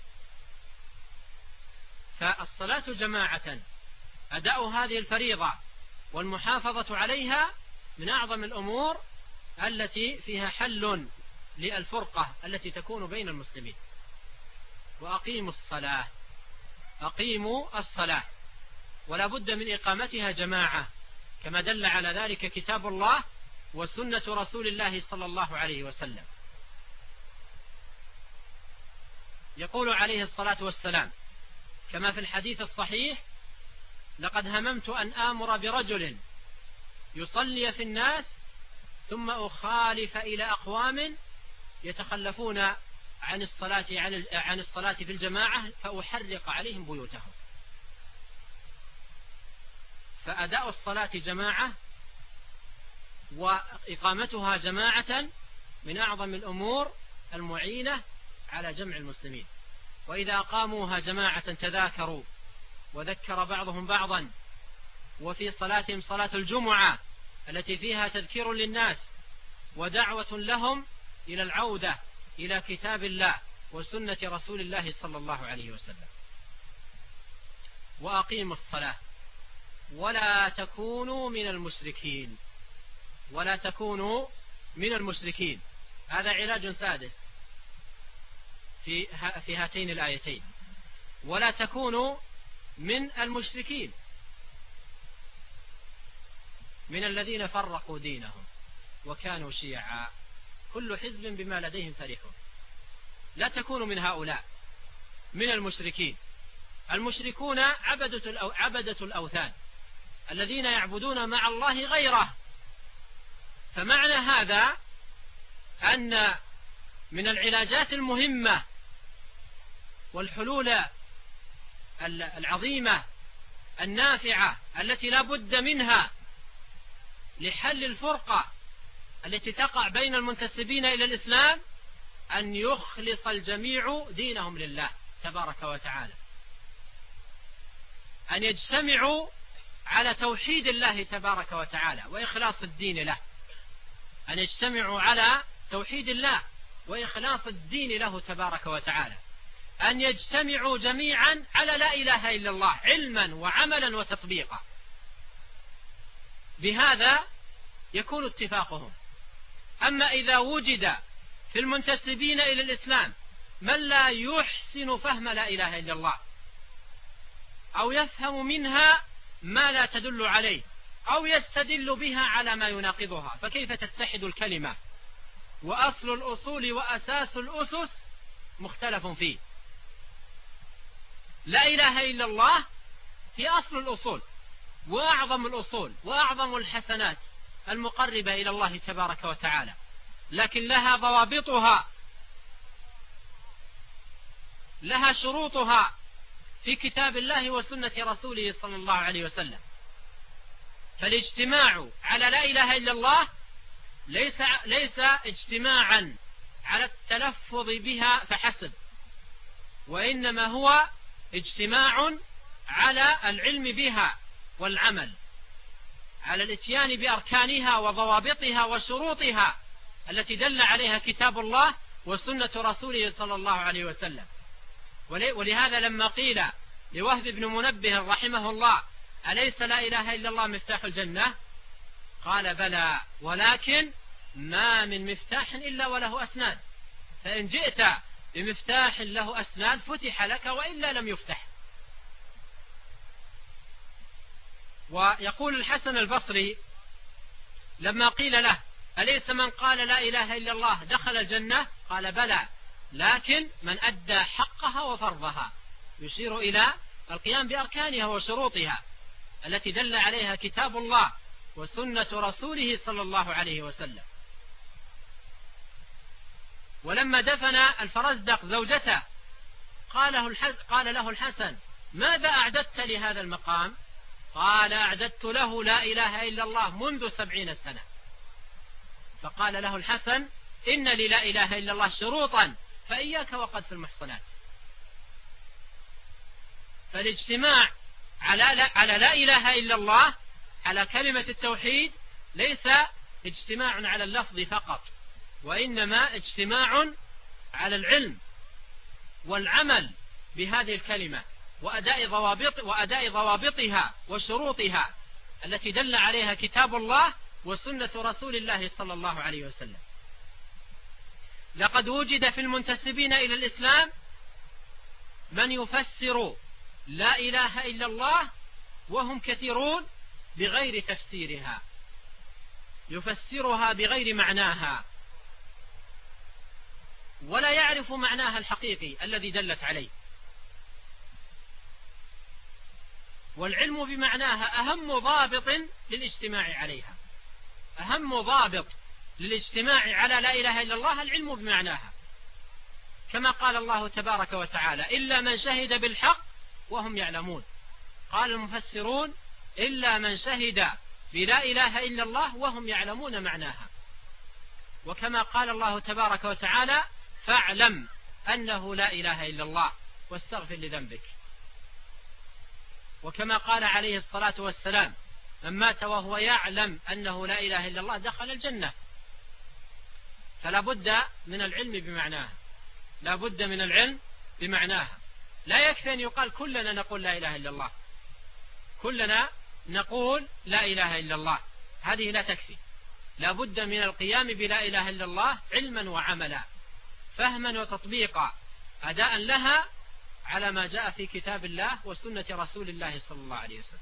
فالصلاة جماعة، أداء هذه الفريضة والمحافظة عليها من أعظم الأمور التي فيها حل للفرقة التي تكون بين المسلمين. وأقيموا الصلاة، أقيموا الصلاة، ولا بد من إقامتها جماعة، كما دل على ذلك كتاب الله وسنة رسول الله صلى الله عليه وسلم. يقول عليه الصلاة والسلام كما في الحديث الصحيح: لقد هممت أن آمر برجل يصلي في الناس ثم أخالف إلى أقوام يتخلفون عن الصلاة في الجماعة فأحرق عليهم بيوتهم. فأداء الصلاة جماعة وإقامتها جماعة من أعظم الأمور المعينة على جمع المسلمين. وإذا أقاموها جماعة تذاكروا وذكر بعضهم بعضا. وفي صلاتهم صلاة الجمعة التي فيها تذكير للناس ودعوة لهم إلى العودة إلى كتاب الله وسنة رسول الله صلى الله عليه وسلم. وأقيموا الصلاة ولا تكونوا من المشركين. ولا تكونوا من المشركين، هذا علاج سادس في هاتين الآيتين. ولا تكونوا من المشركين، من الذين فرقوا دينهم وكانوا شيعا كل حزب بما لديهم فرحون. لا تكونوا من هؤلاء، من المشركين. المشركون عبدة الأوثان الذين يعبدون مع الله غيره. فمعنى هذا أن من العلاجات المهمة والحلول العظيمة النافعة التي لا بد منها لحل الفرقة التي تقع بين المنتسبين إلى الإسلام أن يخلص الجميع دينهم لله تبارك وتعالى، أن يجتمعوا على توحيد الله تبارك وتعالى وإخلاص الدين له، أن يجتمعوا على توحيد الله وإخلاص الدين له تبارك وتعالى، أن يجتمعوا جميعا على لا إله إلا الله علما وعملا وتطبيقا. بهذا يكون اتفاقهم. أما إذا وجد في المنتسبين إلى الإسلام من لا يحسن فهم لا إله إلا الله، أو يفهم منها ما لا تدل عليه، أو يستدل بها على ما يناقضها، فكيف تتحد الكلمة؟ وأصل الأصول وأساس الأسس مختلف فيه. لا إله إلا الله هي أصل الأصول وأعظم الأصول وأعظم الحسنات المقربة إلى الله تبارك وتعالى، لكن لها ضوابطها، لها شروطها في كتاب الله وسنة رسوله صلى الله عليه وسلم. فالاجتماع على لا إله إلا الله ليس اجتماعا على التلفظ بها فحسب، وإنما هو اجتماع على العلم بها والعمل، على الاتيان بأركانها وضوابطها وشروطها التي دل عليها كتاب الله وسنة رسوله صلى الله عليه وسلم. ولهذا لما قيل لوهب بن منبه رحمه الله أليس لا إله إلا الله مفتاح الجنة؟ قال بلى، ولكن ما من مفتاح إلا وله أسنان، فإن جئت بمفتاح له أسنان فتح لك وإلا لم يفتح. ويقول الحسن البصري لما قيل له أليس من قال لا إله إلا الله دخل الجنة؟ قال بلى، لكن من أدى حقها وفرضها، يشير إلى القيام بأركانها وشروطها التي دل عليها كتاب الله وسنة رسوله صلى الله عليه وسلم. ولما دفن الفرزدق زوجته قال له الحسن ماذا أعددت لهذا المقام؟ قال أعددت له لا إله إلا الله منذ 70 سنة. فقال له الحسن إن لي لا إله إلا الله شروطا فإياك وقذف المحصنات. فالاجتماع على لا إله إلا الله، على كلمة التوحيد، ليس اجتماع على اللفظ فقط، وإنما اجتماع على العلم والعمل بهذه الكلمة وأداء ضوابطها وشروطها التي دل عليها كتاب الله وسنة رسول الله صلى الله عليه وسلم. لقد وجد في المنتسبين إلى الإسلام من يفسر لا إله إلا الله وهم كثيرون بغير تفسيرها، يفسرها بغير معناها، ولا يعرف معناها الحقيقي الذي دلت عليه. والعلم بمعناها أهم ضابط للاجتماع عليها، أهم ضابط للاجتماع على لا إله إلا الله العلم بمعناها، كما قال الله تبارك وتعالى إلا من شهد بالحق وهم يعلمون. قال المفسرون إلا من شهد بلا إله إلا الله وهم يعلمون معناها. وكما قال الله تبارك وتعالى فاعلم أنه لا إله إلا الله واستغفر لذنبك. وكما قال عليه الصلاة والسلام من مات وهو يعلم أنه لا إله إلا الله دخل الجنة. فلا بد من العلم بمعناها. لا بد من العلم بمعناها. لا يكفي أن يقال كلنا نقول لا إله إلا الله، كلنا نقول لا إله إلا الله، هذه لا تكفي. لا بد من القيام بلا إله إلا الله علما وعملا، فهما وتطبيقا، أداء لها على ما جاء في كتاب الله وسنة رسول الله صلى الله عليه وسلم.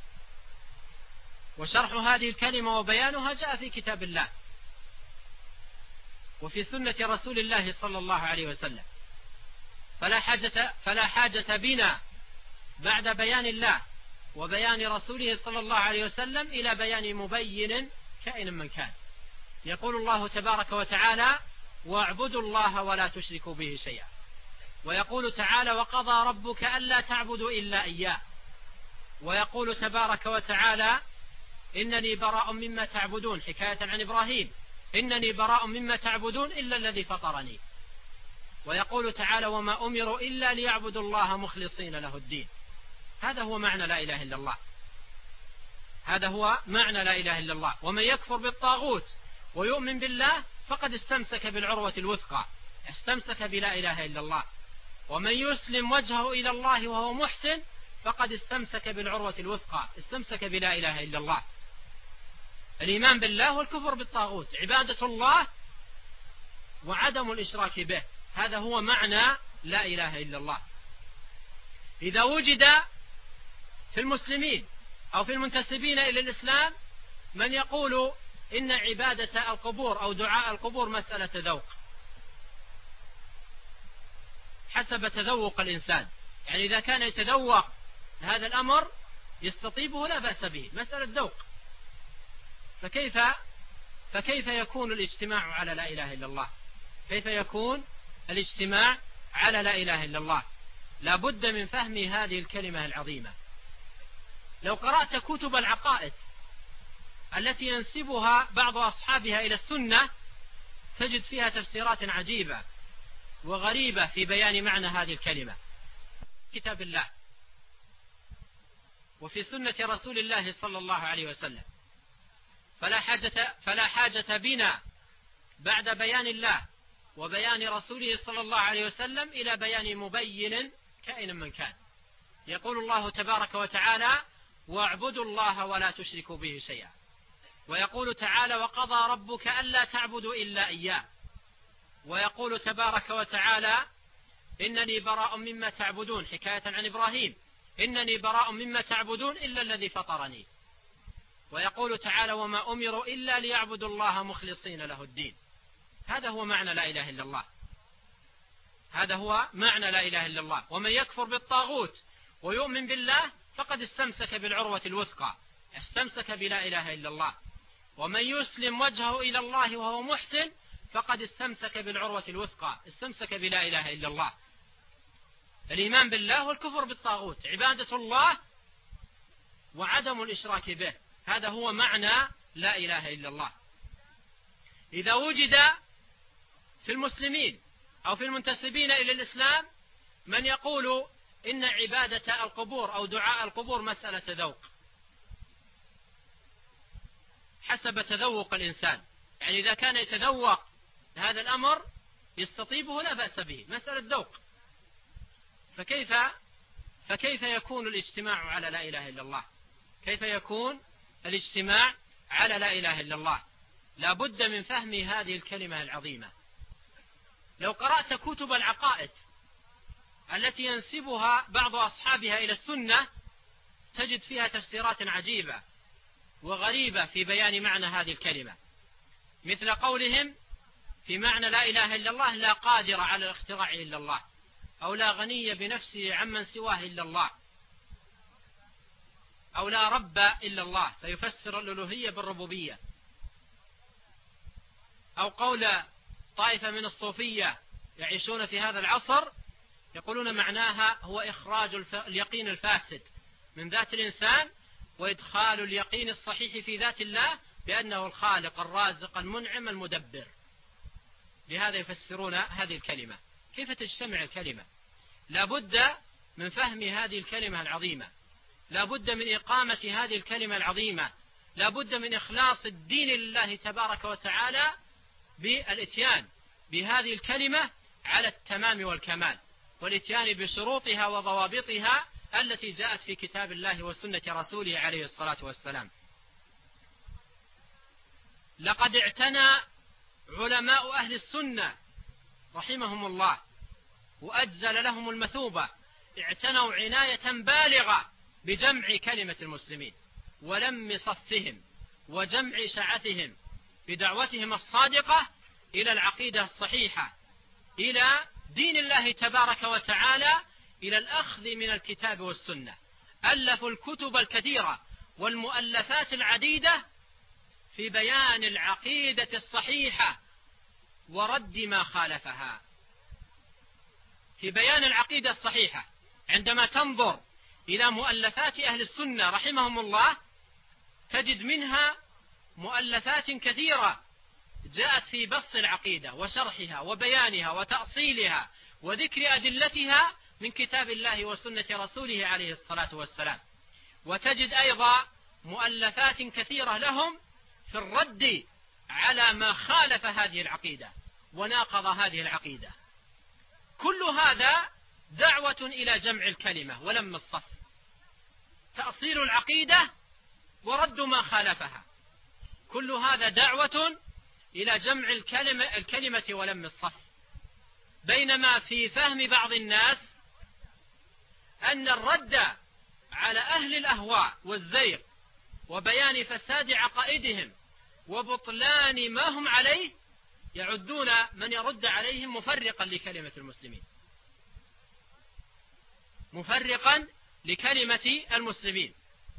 وشرح هذه الكلمة وبيانها جاء في كتاب الله وفي سنة رسول الله صلى الله عليه وسلم. فلا حاجة بنا بعد بيان الله وبيان رسوله صلى الله عليه وسلم إلى بيان مبين كائن من كان. يقول الله تبارك وتعالى: واعبدوا الله ولا تشركوا به شيئا. ويقول تعالى: وقضى ربك ألا تعبدوا إلا إياه. ويقول تبارك وتعالى: إنني براء مما تعبدون، حكاية عن إبراهيم: إنني براء مما تعبدون إلا الذي فطرني. ويقول تعالى: وما أمروا إلا ليعبدوا الله مخلصين له الدين. هذا هو معنى لا إله إلا الله، هذا هو معنى لا إله إلا الله. ومن يكفر بالطاغوت ويؤمن بالله فقد استمسك بالعروة الوثقى، استمسك بلا إله إلا الله. ومن يسلم وجهه إلى الله وهو محسن فقد استمسك بالعروة الوثقى، استمسك بلا إله إلا الله. الإيمان بالله والكفر بالطاغوت، عبادة الله وعدم الإشراك به، هذا هو معنى لا إله إلا الله. إذا وجد في المسلمين أو في المنتسبين إلى الإسلام من يقول إن عبادة القبور أو دعاء القبور مسألة ذوق حسب تذوق الإنسان، يعني إذا كان يتذوق هذا الأمر يستطيبه لا بأس به، مسألة ذوق، فكيف يكون الاجتماع على لا إله إلا الله؟ كيف يكون الاجتماع على لا إله إلا الله؟ لا بد من فهم هذه الكلمة العظيمة. لو قرأت كتب العقائد التي ينسبها بعض أصحابها إلى السنة تجد فيها تفسيرات عجيبة وغريبة في بيان معنى هذه الكلمة. كتاب الله وفي سنة رسول الله صلى الله عليه وسلم. فلا حاجة بنا بعد بيان الله وبيان رسوله صلى الله عليه وسلم إلى بيان مبين كائن من كان. يقول الله تبارك وتعالى: واعبدوا الله ولا تشركوا به شيئا. ويقول تعالى: وقضى ربك ألا تعبدوا إلا إياه. ويقول تبارك وتعالى: إنني براء مما تعبدون، حكاية عن إبراهيم: إنني براء مما تعبدون إلا الذي فطرني. ويقول تعالى: وما أمروا إلا ليعبدوا الله مخلصين له الدين. هذا هو معنى لا إله إلا الله، هذا هو معنى لا إله إلا الله. ومن يكفر بالطاغوت ويؤمن بالله فقد استمسك بالعروة الوثقى، استمسك بلا إله إلا الله. ومن يسلم وجهه إلى الله وهو محسن فقد استمسك بالعروة الوثقى، استمسك بلا إله إلا الله. الإيمان بالله والكفر بالطاغوت، عبادة الله وعدم الإشراك به، هذا هو معنى لا إله إلا الله. إذا وجد في المسلمين أو في المنتسبين إلى الإسلام من يقول إن عبادة القبور أو دعاء القبور مسألة ذوق حسب تذوق الإنسان، يعني إذا كان يتذوق هذا الأمر يستطيبه لا بأس به، مسألة ذوق، فكيف يكون الاجتماع على لا إله إلا الله؟ كيف يكون الاجتماع على لا إله إلا الله؟ لا بد من فهم هذه الكلمة العظيمة. لو قرأت كتب العقائد التي ينسبها بعض أصحابها إلى السنة تجد فيها تفسيرات عجيبة وغريبة في بيان معنى هذه الكلمة، مثل قولهم في معنى لا إله إلا الله: لا قادر على الاختراع إلا الله، أو لا غني بنفسه عمن سواه إلا الله، أو لا رب إلا الله، فيفسر الألوهية بالربوبية. أو قول طائفة من الصوفية يعيشون في هذا العصر يقولون معناها هو إخراج اليقين الفاسد من ذات الإنسان وإدخال اليقين الصحيح في ذات الله بأنه الخالق الرازق المنعم المدبر. لهذا يفسرون هذه الكلمة. كيف تجتمع الكلمة؟ لا بد من فهم هذه الكلمة العظيمة، لا بد من إقامة هذه الكلمة العظيمة، لا بد من إخلاص الدين لله تبارك وتعالى بالإتيان بهذه الكلمة على التمام والكمال، والاتيان بشروطها وضوابطها التي جاءت في كتاب الله وسنة رسوله عليه الصلاة والسلام. لقد اعتنى علماء أهل السنة رحمهم الله وأجزل لهم المثوبة، اعتنوا عناية بالغة بجمع كلمة المسلمين ولم صفهم وجمع شعثهم بدعوتهم الصادقة إلى العقيدة الصحيحة، إلى دين الله تبارك وتعالى، إلى الأخذ من الكتاب والسنة. ألفوا الكتب الكثيرة والمؤلفات العديدة في بيان العقيدة الصحيحة ورد ما خالفها. في بيان العقيدة الصحيحة عندما تنظر إلى مؤلفات أهل السنة رحمهم الله تجد منها مؤلفات كثيرة جاءت في بسط العقيدة وشرحها وبيانها وتأصيلها وذكر أدلتها من كتاب الله وسنة رسوله عليه الصلاة والسلام. وتجد أيضا مؤلفات كثيرة لهم في الرد على ما خالف هذه العقيدة وناقض هذه العقيدة. كل هذا دعوة إلى جمع الكلمة ولم الصف، تأصيل العقيدة ورد ما خالفها، كل هذا دعوة إلى جمع الكلمة ولم الصف. بينما في فهم بعض الناس أن الرد على أهل الأهواء والزيغ وبيان فساد عقائدهم وبطلان ما هم عليه يعدون من يرد عليهم مفرقا لكلمة المسلمين، مفرقا لكلمة المسلمين،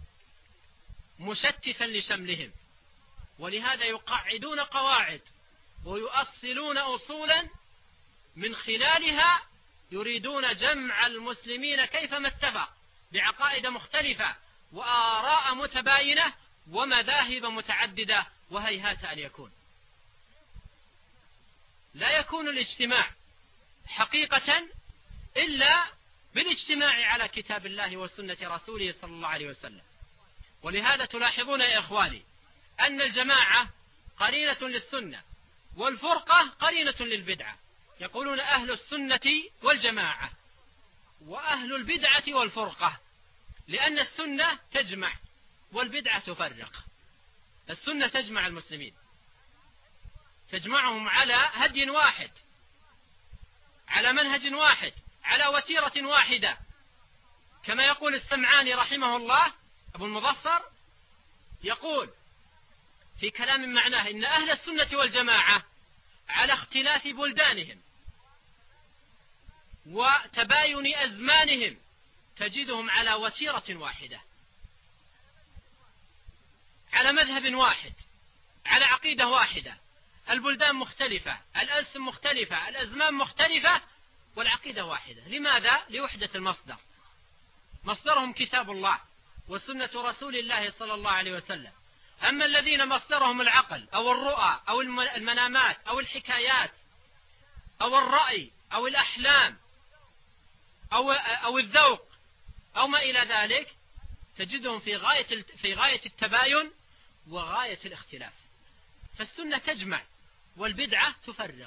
مشتتا لشملهم. ولهذا يقعدون قواعد ويؤصلون أصولا من خلالها يريدون جمع المسلمين كيفما اتفق بعقائد مختلفة وآراء متباينة ومذاهب متعددة، وهيهات أن يكون. لا يكون الاجتماع حقيقة إلا بالاجتماع على كتاب الله وسنة رسوله صلى الله عليه وسلم. ولهذا تلاحظون يا إخواني أن الجماعة قرينة للسنة والفرقة قرينة للبدعة. يقولون أهل السنة والجماعة وأهل البدعة والفرقة، لأن السنة تجمع والبدعة تفرق. السنة تجمع المسلمين، تجمعهم على هدي واحد، على منهج واحد، على وتيرة واحدة، كما يقول السمعاني رحمه الله أبو المظفر، يقول في كلام معناه إن أهل السنة والجماعة على اختلاف بلدانهم وتباين أزمانهم تجدهم على وتيرة واحدة، على مذهب واحد، على عقيدة واحدة. البلدان مختلفة، الألسن مختلفة، الأزمان مختلفة، والعقيدة واحدة. لماذا؟ لوحدة المصدر، مصدرهم كتاب الله وسنة رسول الله صلى الله عليه وسلم. أما الذين مصدرهم العقل أو الرؤى أو المنامات أو الحكايات أو الرأي أو الأحلام أو الذوق أو ما إلى ذلك، تجدهم في غاية التباين وغاية الاختلاف. فالسنة تجمع والبدعة تفرق.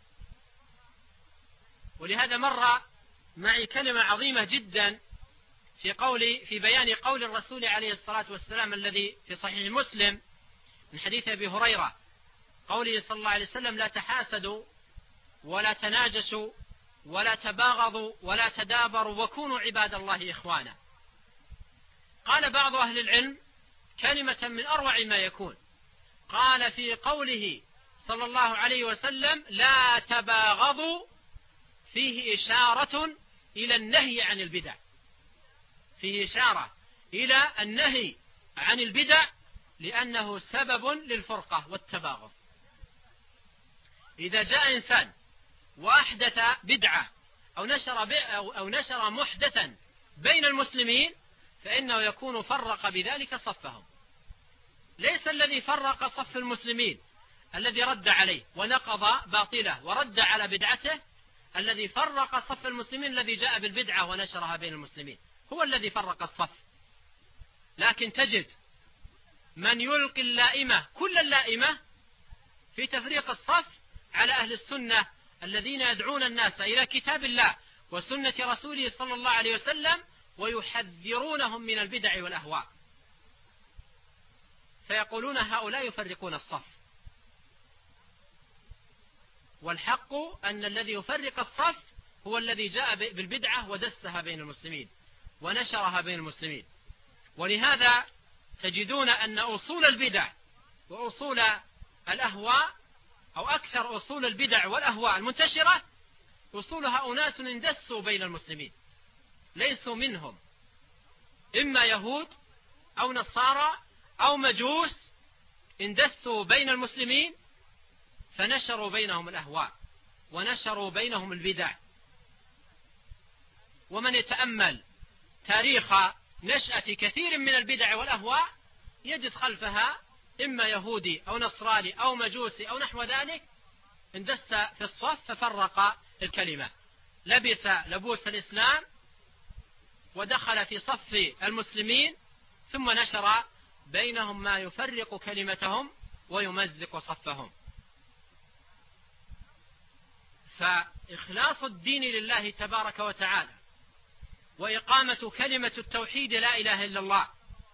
ولهذا مر معي كلمة عظيمة جدا في بيان قول الرسول عليه الصلاة والسلام الذي في صحيح مسلم من حديث أبي هريرة، قوله صلى الله عليه وسلم: لا تحاسدوا ولا تناجشوا ولا تباغضوا ولا تدابروا وكونوا عباد الله إخوانا. قال بعض أهل العلم كلمة من أروع ما يكون، قال في قوله صلى الله عليه وسلم: لا تباغضوا، فيه إشارة إلى النهي عن البدع، فيه إشارة إلى النهي عن البدع، لأنه سبب للفرقة والتباغض. إذا جاء إنسان وأحدث بدعة أو نشر محدثا بين المسلمين فإنه يكون فرق بذلك صفهم. ليس الذي فرق صف المسلمين الذي رد عليه ونقض باطله ورد على بدعته، الذي فرق صف المسلمين الذي جاء بالبدعة ونشرها بين المسلمين هو الذي فرق الصف. لكن تجد من يلقي اللائمة كل اللائمة في تفريق الصف على أهل السنة الذين يدعون الناس إلى كتاب الله وسنة رسوله صلى الله عليه وسلم ويحذرونهم من البدع والأهواء، فيقولون هؤلاء يفرقون الصف، والحق أن الذي يفرق الصف هو الذي جاء بالبدعة ودسها بين المسلمين ونشرها بين المسلمين. ولهذا تجدون أن أصول البدع وأصول الأهواء، أو أكثر أصول البدع والأهواء المنتشرة، أصولها أناس اندسوا بين المسلمين، ليسوا منهم، إما يهود أو نصارى أو مجوس، اندسوا بين المسلمين فنشروا بينهم الأهواء ونشروا بينهم البدع. ومن يتأمل تاريخ نشأة كثير من البدع والأهواء يجد خلفها إما يهودي أو نصراني أو مجوسي أو نحو ذلك، اندس في الصف ففرق الكلمة، لبس لبوس الإسلام ودخل في صف المسلمين، ثم نشر بينهم ما يفرق كلمتهم ويمزق صفهم. فإخلاص الدين لله تبارك وتعالى وإقامة كلمة التوحيد لا إله إلا الله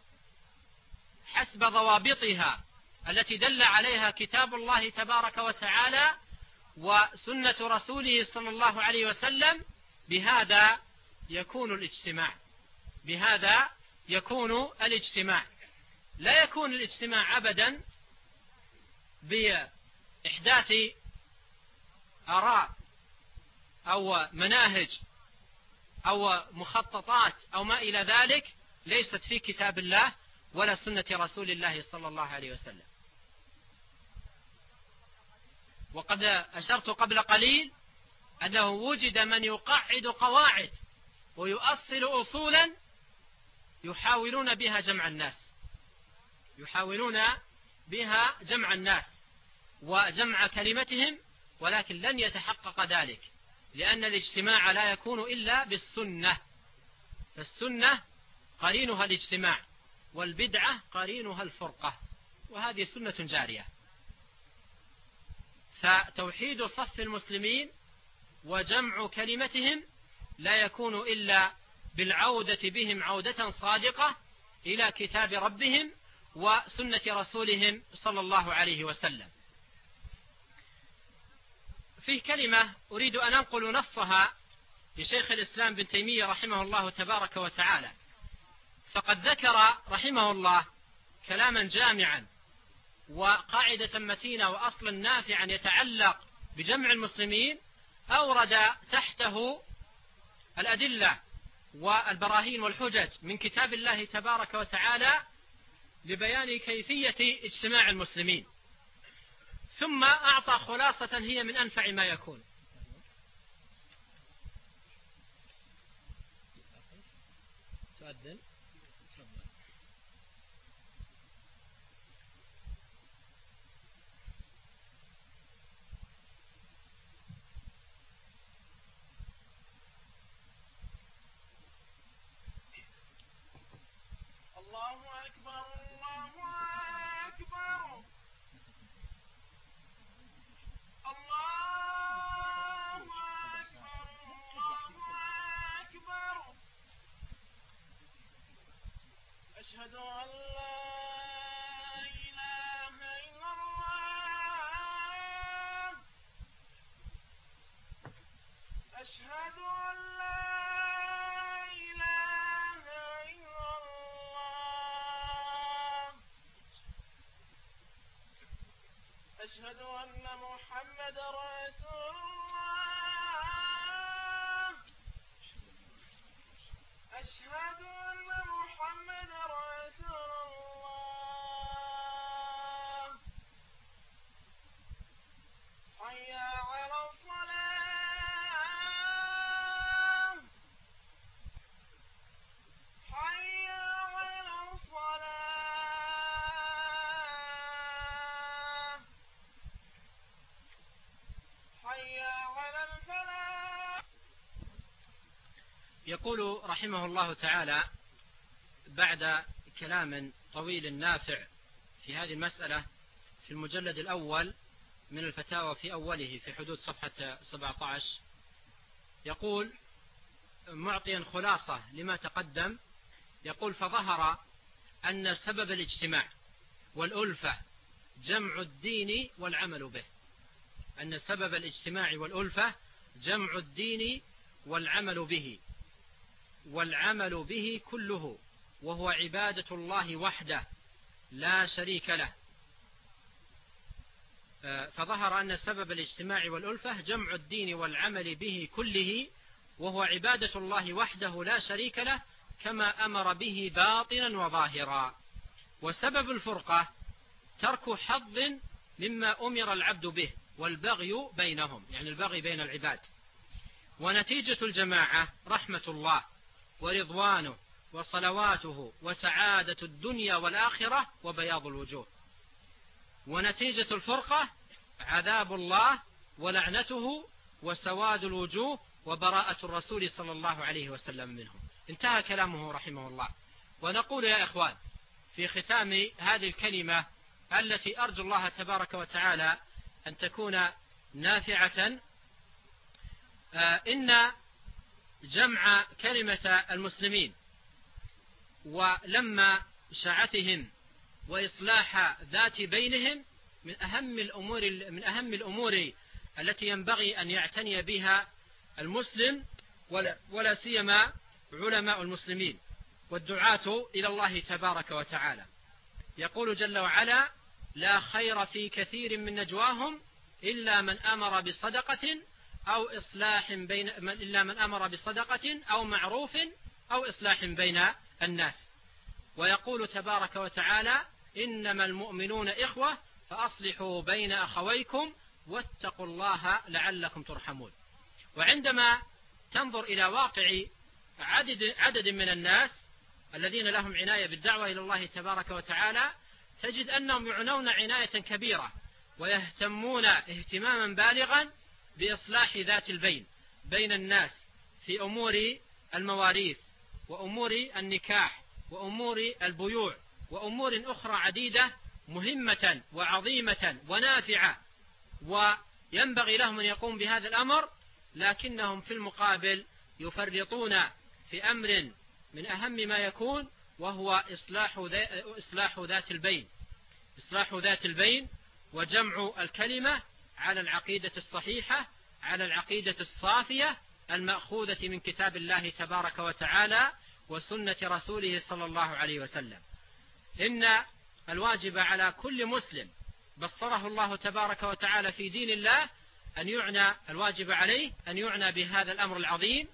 حسب ضوابطها التي دل عليها كتاب الله تبارك وتعالى وسنة رسوله صلى الله عليه وسلم، بهذا يكون الاجتماع، بهذا يكون الاجتماع. لا يكون الاجتماع أبدا بإحداث آراء أو مناهج أو مخططات أو ما إلى ذلك ليست في كتاب الله ولا سنة رسول الله صلى الله عليه وسلم. وقد أشرت قبل قليل أنه وجد من يقعد قواعد ويؤصل أصولا يحاولون بها جمع الناس، يحاولون بها جمع الناس وجمع كلمتهم، ولكن لن يتحقق ذلك، لأن الاجتماع لا يكون إلا بالسنة، فالسنة قرينها الاجتماع والبدعة قرينها الفرقة، وهذه سنة جارية. فتوحيد صف المسلمين وجمع كلمتهم لا يكون إلا بالعودة بهم عودة صادقة إلى كتاب ربهم وسنة رسولهم صلى الله عليه وسلم. فيه كلمة أريد أن أنقل نصها لشيخ الإسلام بن تيمية رحمه الله تبارك وتعالى، فقد ذكر رحمه الله كلاما جامعا وقاعدة متينة وأصلا نافعا يتعلق بجمع المسلمين، أورد تحته الأدلة والبراهين والحجج من كتاب الله تبارك وتعالى لبيان كيفية اجتماع المسلمين، ثم أعطى خلاصة هي من أنفع ما يكون. تؤذن الله أكبر الله أكبر الله أكبر الله أكبر. أشهد أن لا إله إلا الله. أشهد أن لا إله إلا الله. أشهد أن محمد رسول الله. أشهد أن محمد رسول الله. حي على الصلاة. حي على الصلاة. حي على الفلاح. يقول رحمه الله تعالى بعد كلام طويل نافع في هذه المسألة في المجلد الأول من الفتاوى في أوله في حدود صفحة 17 يقول معطيا خلاصة لما تقدم، يقول: فظهر أن سبب الاجتماع والألفة جمع الدين والعمل به. أن سبب الاجتماع والألفة جمع الدين والعمل به، والعمل به كله، وهو عبادة الله وحده لا شريك له. فظهر أن سبب الاجتماع والألفة جمع الدين والعمل به كله، وهو عبادة الله وحده لا شريك له، كما أمر به باطنا وظاهرا. وسبب الفرقة ترك حظ مما أمر العبد به، والبغي بينهم، يعني البغي بين العباد. ونتيجة الجماعة رحمة الله ورضوانه وصلواته وسعادة الدنيا والآخرة وبياض الوجوه. ونتيجة الفرقة عذاب الله ولعنته وسواد الوجوه وبراءة الرسول صلى الله عليه وسلم منهم. انتهى كلامه رحمه الله. ونقول يا إخوان في ختام هذه الكلمة التي أرجو الله تبارك وتعالى أن تكون نافعة: إن جمع كلمة المسلمين ولما شاعتهم وإصلاح ذات بينهم من أهم الأمور التي ينبغي أن يعتني بها المسلم، ولا سيما علماء المسلمين والدعاة إلى الله تبارك وتعالى. يقول جل وعلا: لا خير في كثير من نجواهم إلا من أمر بصدقة أو معروف أو إصلاح بين الناس. ويقول تبارك وتعالى: إنما المؤمنون إخوة فأصلحوا بين أخويكم واتقوا الله لعلكم ترحمون. وعندما تنظر إلى واقع عدد من الناس الذين لهم عناية بالدعوة إلى الله تبارك وتعالى، تجد أنهم يعنون عناية كبيرة ويهتمون اهتماما بالغا بإصلاح ذات البين بين الناس في أمور المواريث وأمور النكاح وأمور البيوع وأمور أخرى عديدة مهمة وعظيمة ونافعة، وينبغي لهم أن يقوم بهذا الأمر، لكنهم في المقابل يفرطون في أمر من أهم ما يكون، وهو إصلاح ذات البين وجمع الكلمة على العقيدة الصحيحة، على العقيدة الصافية المأخوذة من كتاب الله تبارك وتعالى وسنة رسوله صلى الله عليه وسلم. إن الواجب على كل مسلم بصره الله تبارك وتعالى في دين الله الواجب عليه أن يعنى بهذا الأمر العظيم: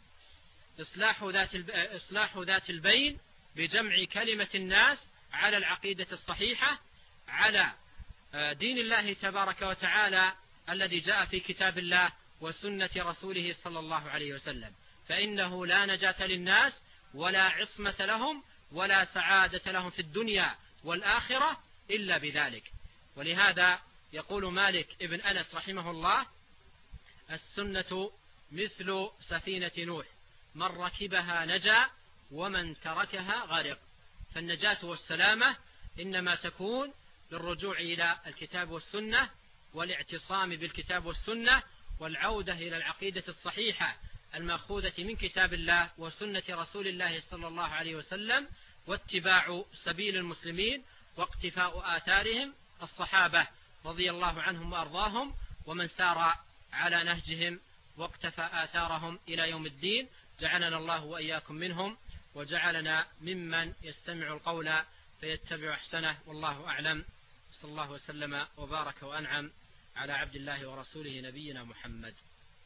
إصلاح ذات البين بجمع كلمة الناس على العقيدة الصحيحة، على دين الله تبارك وتعالى الذي جاء في كتاب الله وسنة رسوله صلى الله عليه وسلم. فإنه لا نجاة للناس ولا عصمة لهم ولا سعادة لهم في الدنيا والآخرة إلا بذلك. ولهذا يقول مالك ابن أنس رحمه الله: السنة مثل سفينة نوح، من ركبها نجا ومن تركها غرق. فالنجاة والسلامة إنما تكون بالرجوع إلى الكتاب والسنة والاعتصام بالكتاب والسنة والعودة إلى العقيدة الصحيحة المأخوذة من كتاب الله وسنة رسول الله صلى الله عليه وسلم، واتباع سبيل المسلمين واقتفاء آثارهم الصحابة رضي الله عنهم وأرضاهم، ومن سار على نهجهم واقتفى آثارهم إلى يوم الدين. جعلنا الله وإياكم منهم، وجعلنا ممن يستمع القول فيتبع أحسنه. والله أعلم. صلى الله وسلم وبارك وأنعم على عبد الله ورسوله نبينا محمد.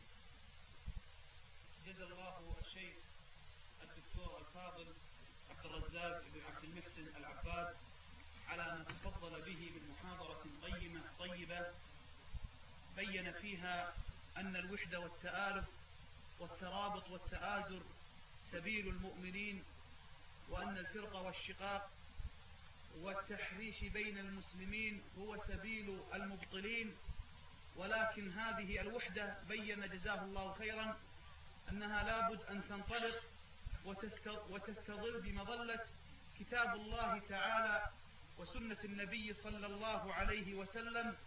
جزا الله الشيخ الدكتور الفاضل عبد الرزاق بن عبد المحسن العباد على ما تفضل به من محاضرة قيمة طيبة بين فيها أن الوحدة والتآلف والترابط والتآزر سبيل المؤمنين، وأن الفرقة والشقاق والتحريش بين المسلمين هو سبيل المبطلين. ولكن هذه الوحدة بين جزاه الله خيرا أنها لابد أن تنطلق وتستظل بمظلة كتاب الله تعالى وسنة النبي صلى الله عليه وسلم،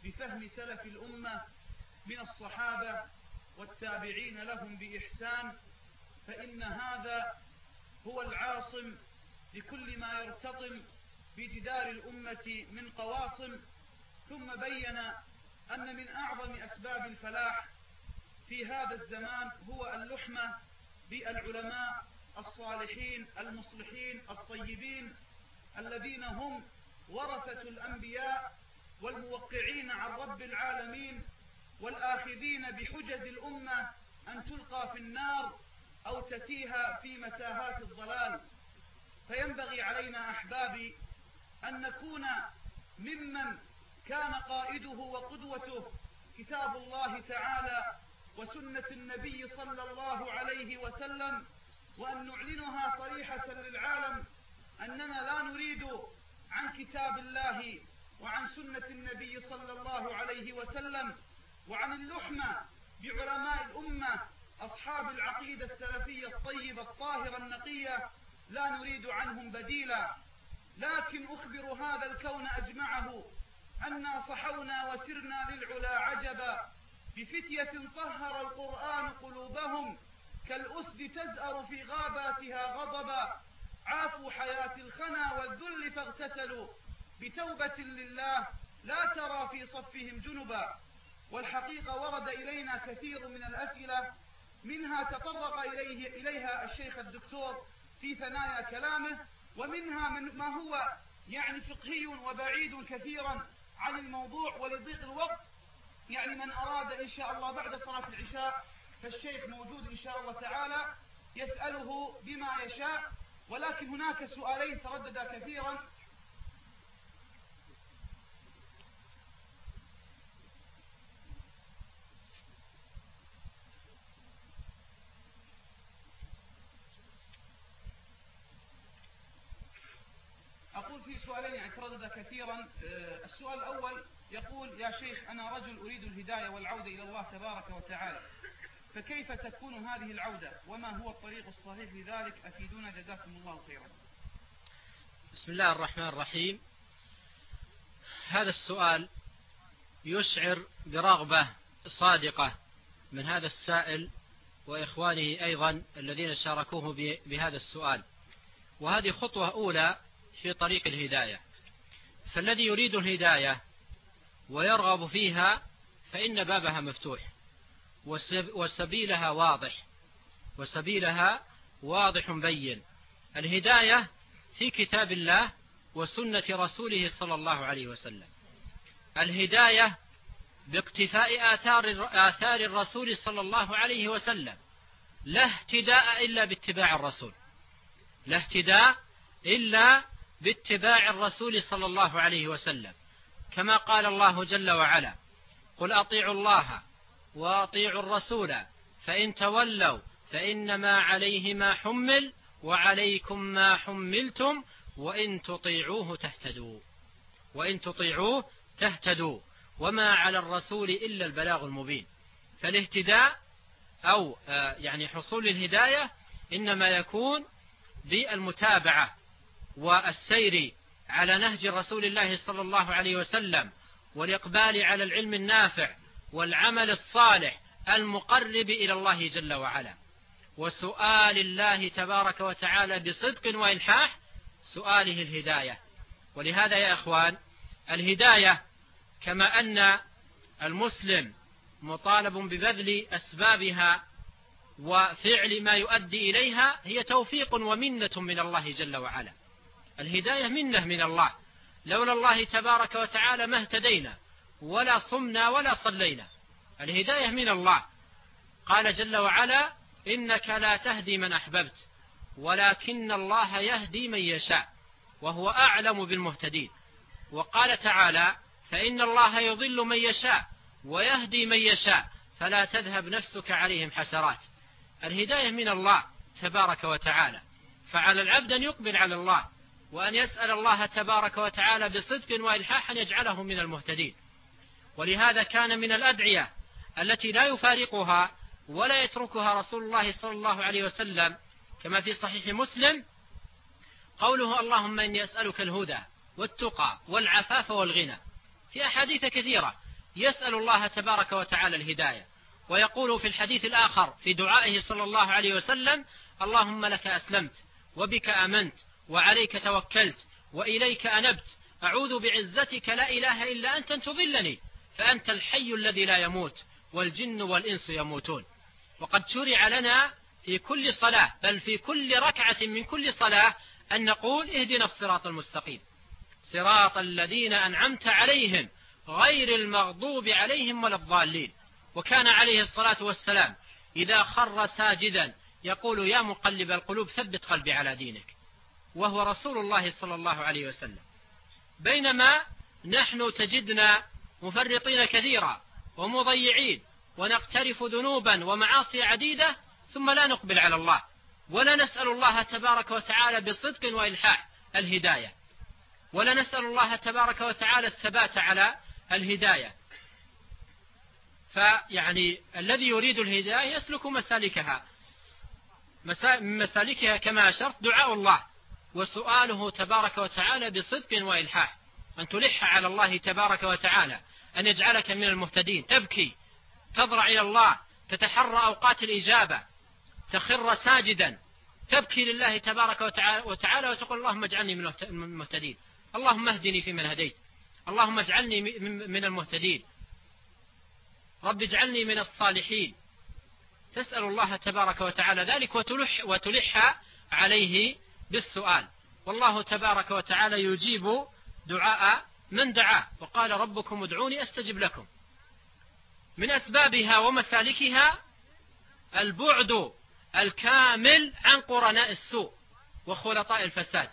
بفهم سلف الأمة من الصحابة والتابعين لهم بإحسان، فإن هذا هو العاصم لكل ما يرتطم بجدار الأمة من قواصم. ثم بين أن من أعظم أسباب الفلاح في هذا الزمان هو اللحمة بالعلماء الصالحين المصلحين الطيبين الذين هم ورثة الأنبياء والموقعين عن رب العالمين والآخذين بحجج الأمة أن تلقى في النار أو تتيها في متاهات الضلال. فينبغي علينا أحبابي أن نكون ممن كان قائده وقدوته كتاب الله تعالى وسنة النبي صلى الله عليه وسلم، وأن نعلنها صريحة للعالم أننا لا نريد عن كتاب الله وعن سنة النبي صلى الله عليه وسلم وعن اللحمة بعلماء الأمة أصحاب العقيدة السلفية الطيبة الطاهرة النقية، لا نريد عنهم بديلا. لكن أخبر هذا الكون أجمعه أنا صحونا وسرنا للعلا عجبا، بفتية طهر القرآن قلوبهم كالأسد تزأر في غاباتها غضبا، عافوا حياة الخنا والذل فاغتسلوا بتوبة لله لا ترى في صفهم جنبا. والحقيقة ورد إلينا كثير من الأسئلة، منها تطرق إليها الشيخ الدكتور في ثنايا كلامه، ومنها ما هو يعني فقهي وبعيد كثيرا عن الموضوع. ولضيق الوقت يعني من أراد إن شاء الله بعد صلاة العشاء فالشيخ موجود إن شاء الله تعالى يسأله بما يشاء. ولكن هناك سؤالين ترددا كثيرا. أقول في سؤالين يعني تردد كثيرا. السؤال الأول يقول: يا شيخ، أنا رجل أريد الهداية والعودة إلى الله تبارك وتعالى، فكيف تكون هذه العودة وما هو الطريق الصحيح لذلك؟ أفيدونا جزاكم الله خيرا. بسم الله الرحمن الرحيم. هذا السؤال يشعر برغبة صادقة من هذا السائل وإخوانه أيضا الذين شاركوه بهذا السؤال، وهذه خطوة أولى في طريق الهداية. فالذي يريد الهداية ويرغب فيها فإن بابها مفتوح وسبيلها واضح بين. الهداية في كتاب الله وسنة رسوله صلى الله عليه وسلم. الهداية باقتفاء آثار الرسول صلى الله عليه وسلم، لا اهتداء إلا باتباع الرسول، لا اهتداء إلا باتباع الرسول صلى الله عليه وسلم، كما قال الله جل وعلا: قل أطيعوا الله وأطيعوا الرسول فإن تولوا فإنما عليه ما حمل وعليكم ما حملتم وإن تطيعوه تهتدوا وما على الرسول إلا البلاغ المبين. فالاهتداء أو يعني حصول الهداية إنما يكون بالمتابعة والسير على نهج رسول الله صلى الله عليه وسلم، والإقبال على العلم النافع والعمل الصالح المقرب إلى الله جل وعلا، وسؤال الله تبارك وتعالى بصدق وإلحاح سؤاله الهداية. ولهذا يا إخوان، الهداية كما أن المسلم مطالب ببذل أسبابها وفعل ما يؤدي إليها، هي توفيق ومنة من الله جل وعلا. الهداية منة من الله، لولا الله تبارك وتعالى ما اهتدينا ولا صمنا ولا صلينا. الهداية من الله. قال جل وعلا: إنك لا تهدي من أحببت ولكن الله يهدي من يشاء وهو أعلم بالمهتدين. وقال تعالى: فإن الله يضل من يشاء ويهدي من يشاء فلا تذهب نفسك عليهم حسرات. الهداية من الله تبارك وتعالى، فعلى العبد أن يقبل على الله وأن يسأل الله تبارك وتعالى بصدق وإلحاح أن يجعله من المهتدين. ولهذا كان من الأدعية التي لا يفارقها ولا يتركها رسول الله صلى الله عليه وسلم كما في صحيح مسلم قوله: اللهم إني أسألك الهدى والتقى والعفاف والغنى. في أحاديث كثيرة يسأل الله تبارك وتعالى الهداية، ويقول في الحديث الآخر في دعائه صلى الله عليه وسلم: اللهم لك أسلمت وبك آمنت وعليك توكلت وإليك أنبت، أعوذ بعزتك لا إله إلا أنت أن تضلني، فأنت الحي الذي لا يموت والجن والإنس يموتون. وقد شرع لنا في كل صلاة، بل في كل ركعة من كل صلاة، أن نقول: اهدنا الصراط المستقيم، صراط الذين أنعمت عليهم غير المغضوب عليهم ولا الضالين. وكان عليه الصلاة والسلام إذا خر ساجدا يقول: يا مقلب القلوب ثبت قلبي على دينك، وهو رسول الله صلى الله عليه وسلم. بينما نحن تجدنا مفرطين كثيرا ومضيعين، ونقترف ذنوبا ومعاصي عديدة، ثم لا نقبل على الله ولا نسأل الله تبارك وتعالى بصدق وإلحاح الهداية، ولا نسأل الله تبارك وتعالى الثبات على الهداية. فيعني الذي يريد الهداية يسلك مسالكها، من مسالكها كما أشرت دعاء الله وسؤاله تبارك وتعالى بصدق وإلحاح، أن تلح على الله تبارك وتعالى أن يجعلك من المهتدين، تبكي، تضرع إلى الله، تتحرى أوقات الإجابة، تخر ساجدا، تبكي لله تبارك وتعالى وتقول: اللهم اجعلني من المهتدين، اللهم اهدني فيمن هديت، اللهم اجعلني من المهتدين، رب اجعلني من الصالحين. تسأل الله تبارك وتعالى ذلك وتلح عليه بالسؤال، والله تبارك وتعالى يجيب دعاء من دعاه، وقال: ربكم ادعوني أستجب لكم. من أسبابها ومسالكها البعد الكامل عن قرناء السوء وخلطاء الفساد،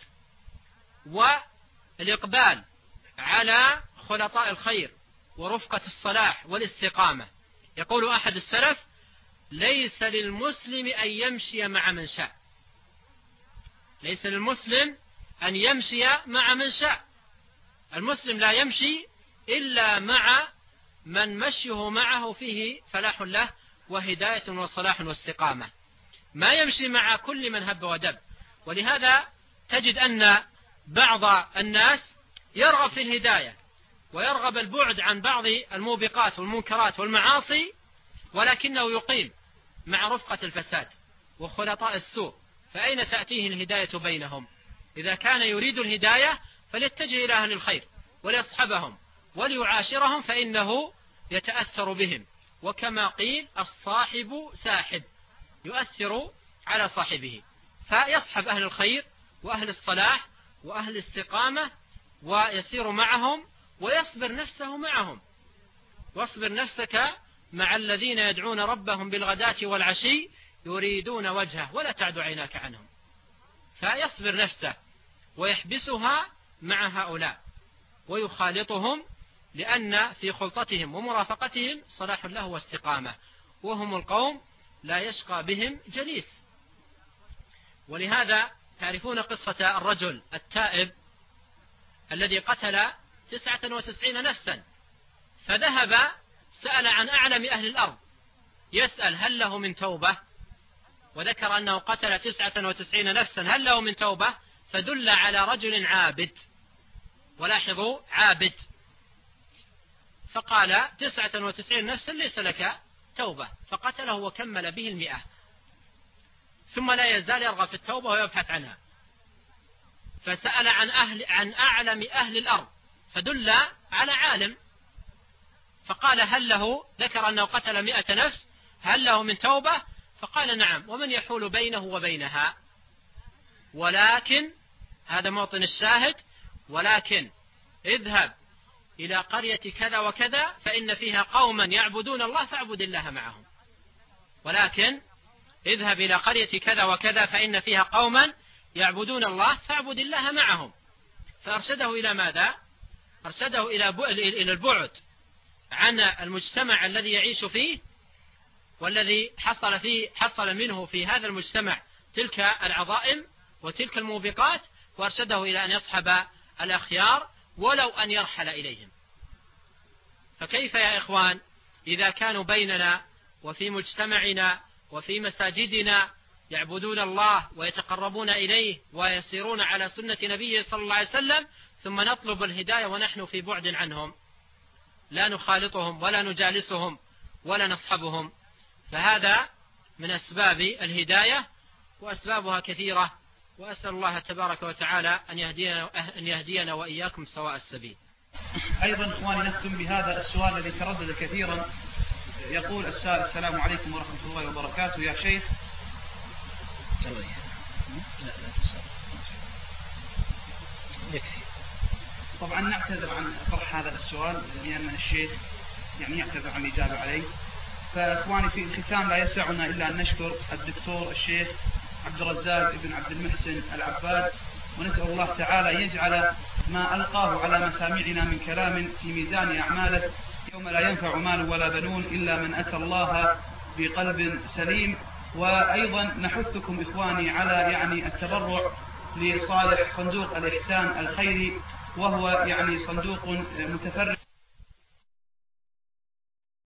والإقبال على خلطاء الخير ورفقة الصلاح والاستقامة. يقول أحد السلف: ليس للمسلم أن يمشي مع من شاء، ليس للمسلم أن يمشي مع من شاء، المسلم لا يمشي إلا مع من مشيه معه فيه فلاح له وهداية وصلاح واستقامة، ما يمشي مع كل من هب ودب. ولهذا تجد أن بعض الناس يرغب في الهداية ويرغب البعد عن بعض الموبقات والمنكرات والمعاصي، ولكنه يقيم مع رفقة الفساد وخلطاء السوء، فأين تأتيه الهداية بينهم؟ إذا كان يريد الهداية فليتجه إلى أهل الخير وليصحبهم وليعاشرهم، فإنه يتأثر بهم. وكما قيل: الصاحب ساحب، يؤثر على صاحبه، فيصحب أهل الخير وأهل الصلاح وأهل الاستقامة ويسير معهم ويصبر نفسه معهم. واصبر نفسك مع الذين يدعون ربهم بالغداة والعشي يريدون وجهه ولا تعد عيناك عنهم، فيصبر نفسه ويحبسها مع هؤلاء ويخالطهم، لأن في خلطتهم ومرافقتهم صلاح له واستقامة، وهم القوم لا يشقى بهم جليس. ولهذا تعرفون قصة الرجل التائب الذي قتل 99 نفسا، فذهب سأل عن أعلم أهل الأرض يسأل: هل له من توبة؟ وذكر أنه قتل 99 نفسا، هل له من توبة؟ فدل على رجل عابد، ولاحظوا عابد، فقال: 99 نفسا ليس لك توبة، فقتله وكمل به 100، ثم لا يزال يرغب في التوبة ويبحث عنها، فسأل عن أعلم أهل الأرض، فدل على عالم، فقال: هل له، ذكر أنه قتل 100 نفس، هل له من توبة؟ فقال: نعم، ومن يحول بينه وبينها؟ ولكن هذا موطن الشاهد: ولكن اذهب إلى قرية كذا وكذا فإن فيها قوما يعبدون الله فاعبد الله معهم. ولكن اذهب إلى قرية كذا وكذا فإن فيها قوما يعبدون الله فاعبد الله معهم. فأرشده إلى ماذا؟ أرشده إلى البعد عن المجتمع الذي يعيش فيه، والذي حصل منه في هذا المجتمع تلك العظائم وتلك الموبقات، وأرشده إلى أن يصحب الأخيار ولو أن يرحل إليهم. فكيف يا إخوان إذا كانوا بيننا وفي مجتمعنا وفي مساجدنا يعبدون الله ويتقربون إليه ويسيرون على سنة نبيه صلى الله عليه وسلم، ثم نطلب الهداية ونحن في بعد عنهم؟ لا نخالطهم ولا نجالسهم ولا نصحبهم، فهذا من أسباب الهداية، وأسبابها كثيرة، وأسأل الله تبارك وتعالى أن يهدينا وإياكم سواء السبيل. أيضا إخواني نختم بهذا السؤال الذي تردد كثيرا. يقول السائل: السلام عليكم ورحمة الله وبركاته يا شيخ. طبعا نعتذر عن طرح هذا السؤال لأن الشيخ يعتذر عن الإجابة عليه. فإخواني في الختام لا يسعنا إلا أن نشكر الدكتور الشيخ عبد الرزاق بن عبد المحسن العباد، ونسأل الله تعالى أن يجعل ما ألقاه على مسامعنا من كلام في ميزان أعماله يوم لا ينفع مال ولا بنون إلا من أتى الله بقلب سليم. وأيضا نحثكم إخواني على التبرع لصالح صندوق الإحسان الخيري، وهو صندوق متفرغ